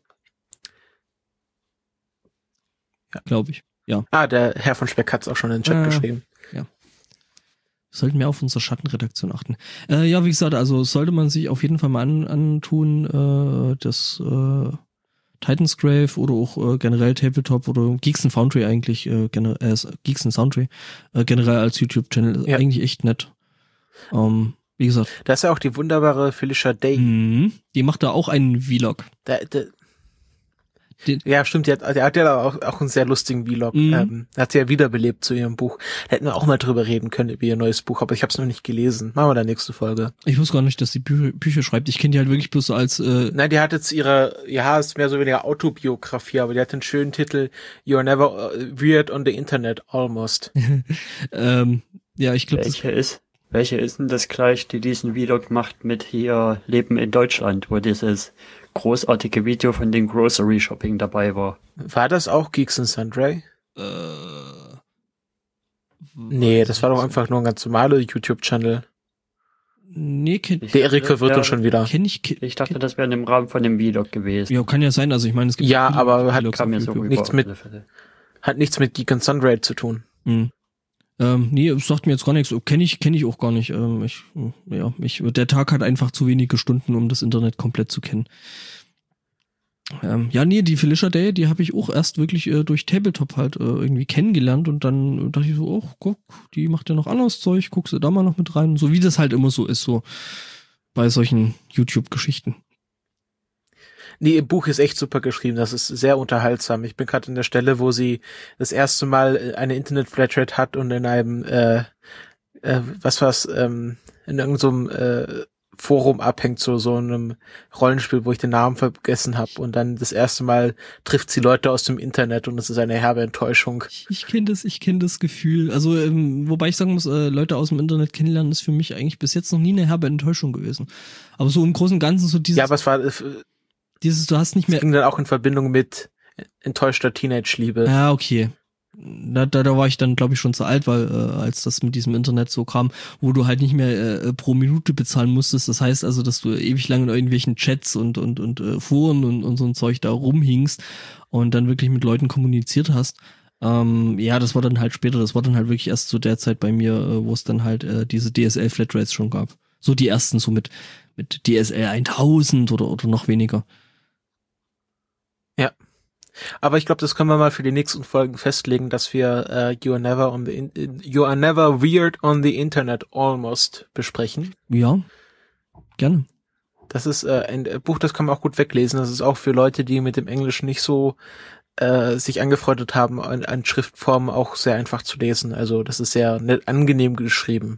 Ja, glaube ich. Ja. Der Herr von Speck hat's auch schon in den Chat geschrieben. Ja. Sollten wir auf unsere Schattenredaktion achten. Wie gesagt, also sollte man sich auf jeden Fall mal antun, das Titan's Grave oder auch generell Tabletop oder Geeks and Foundry eigentlich, Geeks and Foundry generell als YouTube-Channel, eigentlich echt nett. Wie gesagt. Da ist ja auch die wunderbare Felicia Day. Die macht da auch einen Vlog. Ja, stimmt, die hat ja auch einen sehr lustigen Vlog. Hat sie ja wiederbelebt zu ihrem Buch. Da hätten wir auch mal drüber reden können, über ihr neues Buch, aber ich habe es noch nicht gelesen. Machen wir da nächste Folge. Ich wusste gar nicht, dass sie Bücher schreibt. Ich kenne die halt wirklich bloß so als... Nein, die hat jetzt ist mehr so weniger Autobiografie, aber die hat den schönen Titel You're Never Weird on the Internet, Almost. Ich glaube... Welche ist denn das gleich, die diesen Vlog macht mit hier Leben in Deutschland, wo dieses großartige Video von den Grocery Shopping dabei war? War das auch Geeks and Sundry? Nee, das war doch einfach nur ein ganz normaler YouTube-Channel. Nee, der Erik verwirrt uns schon wieder. Ich dachte, das wäre im Rahmen von dem Vlog gewesen. Ja, kann ja sein, also ich meine, es gibt... Ja, aber hat nichts mit Geek and Sundry zu tun. Nee, es sagt mir jetzt gar nichts. Kenn ich auch gar nicht. Der Tag hat einfach zu wenige Stunden, um das Internet komplett zu kennen. Die Felicia Day, die habe ich auch erst wirklich durch Tabletop halt irgendwie kennengelernt und dann dachte ich so, oh, guck, die macht ja noch anderes Zeug, guckst du da mal noch mit rein. So wie das halt immer so ist, so bei solchen YouTube-Geschichten. Nee, ihr Buch ist echt super geschrieben, das ist sehr unterhaltsam. Ich bin gerade an der Stelle, wo sie das erste Mal eine Internet-Flatrate hat und in einem, in irgendeinem so Forum abhängt, so einem Rollenspiel, wo ich den Namen vergessen habe und dann das erste Mal trifft sie Leute aus dem Internet und es ist eine herbe Enttäuschung. Ich kenne das Gefühl. Also, wobei ich sagen muss, Leute aus dem Internet kennenlernen ist für mich eigentlich bis jetzt noch nie eine herbe Enttäuschung gewesen. Aber so im Großen und Ganzen so dieses... Ja, aber es war... du hast nicht mehr... Das ging dann auch in Verbindung mit enttäuschter Teenage-Liebe. Ja, okay. Da war ich dann, glaube ich, schon zu alt, weil als das mit diesem Internet so kam, wo du halt nicht mehr pro Minute bezahlen musstest. Das heißt also, dass du ewig lang in irgendwelchen Chats und Foren und so ein Zeug da rumhingst und dann wirklich mit Leuten kommuniziert hast. Das war dann halt später. Das war dann halt wirklich erst zu der Zeit bei mir, wo es dann halt diese DSL-Flatrates schon gab. So die ersten so mit DSL 1000 oder noch weniger. Ja. Aber ich glaube, das können wir mal für die nächsten Folgen festlegen, dass wir You are never weird on the Internet almost besprechen. Ja, gerne. Das ist ein Buch, das kann man auch gut weglesen. Das ist auch für Leute, die mit dem Englischen nicht so sich angefreundet haben, an Schriftformen auch sehr einfach zu lesen. Also das ist sehr nett, angenehm geschrieben.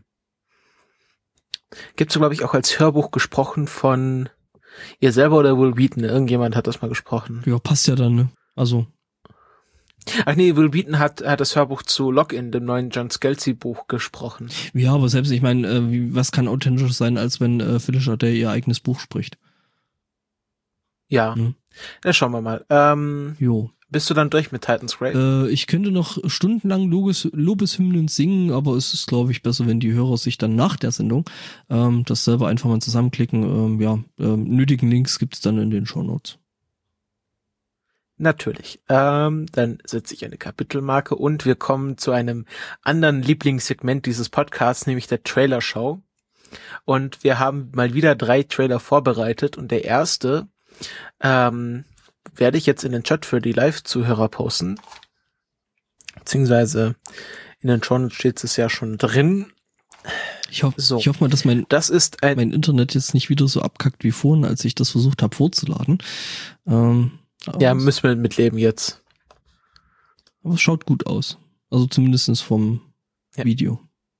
Gibt's, glaube ich, auch als Hörbuch gesprochen von ihr selber oder Will Wheaton. Irgendjemand hat das mal gesprochen. Ja, passt ja dann, ne? Also. Ach nee, Will Wheaton hat das Hörbuch zu Lock-In, dem neuen John Scalzi-Buch, gesprochen. Ja, aber selbst, ich meine, was kann authentischer sein, als wenn Felicia Day ihr eigenes Buch spricht? Ja, dann schauen wir mal. Jo. Bist du dann durch mit Titan's Grave? Ich könnte noch stundenlang Lobeshymnen singen, aber es ist, glaube ich, besser, wenn die Hörer sich dann nach der Sendung das selber einfach mal zusammenklicken. Nötigen Links gibt es dann in den Shownotes. Natürlich. Dann setze ich eine Kapitelmarke und wir kommen zu einem anderen Lieblingssegment dieses Podcasts, nämlich der Trailer-Show. Und wir haben mal wieder 3 Trailer vorbereitet und der erste werde ich jetzt in den Chat für die Live-Zuhörer posten. Beziehungsweise in den Shownotes steht es ja schon drin. Ich hoffe mal, dass mein Internet jetzt nicht wieder so abkackt wie vorhin, als ich das versucht habe vorzuladen. Ja, müssen wir mitleben jetzt. Aber es schaut gut aus. Also zumindest vom Video.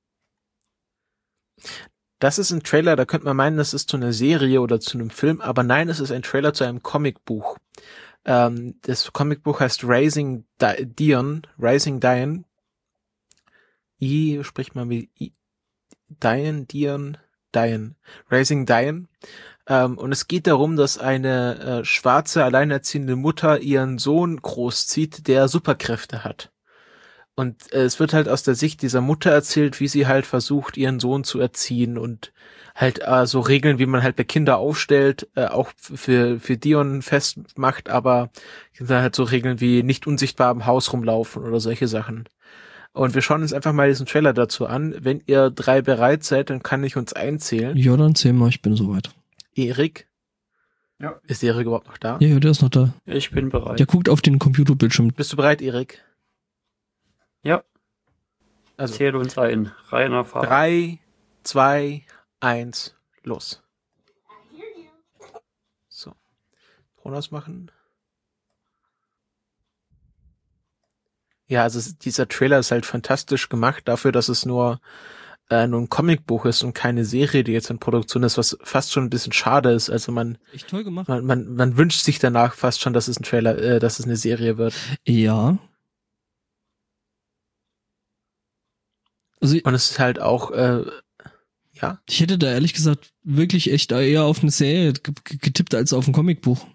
Das ist ein Trailer, da könnte man meinen, das ist zu einer Serie oder zu einem Film, aber nein, es ist ein Trailer zu einem Comicbuch. Das Comicbuch heißt Raising Dion. Spricht man wie Dion. Raising Dion. Und es geht darum, dass eine schwarze, alleinerziehende Mutter ihren Sohn großzieht, der Superkräfte hat. Und es wird halt aus der Sicht dieser Mutter erzählt, wie sie halt versucht, ihren Sohn zu erziehen und halt so Regeln, wie man halt bei Kindern aufstellt, auch für Dion festmacht, aber dann halt so Regeln wie nicht unsichtbar im Haus rumlaufen oder solche Sachen. Und wir schauen uns einfach mal diesen Trailer dazu an. Wenn ihr 3 bereit seid, dann kann ich uns einzählen. Ja, dann zähl mal, ich bin soweit. Erik? Ja. Ist Erik überhaupt noch da? Ja, der ist noch da. Ich bin bereit. Der guckt auf den Computerbildschirm. Bist du bereit, Erik? Ja. Also Zähl uns ein. Reiner Fahrer. 3, 2, 1, los. So. Ton ausmachen. Ja, also dieser Trailer ist halt fantastisch gemacht dafür, dass es nur ein Comicbuch ist und keine Serie, die jetzt in Produktion ist, was fast schon ein bisschen schade ist. Also Echt toll gemacht. man wünscht sich danach fast schon, dass es ein Trailer, dass es eine Serie wird. Ja. Also, und es ist halt auch, ja. Ich hätte da ehrlich gesagt wirklich echt eher auf eine Serie getippt als auf ein Comicbuch.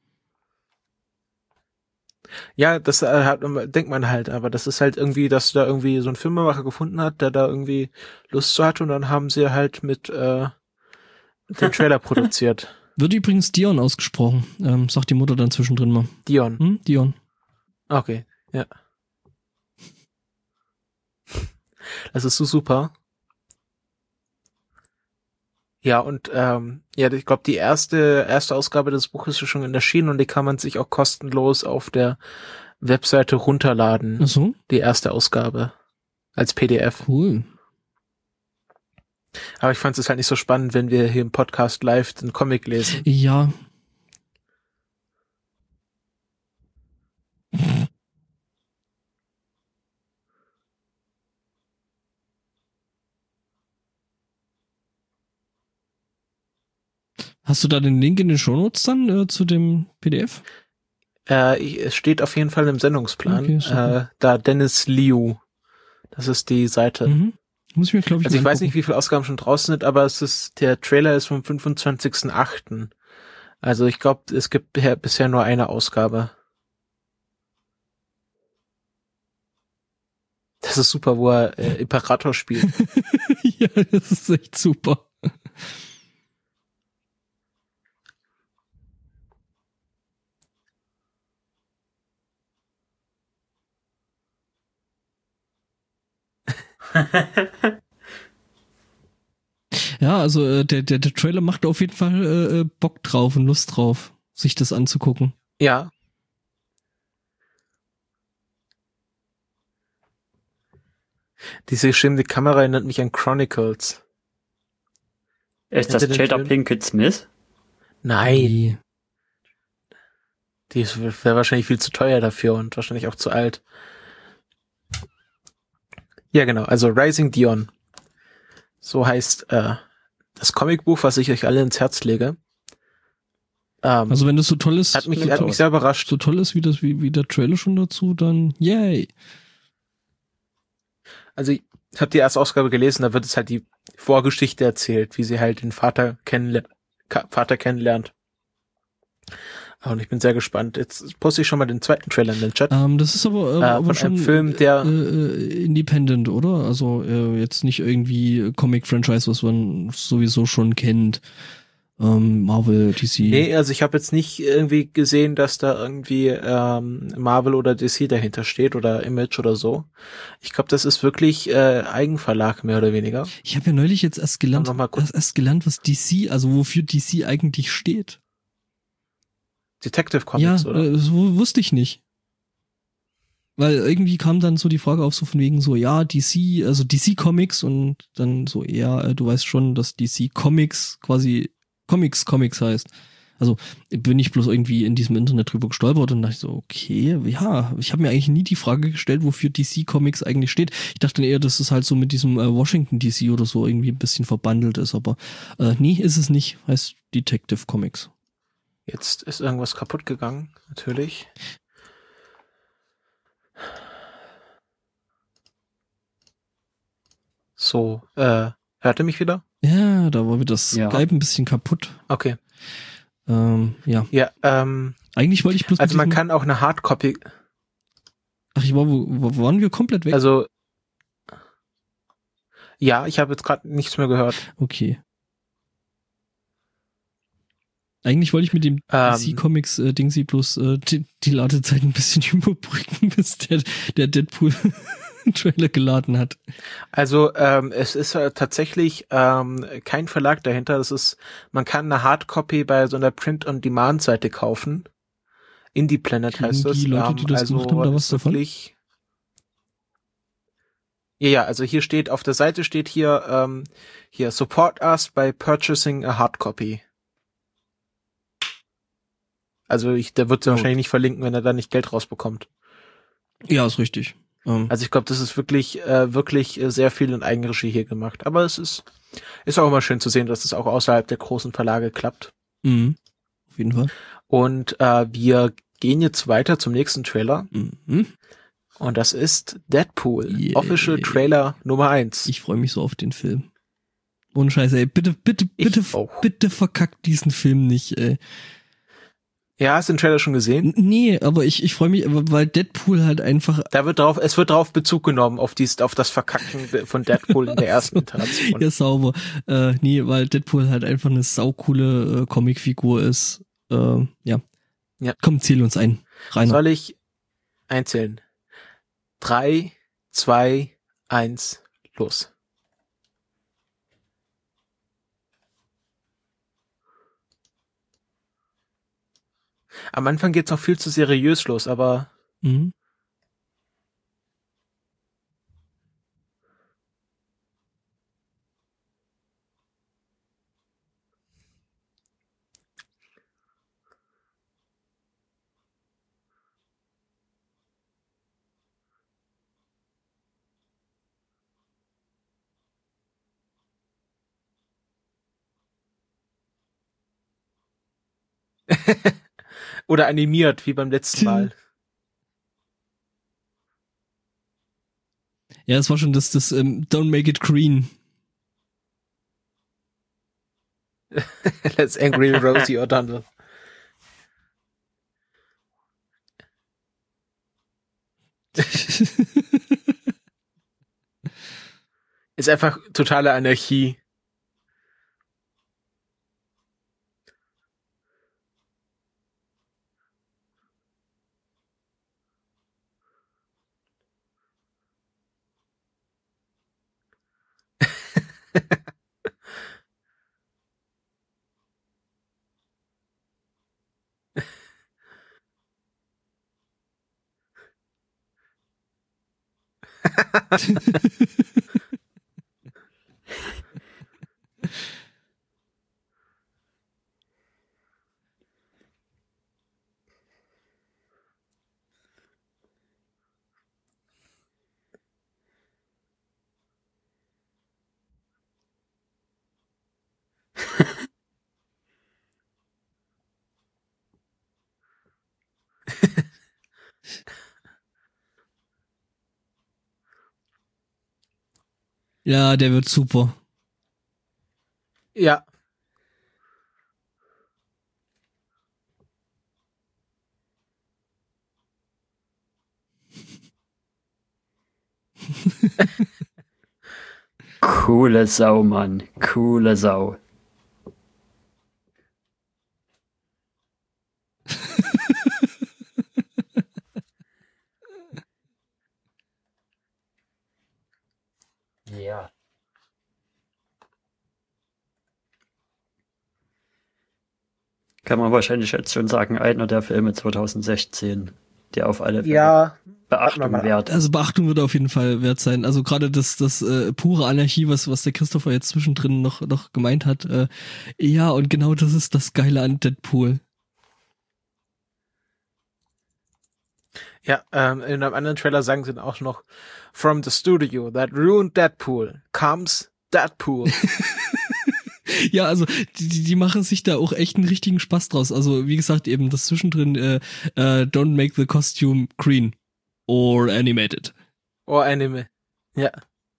Ja, das denkt man halt, aber das ist halt irgendwie, dass da irgendwie so ein Filmemacher gefunden hat, der da irgendwie Lust zu hat und dann haben sie halt mit den Trailer produziert. Wird übrigens Dion ausgesprochen, sagt die Mutter dann zwischendrin mal. Dion. Dion. Okay, ja. Das ist so super. Ja, und ich glaube, die erste Ausgabe des Buches ist schon erschienen und die kann man sich auch kostenlos auf der Webseite runterladen. Ach so? Die erste Ausgabe. Als PDF. Cool. Aber ich fand es halt nicht so spannend, wenn wir hier im Podcast live den Comic lesen. Ja. Hast du da den Link in den Shownotes dann zu dem PDF? Es steht auf jeden Fall im Sendungsplan. Okay, da Dennis Liu. Das ist die Seite. Mhm. Muss ich mir, glaube ich, Also ich mal weiß nicht, wie viele Ausgaben schon draußen sind, aber der Trailer ist vom 25.08. Also ich glaube, es gibt bisher nur eine Ausgabe. Das ist super, wo er Imperator spielt. Ja, das ist echt super. Ja, also der Trailer macht auf jeden Fall Bock drauf und Lust drauf, sich das anzugucken. Ja. Diese geschriebene Kamera erinnert mich an Chronicles. Ist das Jada Pinkett Smith? Nein. Die wäre wahrscheinlich viel zu teuer dafür und wahrscheinlich auch zu alt. Ja, genau. Also Raising Dion. So heißt das Comicbuch, was ich euch alle ins Herz lege. Also wenn das so toll ist, hat mich sehr überrascht. So toll ist wie der Trailer schon dazu, dann yay. Also ich habe die erste Ausgabe gelesen, da wird es halt die Vorgeschichte erzählt, wie sie halt den Vater kennenlernt. Und ich bin sehr gespannt. Jetzt poste ich schon mal den zweiten Trailer in den Chat. Das ist aber von schon einem Film, der independent, oder? Also jetzt nicht irgendwie Comic-Franchise, was man sowieso schon kennt. Marvel, DC. Nee, also ich habe jetzt nicht irgendwie gesehen, dass da irgendwie Marvel oder DC dahinter steht oder Image oder so. Ich glaube, das ist wirklich Eigenverlag, mehr oder weniger. Ich habe ja neulich jetzt erst gelernt, was DC, also wofür DC eigentlich steht. Detective Comics, ja, oder? so wusste ich nicht. Weil irgendwie kam dann so die Frage auf, so von wegen so, ja, DC, also DC Comics und dann so, ja, du weißt schon, dass DC Comics quasi Comics heißt. Also bin ich bloß irgendwie in diesem Internet drüber gestolpert und dachte ich so, okay, ja, ich habe mir eigentlich nie die Frage gestellt, wofür DC Comics eigentlich steht. Ich dachte eher, dass es halt so mit diesem Washington DC oder so irgendwie ein bisschen verbandelt ist, aber nee, ist es nicht, heißt Detective Comics. Jetzt ist irgendwas kaputt gegangen, natürlich. So, hört ihr mich wieder? Ja, da war wieder das Ja. Skype ein bisschen kaputt. Okay. Ja. Ja, Eigentlich wollte ich bloß also mit man diesem- kann auch eine Hardcopy, Ach, wo waren wir komplett weg? also ja, ich habe jetzt gerade nichts mehr gehört. Okay. Eigentlich wollte ich mit dem DC Comics Dingsy bloß die Ladezeit ein bisschen überbrücken, bis der Deadpool Trailer geladen hat. Also es ist tatsächlich kein Verlag dahinter. Das ist, man kann eine Hardcopy bei so einer Print-on-Demand-Seite kaufen. Indie Planet Kriegen heißt das. die Leute, die das gemacht haben, da was ist davon? wirklich, ja, also hier steht, auf der Seite steht hier, hier, support us by purchasing a hardcopy. Also der wird sie wahrscheinlich nicht verlinken, wenn er da nicht Geld rausbekommt. Ja, ist richtig. Also ich glaube, das ist wirklich sehr viel in Eigenregie hier gemacht. Aber es ist auch immer schön zu sehen, dass es auch außerhalb der großen Verlage klappt. Auf jeden Fall. Und wir gehen jetzt weiter zum nächsten Trailer. Und das ist Deadpool. Yeah. Official Trailer Nummer 1. Ich freue mich so auf den Film. Ohne Scheiße, ey. Bitte verkackt diesen Film nicht, ey. Ja, hast du den Trailer schon gesehen? Nee, aber ich freue mich, weil Deadpool halt einfach... Es wird drauf Bezug genommen, auf das Verkacken von Deadpool in der ersten Iteration. Ja, sauber. Nee, weil Deadpool halt einfach eine saukoole Comicfigur ist. Ja. Komm, zähl uns ein. Rainer. Soll ich einzählen? 3, 2, 1, los. Am Anfang geht's noch viel zu seriös los, aber oder animiert, wie beim letzten Mal. Ja, es war schon das Don't Make It Green. Let's Angry Rosie O'Donnell. Ist einfach totale Anarchie. Ja, der wird super. Ja. Coole Sau, Mann. Coole Sau. Ja. kann man wahrscheinlich jetzt schon sagen, einer der Filme 2016, der auf alle Fälle Ja, Beachtung wert. Also Beachtung wird auf jeden Fall wert sein. Also gerade das pure Anarchie, was der Christopher jetzt zwischendrin noch gemeint hat. Ja, und genau das ist das Geile an Deadpool. Ja, in einem anderen Trailer sagen sie dann auch noch, from the studio that ruined Deadpool comes Deadpool. Ja, also die machen sich da auch echt einen richtigen Spaß draus. Also wie gesagt, eben das zwischendrin don't make the costume green or animated. Or Anime. Ja.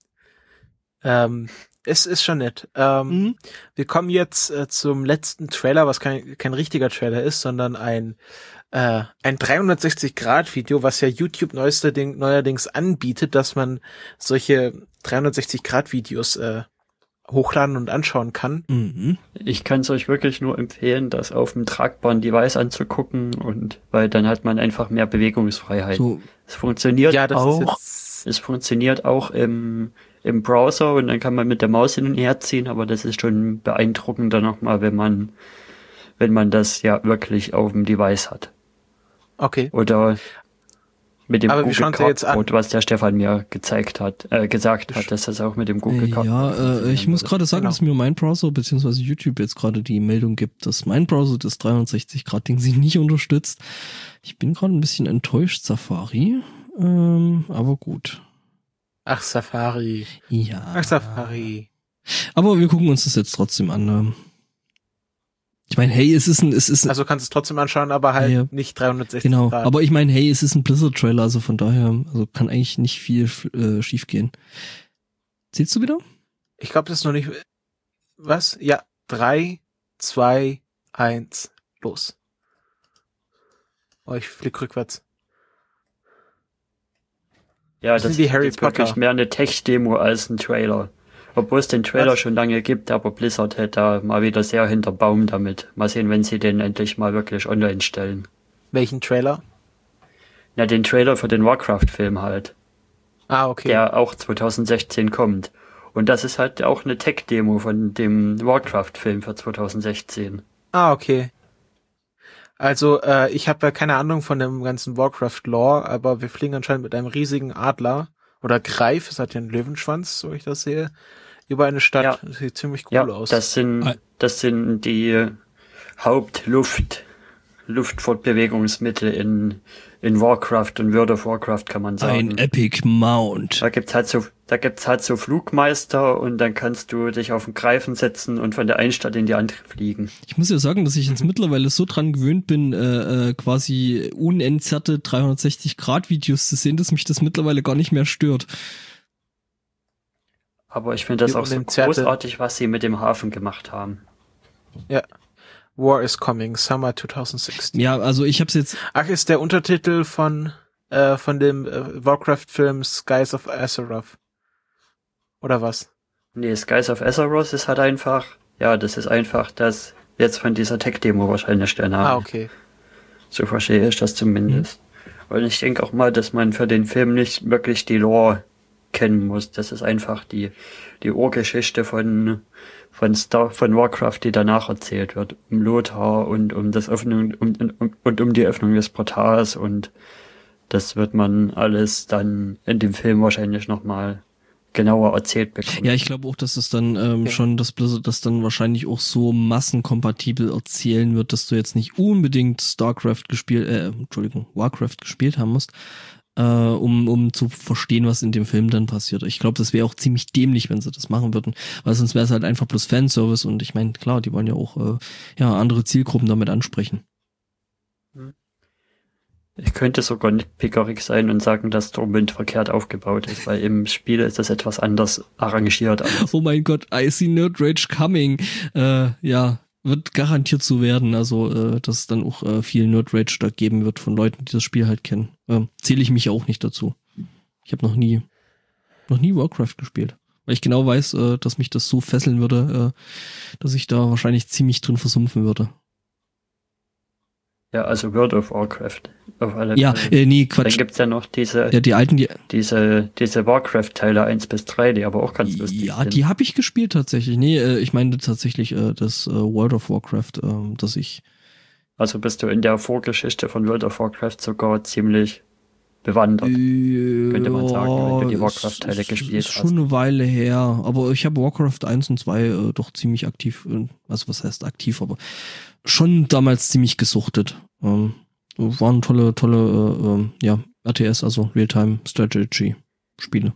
Es ist schon nett. Wir kommen jetzt zum letzten Trailer, was kein richtiger Trailer ist, sondern ein 360-Grad-Video, was ja YouTube neuerdings anbietet, dass man solche 360-Grad-Videos hochladen und anschauen kann. Mhm. Ich kann es euch wirklich nur empfehlen, das auf dem tragbaren Device anzugucken, und weil dann hat man einfach mehr Bewegungsfreiheit. So. Es funktioniert Ja, das auch. ist jetzt Es funktioniert auch im Browser, und dann kann man mit der Maus hin und her ziehen, aber das ist schon beeindruckender nochmal, wenn man das ja wirklich auf dem Device hat. okay. Oder mit dem Aber wir Google schauen uns ja jetzt an. Cardboard, was der Stefan mir gesagt hat, dass das auch mit dem Google Cardboard Ich muss gerade sagen, Genau. dass mir mein Browser beziehungsweise YouTube jetzt gerade die Meldung gibt, dass mein Browser das 360-Grad-Ding sich nicht unterstützt. Ich bin gerade ein bisschen enttäuscht, Safari. Aber gut. Ach, Safari. Ja. Ach, Safari. Aber wir gucken uns das jetzt trotzdem an. Ich meine, hey, es ist Also kannst du es trotzdem anschauen, aber halt Ja. nicht 360 genau. Grad. Aber ich meine, hey, es ist ein Blizzard-Trailer, also von daher, also kann eigentlich nicht viel schief gehen. Zählst du wieder? Ich glaube, das ist noch nicht... Was? Ja. 3, 2, 1, los. Oh, ich flieg rückwärts. Ja, Das das sind wie ist Harry jetzt wirklich Potter. mehr eine Tech-Demo als ein Trailer. Obwohl es den Trailer Was? schon lange gibt, aber Blizzard hält da mal wieder sehr hinter Baum damit. Mal sehen, wenn sie den endlich mal wirklich online stellen. Welchen Trailer? Na, den Trailer für den Warcraft-Film halt, Ah, okay. der auch 2016 kommt. Und das ist halt auch eine Tech-Demo von dem Warcraft-Film für 2016. Ah, okay. Also, ich habe ja keine Ahnung von dem ganzen Warcraft-Lore, aber wir fliegen anscheinend mit einem riesigen Adler oder Greif, es hat ja einen Löwenschwanz, so ich das sehe, über eine Stadt. Ja. Das sieht ziemlich cool Ja, aus. das sind die Luftfortbewegungsmittel in Warcraft und World of Warcraft, kann man sagen. Ein Epic Mount. Da gibt's halt so Flugmeister, und dann kannst du dich auf den Greifen setzen und von der einen Stadt in die andere fliegen. Ich muss ja sagen, dass ich jetzt mittlerweile so dran gewöhnt bin, quasi unentzerrte 360-Grad-Videos zu sehen, dass mich das mittlerweile gar nicht mehr stört. Aber ich finde das Die auch so unentzerrte- großartig, was sie mit dem Hafen gemacht haben. Ja. War is Coming, Summer 2016. Ja, also ich hab's jetzt, Ach, ist der Untertitel von dem Warcraft-Film Skies of Azeroth. Oder was? Nee, Skies of Azeroth ist halt einfach, das ist einfach das jetzt von dieser Tech-Demo wahrscheinlich der Name. Ah, okay. So verstehe ich das zumindest. Und ich denke auch mal, dass man für den Film nicht wirklich die Lore kennen muss. Das ist einfach die Urgeschichte von Warcraft, die danach erzählt wird. Um Lothar und um die Öffnung des Portals, und das wird man alles dann in dem Film wahrscheinlich nochmal genauer erzählt bekommen. ja, ich glaube auch, dass es dann schon, dass Blizzard das dann wahrscheinlich auch so massenkompatibel erzählen wird, dass du jetzt nicht unbedingt Warcraft gespielt haben musst, um zu verstehen, was in dem Film dann passiert. Ich glaube, das wäre auch ziemlich dämlich, wenn sie das machen würden, weil sonst wäre es halt einfach bloß Fanservice, und ich meine, klar, die wollen ja auch andere Zielgruppen damit ansprechen. Ich könnte sogar nitpickerig sein und sagen, dass Stormwind verkehrt aufgebaut ist, weil im Spiel ist das etwas anders arrangiert. Oh mein Gott, I see Nerd Rage coming. Wird garantiert so werden, also dass es dann auch viel Nerd Rage da geben wird von Leuten, die das Spiel halt kennen. Zähle ich mich auch nicht dazu. Ich habe noch nie Warcraft gespielt, weil ich genau weiß, dass mich das so fesseln würde, dass ich da wahrscheinlich ziemlich drin versumpfen würde. Ja, also World of Warcraft. Auf alle Ja, Fälle. nee, Dann Quatsch. gibt's ja noch diese Ja, die alten, diese Warcraft-Teile 1 bis 3, die aber auch ganz lustig ja, sind. die habe ich gespielt tatsächlich. Nee, ich meine tatsächlich das World of Warcraft, das ich Also bist du in der Vorgeschichte von World of Warcraft sogar ziemlich bewandert, könnte man sagen, wenn du die Warcraft-Teile gespielt hast. Schon eine Weile her, aber ich habe Warcraft 1 und 2 doch ziemlich aktiv, also was heißt aktiv, aber schon damals ziemlich gesuchtet. Waren tolle RTS, also Real-Time Strategy Spiele.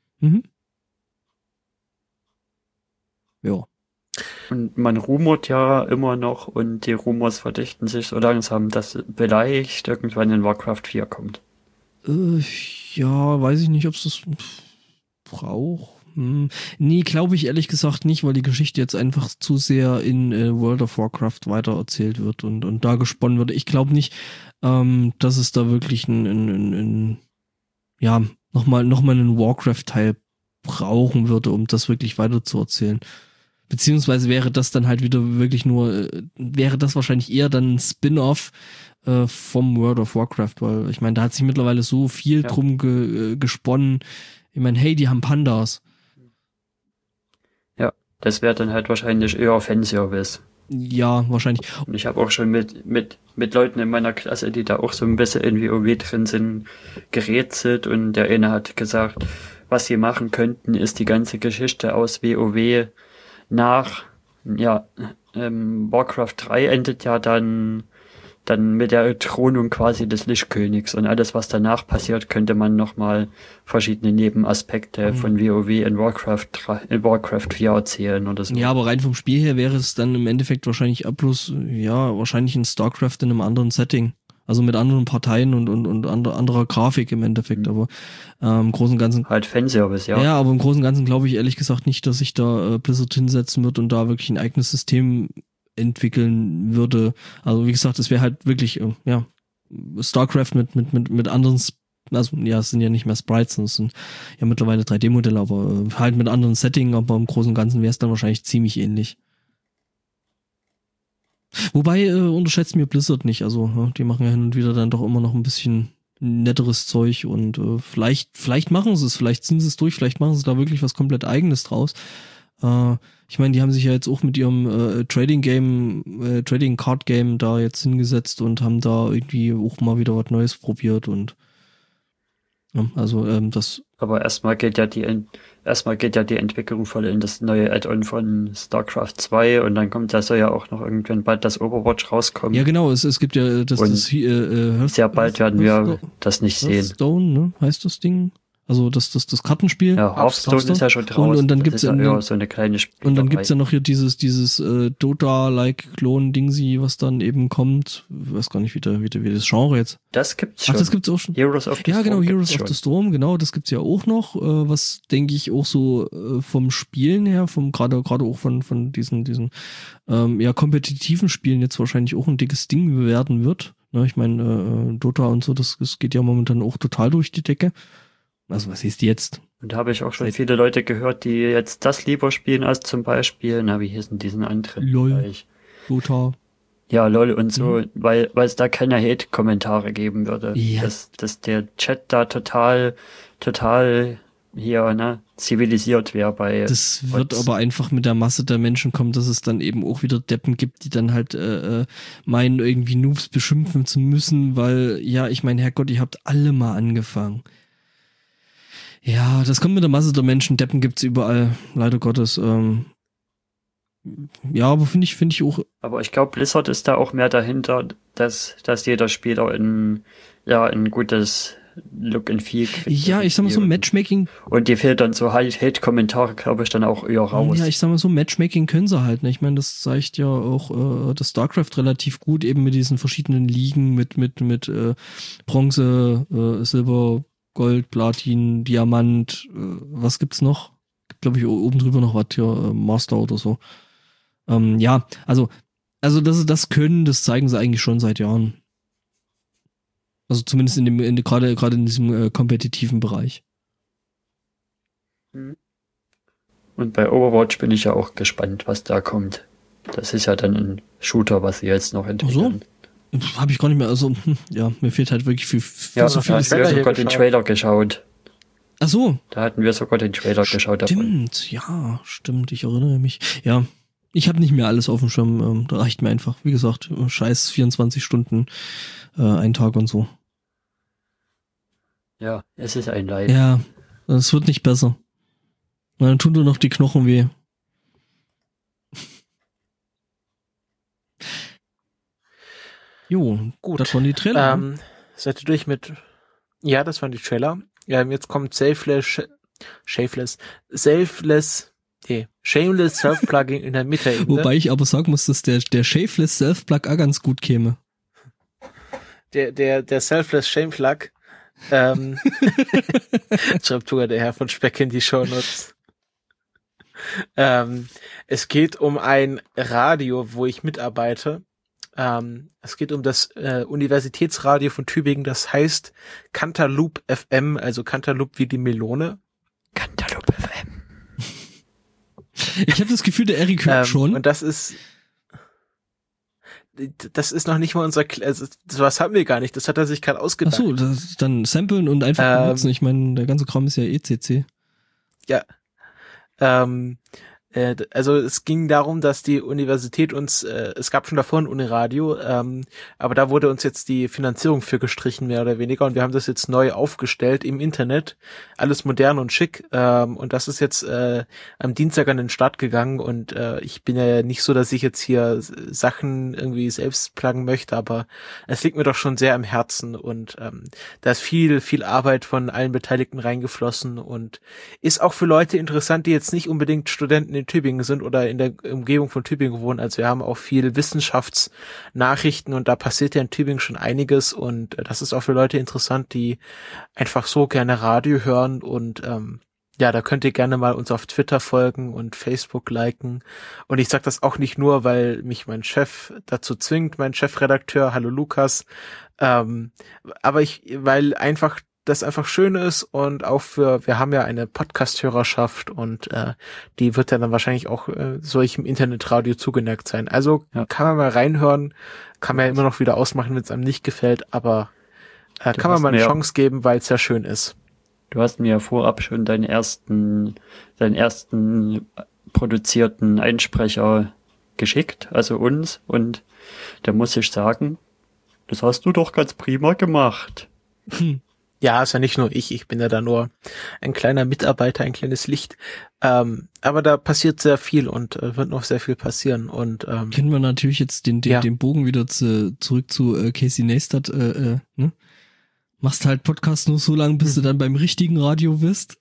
Ja. Und man rumort ja immer noch und die Rumors verdichten sich so langsam, dass vielleicht irgendwann in Warcraft 4 kommt. Ja, weiß ich nicht, ob es das braucht. Nee, glaube ich ehrlich gesagt nicht, weil die Geschichte jetzt einfach zu sehr in World of Warcraft weitererzählt wird und da gesponnen wird. Ich glaube nicht, dass es da wirklich nochmal einen Warcraft-Teil brauchen würde, um das wirklich weiterzuerzählen. Beziehungsweise wäre das dann halt wieder wirklich wäre das wahrscheinlich eher dann ein Spin-off vom World of Warcraft, weil ich meine, da hat sich mittlerweile so viel drum gesponnen. Ich meine, hey, die haben Pandas. Ja, das wäre dann halt wahrscheinlich eher Fanservice. Ja, wahrscheinlich. Und ich habe auch schon mit Leuten in meiner Klasse, die da auch so ein bisschen in WoW drin sind, gerätselt und der eine hat gesagt, was sie machen könnten, ist die ganze Geschichte aus WoW nach, Warcraft 3 endet ja dann mit der Thronung quasi des Lichtkönigs und alles, was danach passiert, könnte man nochmal verschiedene Nebenaspekte von WoW in Warcraft 4 erzählen oder so. Ja, aber rein vom Spiel her wäre es dann im Endeffekt wahrscheinlich wahrscheinlich ein StarCraft in einem anderen Setting. Also mit anderen Parteien und anderer Grafik im Endeffekt, aber im Großen und Ganzen... Halt Fanservice, ja. Ja, aber im Großen und Ganzen glaube ich ehrlich gesagt nicht, dass sich da Blizzard hinsetzen wird und da wirklich ein eigenes System entwickeln würde. Also wie gesagt, es wäre halt wirklich, StarCraft mit anderen, also ja, es sind ja nicht mehr Sprites, es sind ja mittlerweile 3D-Modelle, aber halt mit anderen Setting, aber im Großen und Ganzen wäre es dann wahrscheinlich ziemlich ähnlich. Wobei, unterschätzt mir Blizzard nicht, also die machen ja hin und wieder dann doch immer noch ein bisschen netteres Zeug und vielleicht machen sie es, vielleicht ziehen sie es durch, vielleicht machen sie da wirklich was komplett Eigenes draus. Ich meine, die haben sich ja jetzt auch mit ihrem Trading Card Game da jetzt hingesetzt und haben da irgendwie auch mal wieder was Neues probiert und das. Aber erstmal geht ja die Entwicklung voll in das neue Add-on von StarCraft 2 und dann soll ja auch noch irgendwann bald das Overwatch rauskommen. Ja, genau, es gibt ja sehr bald werden wir das nicht sehen. Hearthstone, ne? Heißt das Ding? Also das Kartenspiel. Ja, Hearthstone ist ja schon draußen. Und dann gibt's so eine kleine Spielerei. Und dann gibt's ja noch hier dieses Dota-like Klon-Dingsy, was dann eben kommt. Ich weiß gar nicht, wie das Genre jetzt. Das gibt's schon. Ach, das gibt's auch schon. Heroes of the Storm. Ja, genau, Heroes of the Storm, genau, das gibt's ja auch noch, was denke ich auch so vom Spielen her, gerade auch von diesen kompetitiven Spielen jetzt wahrscheinlich auch ein dickes Ding werden wird. Ne, ich meine, Dota und so, das geht ja momentan auch total durch die Decke. Also was ist jetzt? Und da habe ich auch schon viele Leute gehört, die jetzt das lieber spielen als zum Beispiel, wie hießen diesen anderen? LOL, Dota. Ja, LOL und so, weil es da keine Hate-Kommentare geben würde. Ja. Dass der Chat da total hier, zivilisiert wäre bei... Das wird aber einfach mit der Masse der Menschen kommen, dass es dann eben auch wieder Deppen gibt, die dann halt meinen, irgendwie Noobs beschimpfen zu müssen, weil, ja, ich meine, Herrgott, ihr habt alle mal angefangen. Ja, das kommt mit der Masse der Menschen. Deppen gibt's überall, leider Gottes. Ja, aber finde ich auch. Aber ich glaube, Blizzard ist da auch mehr dahinter, dass jeder Spieler ein gutes Look and Feel kriegt. Ja, ich sag mal so Matchmaking. Und die fehlt dann so halt Hate-Kommentare, glaube ich, dann auch eher raus. Ja, ich sag mal so Matchmaking können sie halt, ne? Ich meine, das zeigt ja auch das StarCraft relativ gut, eben mit diesen verschiedenen Ligen, mit Bronze, Silber, Gold, Platin, Diamant, was gibt's noch? Gibt, glaube ich, oben drüber noch was hier, Master oder so. Ja, also dass sie das können, das zeigen sie eigentlich schon seit Jahren. Also zumindest gerade in diesem kompetitiven Bereich. Und bei Overwatch bin ich ja auch gespannt, was da kommt. Das ist ja dann ein Shooter, was sie jetzt noch entwickeln. Ach so? Habe ich gar nicht mehr, also, ja, mir fehlt halt wirklich viel so viel. Da hatten wir sogar den Trailer geschaut. Ach so. Da hatten wir sogar den Trailer geschaut. Stimmt, ich erinnere mich. Ja, Ich habe nicht mehr alles auf dem Schirm, da reicht mir einfach, wie gesagt, scheiß 24 Stunden, ein Tag und so. Ja, es ist ein Leid. Ja, es wird nicht besser. Dann tun nur noch die Knochen weh. Jo, gut. Das waren die Trailer. Seid ihr durch mit... Ja, das waren die Trailer. Ja, jetzt kommt Shameless Self-Plugging in der Mitte. Wobei ich aber sagen muss, dass der Shameless Self-Plug auch ganz gut käme. Der Selfless Shame-Plug schreibt sogar der Herr von Speck in die Shownotes. Es geht um ein Radio, wo ich mitarbeite. Es geht um das Universitätsradio von Tübingen, das heißt Cantaloupe FM, also Cantaloupe wie die Melone. Cantaloupe FM. Ich habe das Gefühl, der Erik hört schon. Und das ist noch nicht mal unser, also was haben wir gar nicht, das hat er sich gerade ausgedacht. Ach so, dann samplen und einfach benutzen. Ich meine, der ganze Kram ist ja ECC. Ja. Also es ging darum, dass die Universität uns, es gab schon davor ein Uniradio, aber da wurde uns jetzt die Finanzierung für gestrichen, mehr oder weniger, und wir haben das jetzt neu aufgestellt im Internet, alles modern und schick, und das ist jetzt am Dienstag an den Start gegangen, und ich bin ja nicht so, dass ich jetzt hier Sachen irgendwie selbst pluggen möchte, aber es liegt mir doch schon sehr am Herzen, und da ist viel Arbeit von allen Beteiligten reingeflossen und ist auch für Leute interessant, die jetzt nicht unbedingt Studenten in Tübingen sind oder in der Umgebung von Tübingen wohnen. Also wir haben auch viel Wissenschaftsnachrichten und da passiert ja in Tübingen schon einiges, und das ist auch für Leute interessant, die einfach so gerne Radio hören, und ja, da könnt ihr gerne mal uns auf Twitter folgen und Facebook liken. Und ich sag das auch nicht nur, weil mich mein Chef dazu zwingt, mein Chefredakteur, hallo Lukas, aber weil einfach das einfach schön ist, und auch wir haben ja eine Podcast-Hörerschaft, und die wird ja dann wahrscheinlich auch solchem Internetradio zugeneigt sein. Also kann man mal reinhören, kann man ja immer noch wieder ausmachen, wenn es einem nicht gefällt, aber kann man mal eine Chance geben, weil es ja schön ist. Du hast mir ja vorab schon deinen ersten produzierten Einsprecher geschickt, also uns, und da muss ich sagen, das hast du doch ganz prima gemacht. Ja, ist ja nicht nur ich bin ja da nur ein kleiner Mitarbeiter, ein kleines Licht. Aber da passiert sehr viel und wird noch sehr viel passieren. Und kennen wir natürlich jetzt den Bogen wieder zurück zu Casey Neistat, ne? Machst halt Podcast nur so lange, bis du dann beim richtigen Radio bist.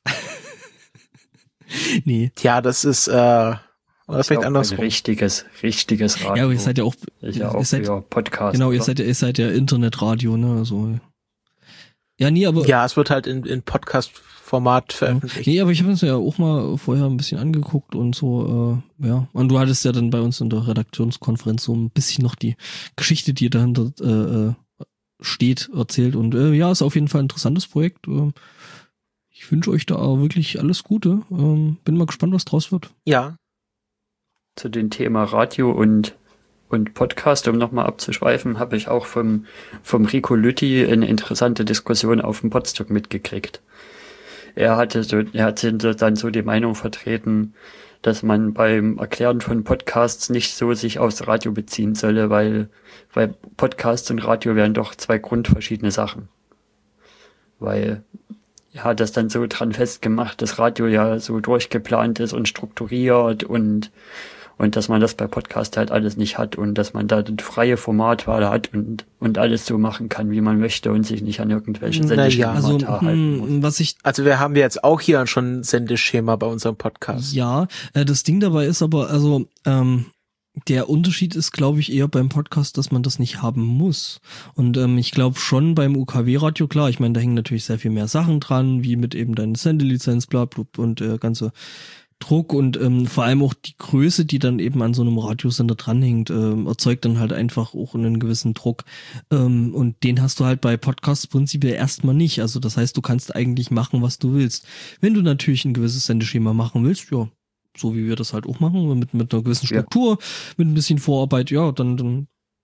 Nee. Ja, das ist oder vielleicht andersrum. Ein richtiges Radio. Ja, aber ihr seid ja auch, Podcast. Genau, ihr seid ja Internetradio, ne? Also. Ja, nee, aber. Ja, es wird halt in Podcast-Format veröffentlicht. Nee, aber ich habe es ja auch mal vorher ein bisschen angeguckt und so, ja. Und du hattest ja dann bei uns in der Redaktionskonferenz so ein bisschen noch die Geschichte, die dahinter steht, erzählt. Und ja, ist auf jeden Fall ein interessantes Projekt. Ich wünsche euch da wirklich alles Gute. Bin mal gespannt, was draus wird. Ja. Zu dem Thema Radio und Podcast, um nochmal abzuschweifen, habe ich auch vom Rico Lütti eine interessante Diskussion auf dem Podstock mitgekriegt. Er hat dann so die Meinung vertreten, dass man beim Erklären von Podcasts nicht so sich aufs Radio beziehen solle, weil Podcasts und Radio wären doch zwei grundverschiedene Sachen. Weil er hat das dann so dran festgemacht, dass Radio ja so durchgeplant ist und strukturiert und dass man das bei Podcast halt alles nicht hat und dass man da eine freie Formatwahl hat und alles so machen kann, wie man möchte und sich nicht an irgendwelchen Sendeschemata halten muss. Also wir haben jetzt auch hier schon ein Sendeschema bei unserem Podcast. Ja, das Ding dabei ist aber, also der Unterschied ist, glaube ich, eher beim Podcast, dass man das nicht haben muss. Und ich glaube schon beim UKW-Radio, klar, ich meine, da hängen natürlich sehr viel mehr Sachen dran, wie mit eben deiner Sendelizenz, bla, bla, und ganze Druck und vor allem auch die Größe, die dann eben an so einem Radiosender dranhängt, erzeugt dann halt einfach auch einen gewissen Druck. Und den hast du halt bei Podcasts prinzipiell erstmal nicht. Also das heißt, du kannst eigentlich machen, was du willst. Wenn du natürlich ein gewisses Sendeschema machen willst, ja, so wie wir das halt auch machen, mit einer gewissen Struktur, mit ein bisschen Vorarbeit, ja, dann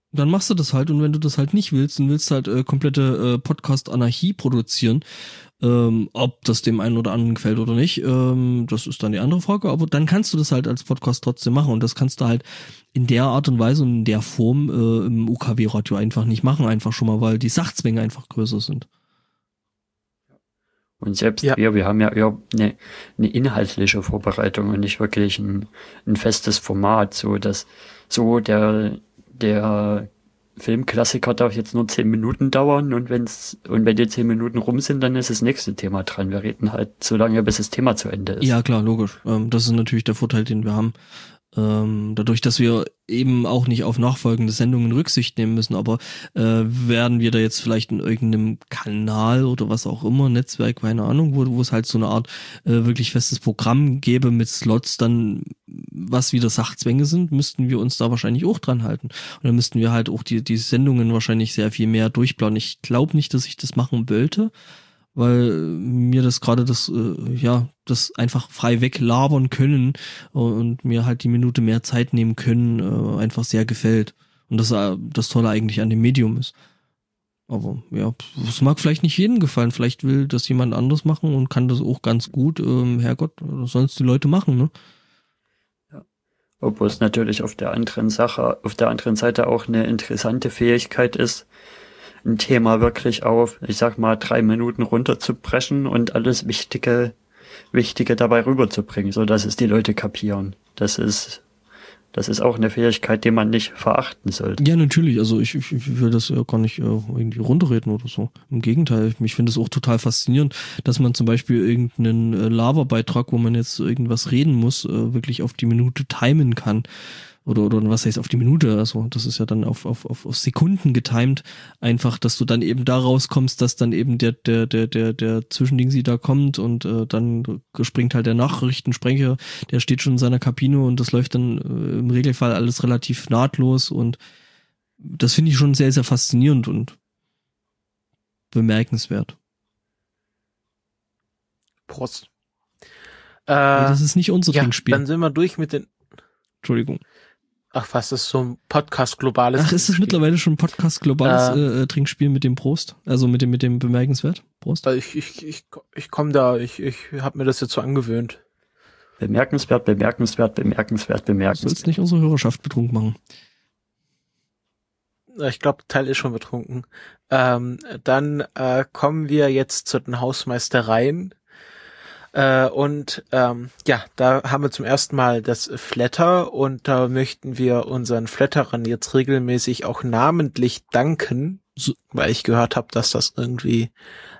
dann machst du das halt, und wenn du das halt nicht willst, dann willst du halt komplette Podcast-Anarchie produzieren. Ob das dem einen oder anderen gefällt oder nicht, das ist dann die andere Frage, aber dann kannst du das halt als Podcast trotzdem machen, und das kannst du halt in der Art und Weise und in der Form im UKW-Radio einfach nicht machen, einfach schon mal, weil die Sachzwänge einfach größer sind. Und selbst wir haben ja eher eine inhaltliche Vorbereitung und nicht wirklich ein festes Format, so dass so der Filmklassiker darf jetzt nur 10 Minuten dauern, und wenn die 10 Minuten rum sind, dann ist das nächste Thema dran. Wir reden halt so lange, bis das Thema zu Ende ist. Ja, klar, logisch. Das ist natürlich der Vorteil, den wir haben. Dadurch, dass wir eben auch nicht auf nachfolgende Sendungen Rücksicht nehmen müssen, aber werden wir da jetzt vielleicht in irgendeinem Kanal oder was auch immer, Netzwerk, keine Ahnung, wo es halt so eine Art wirklich festes Programm gäbe mit Slots, dann was wieder Sachzwänge sind, müssten wir uns da wahrscheinlich auch dran halten. Und dann müssten wir halt auch die Sendungen wahrscheinlich sehr viel mehr durchplanen. Ich glaube nicht, dass ich das machen wollte, weil mir das gerade das einfach frei weglabern können und mir halt die Minute mehr Zeit nehmen können, einfach sehr gefällt. Und das Tolle eigentlich an dem Medium ist. Aber ja, es mag vielleicht nicht jedem gefallen. Vielleicht will das jemand anderes machen und kann das auch ganz gut. Herrgott, das sollen es die Leute machen, ne? Ja. Obwohl es natürlich auf der anderen Seite auch eine interessante Fähigkeit ist, ein Thema wirklich auf, ich sag mal, 3 Minuten runterzubrechen und alles Wichtige dabei rüberzubringen, so dass es die Leute kapieren. Das ist auch eine Fähigkeit, die man nicht verachten sollte. Ja, natürlich. Also ich will das ja gar nicht irgendwie runterreden oder so. Im Gegenteil, ich finde es auch total faszinierend, dass man zum Beispiel irgendeinen Laberbeitrag, wo man jetzt irgendwas reden muss, wirklich auf die Minute timen kann. Oder was heißt auf die Minute, also das ist ja dann auf Sekunden getimed, einfach, dass du dann eben da rauskommst, dass dann eben der Zwischending sie da kommt, und dann springt halt der Nachrichtensprecher, der steht schon in seiner Kabine, und das läuft dann im Regelfall alles relativ nahtlos, und das finde ich schon sehr, sehr faszinierend und bemerkenswert. Prost. Nee, das ist nicht unser Trinkspiel. Dann sind wir durch mit den... Entschuldigung. Ach was, das ist so ein Podcast-globales Ach, ist es mittlerweile schon ein Podcast-globales Trinkspiel mit dem Prost? Also mit dem bemerkenswert? Prost? Ich komme da, ich habe mir das jetzt so angewöhnt. Bemerkenswert. Du sollst nicht unsere Hörerschaft betrunken machen. Ich glaube, Teil ist schon betrunken. Dann kommen wir jetzt zu den Hausmeistereien. Da haben wir zum ersten Mal das Flatter, und da möchten wir unseren Flatterern jetzt regelmäßig auch namentlich danken, weil ich gehört habe, dass das irgendwie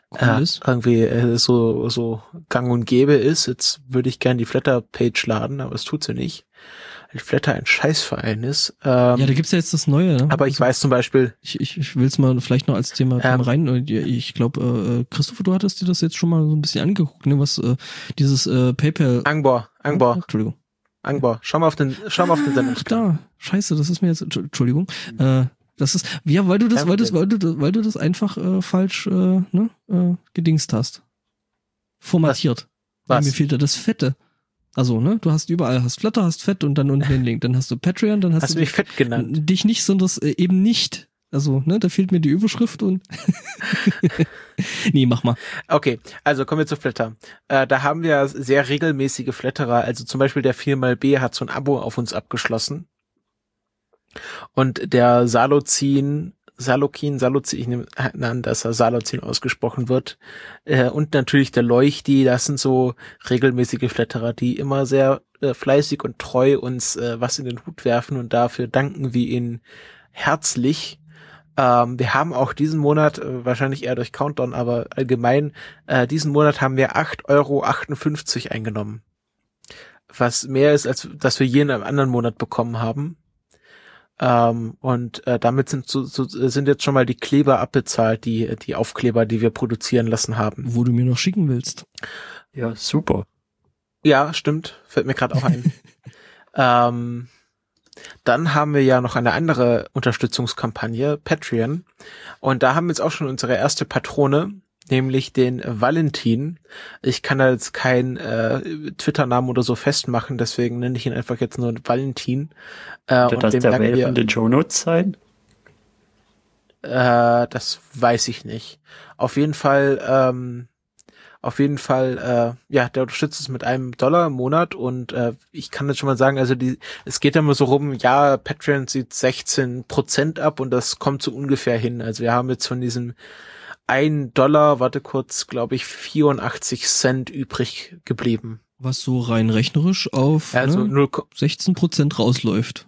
so gang und gäbe ist. Jetzt würde ich gerne die Flatter-Page laden, aber es tut sie nicht, weil Flatter ein Scheißverein ist. Ja, da gibt's ja jetzt das Neue, ne? Aber ich weiß zum Beispiel... Ich will's mal vielleicht noch als Thema rein. Ich glaube, Christopher, du hattest dir das jetzt schon mal so ein bisschen angeguckt, ne? Was dieses PayPal... Angbor. Entschuldigung. Angbor, schau mal auf den Sendungsplan. Da, scheiße, das ist mir jetzt... Entschuldigung. Das ist... Ja, weil du das einfach falsch gedingst hast. Formatiert. Was? Mir fehlt da das Fette. Also, ne, du hast Flatter, hast Fett und dann unten den Link. Dann hast du Patreon, dann hast du mich Fett genannt. Dich nicht, sondern eben nicht. Also, ne, da fehlt mir die Überschrift und nee, mach mal. Okay, also kommen wir zu Flatter. Da haben wir sehr regelmäßige Flatterer. Also zum Beispiel der 4xB hat so ein Abo auf uns abgeschlossen. Und der Salozin, ich nehme an, dass er Salozin ausgesprochen wird. Und natürlich der Leuchti, das sind so regelmäßige Flatterer, die immer sehr fleißig und treu uns was in den Hut werfen, und dafür danken wir ihnen herzlich. Wir haben auch diesen Monat, wahrscheinlich eher durch Countdown, aber allgemein, diesen Monat haben wir 8,58 € eingenommen. Was mehr ist, als dass wir jeden anderen Monat bekommen haben. Damit sind jetzt schon mal die Kleber abbezahlt, die Aufkleber, die wir produzieren lassen haben. Wo du mir noch schicken willst. Ja, super. Ja, stimmt. Fällt mir gerade auch ein. Dann haben wir ja noch eine andere Unterstützungskampagne, Patreon. Und da haben wir jetzt auch schon unsere erste Patrone, nämlich den Valentin. Ich kann da jetzt keinen Twitter-Namen oder so festmachen, deswegen nenne ich ihn einfach jetzt nur Valentin. Wird das der Mail von den Shownotes sein? Das weiß ich nicht. Auf jeden Fall, ja, der unterstützt es mit $1 im Monat und ich kann jetzt schon mal sagen, also es geht ja immer so rum, ja, Patreon zieht 16% ab und das kommt so ungefähr hin. Also wir haben jetzt von diesem $1, warte kurz, glaube ich, 84 Cent übrig geblieben. Was so rein rechnerisch auf 16% rausläuft.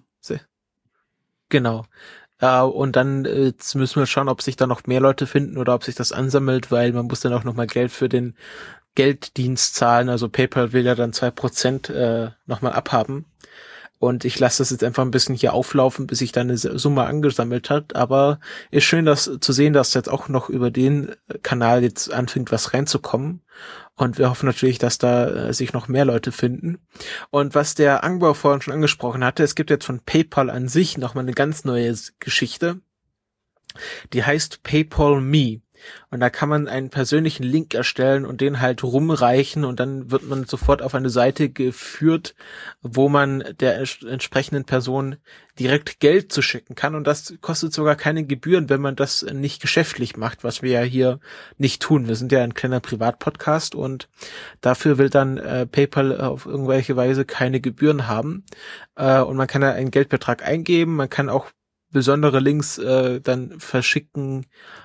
Genau. Und dann jetzt müssen wir schauen, ob sich da noch mehr Leute finden oder ob sich das ansammelt, weil man muss dann auch nochmal Geld für den Gelddienst zahlen. Also PayPal will ja dann 2% nochmal abhaben. Und ich lasse das jetzt einfach ein bisschen hier auflaufen, bis sich dann eine Summe angesammelt hat. Aber ist schön, das zu sehen, dass jetzt auch noch über den Kanal jetzt anfängt, was reinzukommen. Und wir hoffen natürlich, dass da sich noch mehr Leute finden. Und was der Angbau vorhin schon angesprochen hatte, es gibt jetzt von PayPal an sich nochmal eine ganz neue Geschichte. Die heißt PayPal Me. Und da kann man einen persönlichen Link erstellen und den halt rumreichen und dann wird man sofort auf eine Seite geführt, wo man der entsprechenden Person direkt Geld zu schicken kann und das kostet sogar keine Gebühren, wenn man das nicht geschäftlich macht, was wir ja hier nicht tun. Wir sind ja ein kleiner Privatpodcast und dafür will dann PayPal auf irgendwelche Weise keine Gebühren haben und man kann da einen Geldbetrag eingeben, man kann auch besondere Links dann verschicken,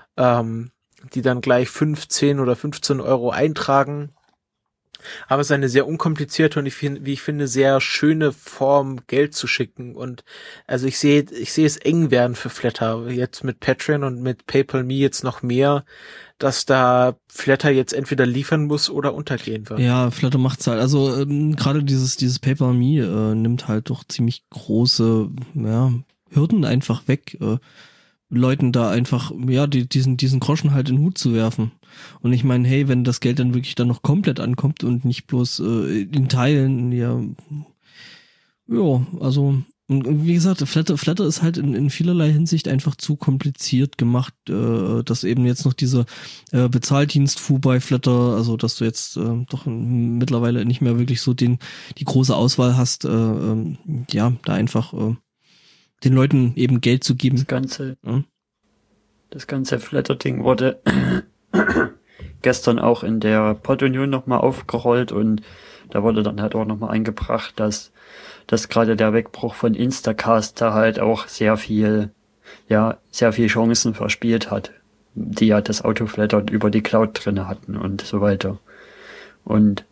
die dann gleich 15 oder 15 € eintragen. Aber es ist eine sehr unkomplizierte und wie ich finde, sehr schöne Form, Geld zu schicken. Und also ich sehe es eng werden für Flattr. Jetzt mit Patreon und mit PayPal Me jetzt noch mehr, dass da Flattr jetzt entweder liefern muss oder untergehen wird. Ja, Flattr macht's halt. Also gerade dieses PayPal Me nimmt halt doch ziemlich große Hürden einfach weg. Leuten da einfach, diesen Groschen halt in den Hut zu werfen. Und ich meine, hey, wenn das Geld dann wirklich dann noch komplett ankommt und nicht bloß in Teilen, also und wie gesagt, Flattr ist halt in vielerlei Hinsicht einfach zu kompliziert gemacht, dass eben jetzt noch dieser Bezahldienst-Fu bei Flattr, also dass du jetzt doch mittlerweile nicht mehr wirklich so die große Auswahl hast, da einfach den Leuten eben Geld zu geben. Das ganze Flattr-Ding wurde gestern auch in der Pod-Union nochmal aufgerollt und da wurde dann halt auch nochmal eingebracht, dass gerade der Wegbruch von Instacast da halt auch sehr viel Chancen verspielt hat, die ja das Autoflattr über die Cloud drinne hatten und so weiter. Und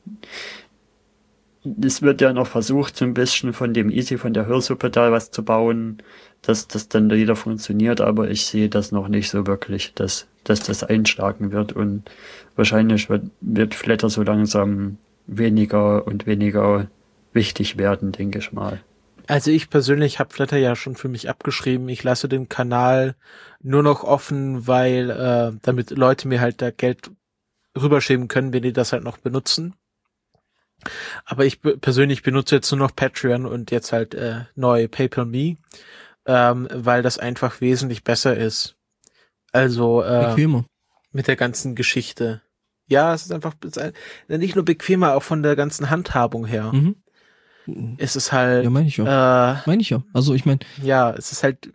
es wird ja noch versucht, so ein bisschen von der Hörsuppe da was zu bauen, dass das dann wieder funktioniert, aber ich sehe das noch nicht so wirklich, dass das einschlagen wird und wahrscheinlich wird Flattr so langsam weniger und weniger wichtig werden, denke ich mal. Also ich persönlich habe Flattr ja schon für mich abgeschrieben. Ich lasse den Kanal nur noch offen, weil damit Leute mir halt da Geld rüberschieben können, wenn die das halt noch benutzen. Aber ich persönlich benutze jetzt nur noch Patreon und jetzt halt neu PayPal Me, weil das einfach wesentlich besser ist. Also bequemer. Mit der ganzen Geschichte. Ja, es ist einfach nicht nur bequemer, auch von der ganzen Handhabung her. Mhm. Es ist halt. Ja, meine ich ja. Also ich meine. Ja, es ist halt.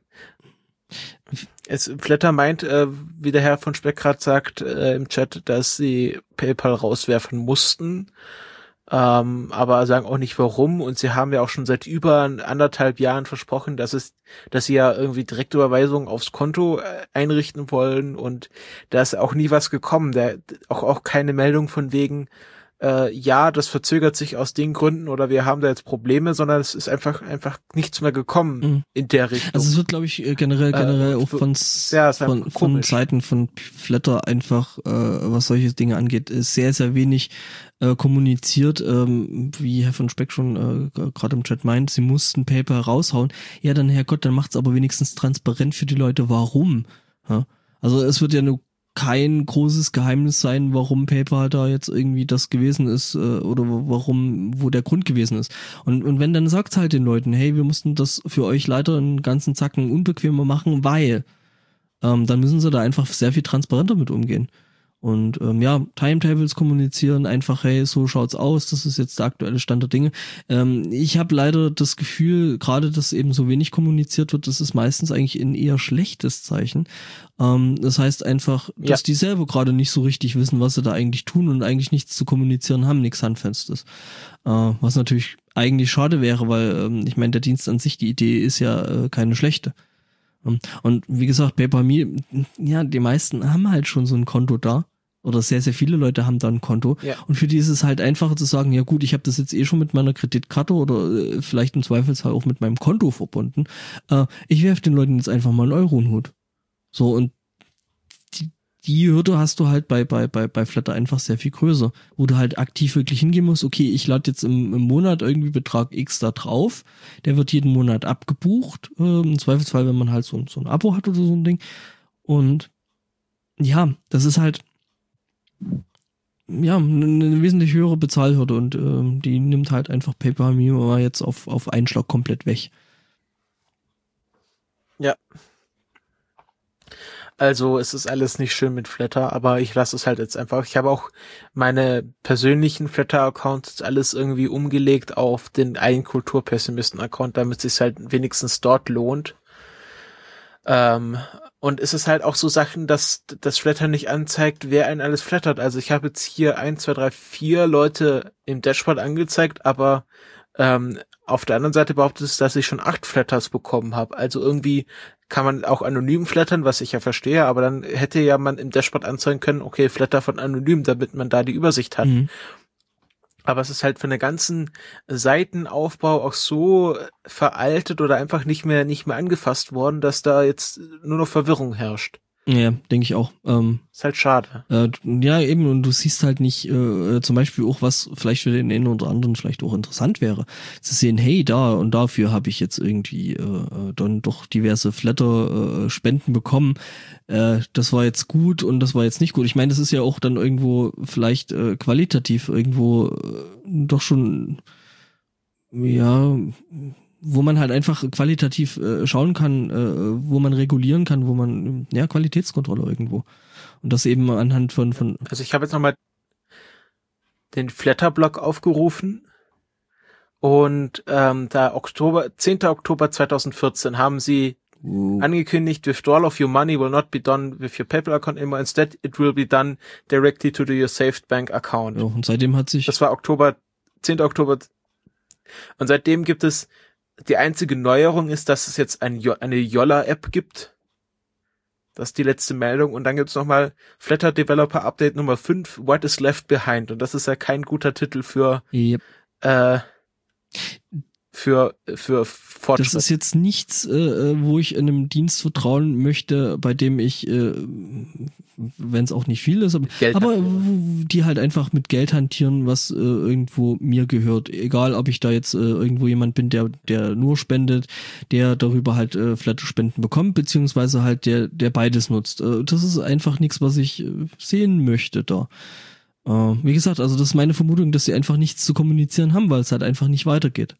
Flattr meint, wie der Herr von Speck gerade sagt im Chat, dass sie PayPal rauswerfen mussten. Aber sagen auch nicht warum und sie haben ja auch schon seit über 1,5 Jahren versprochen, dass sie ja irgendwie Direktüberweisungen aufs Konto einrichten wollen und da ist auch nie was gekommen, auch keine Meldung von wegen das verzögert sich aus den Gründen oder wir haben da jetzt Probleme, sondern es ist einfach nichts mehr gekommen in der Richtung. Also es wird, glaube ich, generell auch von Seiten von Flattr einfach, was solche Dinge angeht, ist sehr, sehr wenig kommuniziert, wie Herr von Speck schon gerade im Chat meint, sie mussten PayPal raushauen. Ja, dann Herrgott, dann macht's aber wenigstens transparent für die Leute, warum. Ja? Also es wird ja nur kein großes Geheimnis sein, warum PayPal da jetzt irgendwie das gewesen ist oder wo der Grund gewesen ist. Und wenn, dann sagt halt den Leuten, hey, wir mussten das für euch leider einen ganzen Zacken unbequemer machen, weil dann müssen sie da einfach sehr viel transparenter mit umgehen. Und Timetables kommunizieren, einfach, hey, so schaut's aus, das ist jetzt der aktuelle Stand der Dinge. Ich habe leider das Gefühl, gerade dass eben so wenig kommuniziert wird, das ist meistens eigentlich ein eher schlechtes Zeichen. Das heißt einfach, dass die selber gerade nicht so richtig wissen, was sie da eigentlich tun und eigentlich nichts zu kommunizieren haben, nichts Handfestes. Was natürlich eigentlich schade wäre, weil ich meine, der Dienst an sich, die Idee ist ja keine schlechte. Und wie gesagt, PayPal.me, ja, die meisten haben halt schon so ein Konto da. Oder sehr, sehr viele Leute haben da ein Konto. Ja. Und für die ist es halt einfacher zu sagen, ja gut, ich habe das jetzt eh schon mit meiner Kreditkarte oder vielleicht im Zweifelsfall auch mit meinem Konto verbunden. Ich werfe den Leuten jetzt einfach mal einen Euro in den Hut. So, und die Hürde hast du halt bei Flatter einfach sehr viel größer, wo du halt aktiv wirklich hingehen musst, okay, ich lade jetzt im Monat irgendwie Betrag X da drauf, der wird jeden Monat abgebucht, im Zweifelsfall, wenn man halt so ein Abo hat oder so ein Ding. Und ja, das ist halt eine wesentlich höhere Bezahlhürde und die nimmt halt einfach PayPal.me mal jetzt auf einen Schlag komplett weg. Ja. Also es ist alles nicht schön mit Flatter, aber ich lasse es halt jetzt einfach. Ich habe auch meine persönlichen Flatter-Accounts alles irgendwie umgelegt auf den einen Kulturpessimisten-Account, damit es sich halt wenigstens dort lohnt. Und es ist halt auch so Sachen, dass das Flatter nicht anzeigt, wer einen alles flattert. Also ich habe jetzt hier 1, 2, 3, 4 Leute im Dashboard angezeigt, aber auf der anderen Seite behauptet es, dass ich schon 8 Flatters bekommen habe. Also irgendwie kann man auch anonym flattern, was ich ja verstehe, aber dann hätte ja man im Dashboard anzeigen können, okay, Flatter von anonym, damit man da die Übersicht hat. Mhm. Aber es ist halt für den ganzen Seitenaufbau auch so veraltet oder einfach nicht mehr angefasst worden, dass da jetzt nur noch Verwirrung herrscht. Ja, denke ich auch. Ist halt schade. Ja, eben, und du siehst halt nicht zum Beispiel auch, was vielleicht für den einen oder anderen vielleicht auch interessant wäre, zu sehen, hey, da und dafür habe ich jetzt irgendwie dann doch diverse Flatter-Spenden bekommen. Das war jetzt gut und das war jetzt nicht gut. Ich meine, das ist ja auch dann irgendwo vielleicht qualitativ irgendwo doch schon, ja, wo man halt einfach qualitativ schauen kann, wo man regulieren kann, wo man, ja, Qualitätskontrolle irgendwo. Und das eben anhand von Also ich habe jetzt nochmal den Flatter-Blog aufgerufen und da 10. Oktober 2014 haben sie angekündigt, withdrawal of your money will not be done with your PayPal account anymore. Instead, it will be done directly to your saved bank account. Ja, und seitdem hat sich... Das war 10. Oktober. Und seitdem gibt es die einzige Neuerung ist, dass es jetzt eine Yolla-App gibt. Das ist die letzte Meldung. Und dann gibt's nochmal Flatter Developer Update Nummer 5, What is Left Behind. Und das ist ja kein guter Titel für Fortschritt. Das ist jetzt nichts, wo ich in einem Dienst vertrauen möchte, bei dem ich, wenn es auch nicht viel ist, aber die halt einfach mit Geld hantieren, was irgendwo mir gehört. Egal, ob ich da jetzt irgendwo jemand bin, der nur spendet, der darüber halt Flatter-Spenden bekommt, beziehungsweise halt der beides nutzt. Das ist einfach nichts, was ich sehen möchte da. Wie gesagt, also das ist meine Vermutung, dass sie einfach nichts zu kommunizieren haben, weil es halt einfach nicht weitergeht.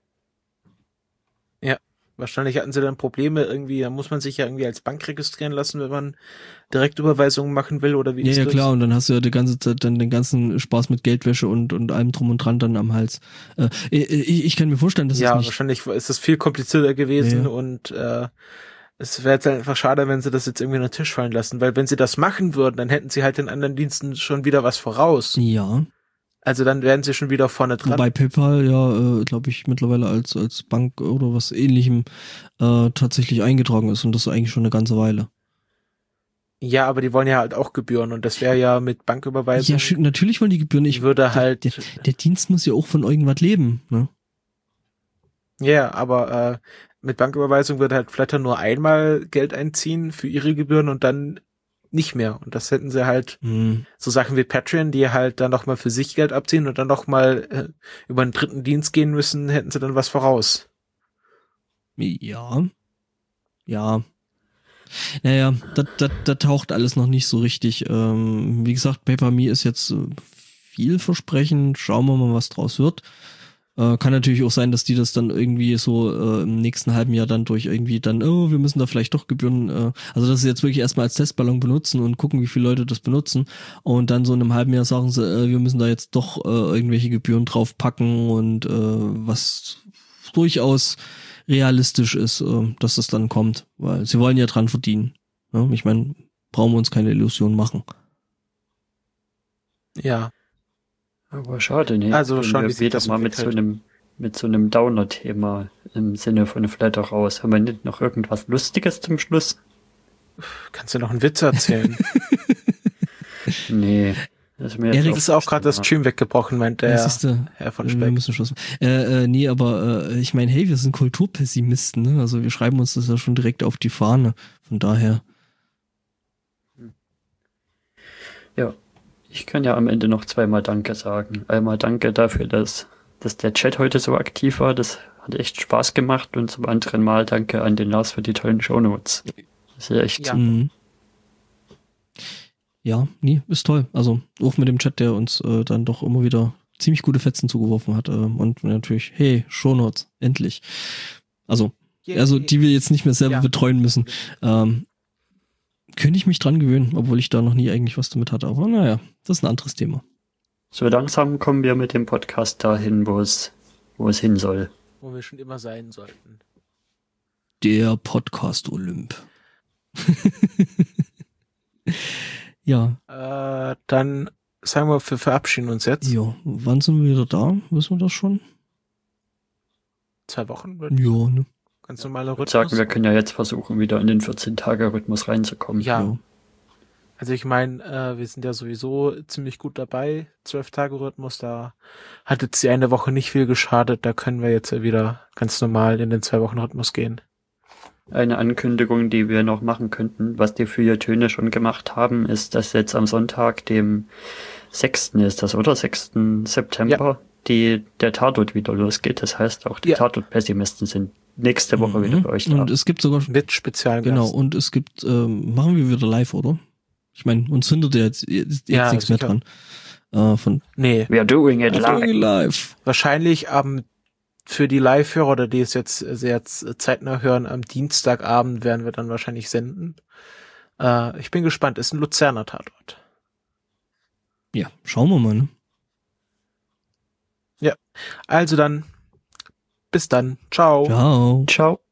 Ja, wahrscheinlich hatten sie dann Probleme irgendwie, da muss man sich ja irgendwie als Bank registrieren lassen, wenn man Direktüberweisungen machen will oder wie ist das? Ja, klar, und dann hast du ja die ganze Zeit dann den ganzen Spaß mit Geldwäsche und allem drum und dran dann am Hals. Ich kann mir vorstellen, dass ja, es nicht... wahrscheinlich ist es viel komplizierter gewesen und es wäre jetzt halt einfach schade, wenn sie das jetzt irgendwie unter den Tisch fallen lassen, weil wenn sie das machen würden, dann hätten sie halt den anderen Diensten schon wieder was voraus. Ja. Also dann wären sie schon wieder vorne dran. Wobei PayPal ja, glaube ich, mittlerweile als Bank oder was Ähnlichem tatsächlich eingetragen ist und das eigentlich schon eine ganze Weile. Ja, aber die wollen ja halt auch Gebühren und das wäre ja mit Banküberweisung. Ja, natürlich wollen die Gebühren. Der Dienst muss ja auch von irgendwas leben, ne? Ja, aber mit Banküberweisung würde halt Flatter nur einmal Geld einziehen für ihre Gebühren und dann nicht mehr. Und das hätten sie halt so Sachen wie Patreon, die halt dann nochmal für sich Geld abziehen und dann nochmal über einen dritten Dienst gehen müssen, hätten sie dann was voraus. Ja. Naja, da taucht alles noch nicht so richtig. Wie gesagt, PayPal.me ist jetzt vielversprechend. Schauen wir mal, was draus wird. Kann natürlich auch sein, dass die das dann irgendwie so im nächsten halben Jahr dann durch irgendwie dann, wir müssen da vielleicht doch Gebühren, also das jetzt wirklich erstmal als Testballon benutzen und gucken, wie viele Leute das benutzen und dann so in einem halben Jahr sagen sie, wir müssen da jetzt doch irgendwelche Gebühren draufpacken und was durchaus realistisch ist, dass das dann kommt, weil sie wollen ja dran verdienen. Ja? Ich meine, brauchen wir uns keine Illusion machen. Ja. Aber schade, ne? Also Gehen schon, wie wir sich wieder das mal mit entwickelt. so einem Downer-Thema im Sinne von Flatter raus. Haben wir nicht noch irgendwas Lustiges zum Schluss? Kannst du noch einen Witz erzählen? Nee. Das ist mir Erik, jetzt Es ist auch gerade das Stream weggebrochen, meint der siehste, Herr von wir Speck. müssen Schluss machen. Nee, aber ich meine, hey, wir sind Kulturpessimisten, ne? Also wir schreiben uns das ja schon direkt auf die Fahne. Von daher. Ja. Ich kann ja am Ende noch zweimal Danke sagen. Einmal Danke dafür, dass der Chat heute so aktiv war. Das hat echt Spaß gemacht. Und zum anderen Mal Danke an den Lars für die tollen Shownotes. Das ist ja echt Ja. Mhm. Ja, nee, ist toll. Also auch mit dem Chat, der uns dann doch immer wieder ziemlich gute Fetzen zugeworfen hat. Und natürlich, hey, Shownotes, endlich. Also die wir jetzt nicht mehr selber Ja. betreuen müssen. Könnte ich mich dran gewöhnen, obwohl ich da noch nie eigentlich was damit hatte. Aber naja, das ist ein anderes Thema. so langsam kommen wir mit dem Podcast dahin, wo es hin soll. Wo wir schon immer sein sollten. Der Podcast Olymp. Ja. Dann sagen wir, wir verabschieden uns jetzt. Ja, wann sind wir wieder da? Wissen wir das schon? 2 Wochen. Ja, ne? Ganz normaler Ich würde Rhythmus. sagen, wir können ja jetzt versuchen, wieder in den 14-Tage-Rhythmus reinzukommen. Ja. Also ich meine, wir sind ja sowieso ziemlich gut dabei. 12-Tage-Rhythmus, da hat jetzt die eine Woche nicht viel geschadet. Da können wir jetzt ja wieder ganz normal in den 2-Wochen-Rhythmus gehen. Eine Ankündigung, die wir noch machen könnten, was die Feuilletöne schon gemacht haben, ist, dass jetzt am Sonntag, dem 6. ist das, oder? 6. September, der Tatort wieder losgeht. Das heißt, auch die Tatort-Pessimisten sind nächste Woche wieder bei euch da. Und es gibt sogar Mit Spezialgast. genau, und es gibt, machen wir wieder live, oder? Ich meine, uns hindert ja jetzt nichts mehr sicher. dran. Nee, We are doing it live. live. wahrscheinlich für die Live-Hörer oder die es jetzt sehr zeitnah hören, am Dienstagabend werden wir dann wahrscheinlich senden. Ich bin gespannt, ist ein Luzerner Tatort. Ja, schauen wir mal, ne? Also dann, bis dann. Ciao. Ciao. Ciao.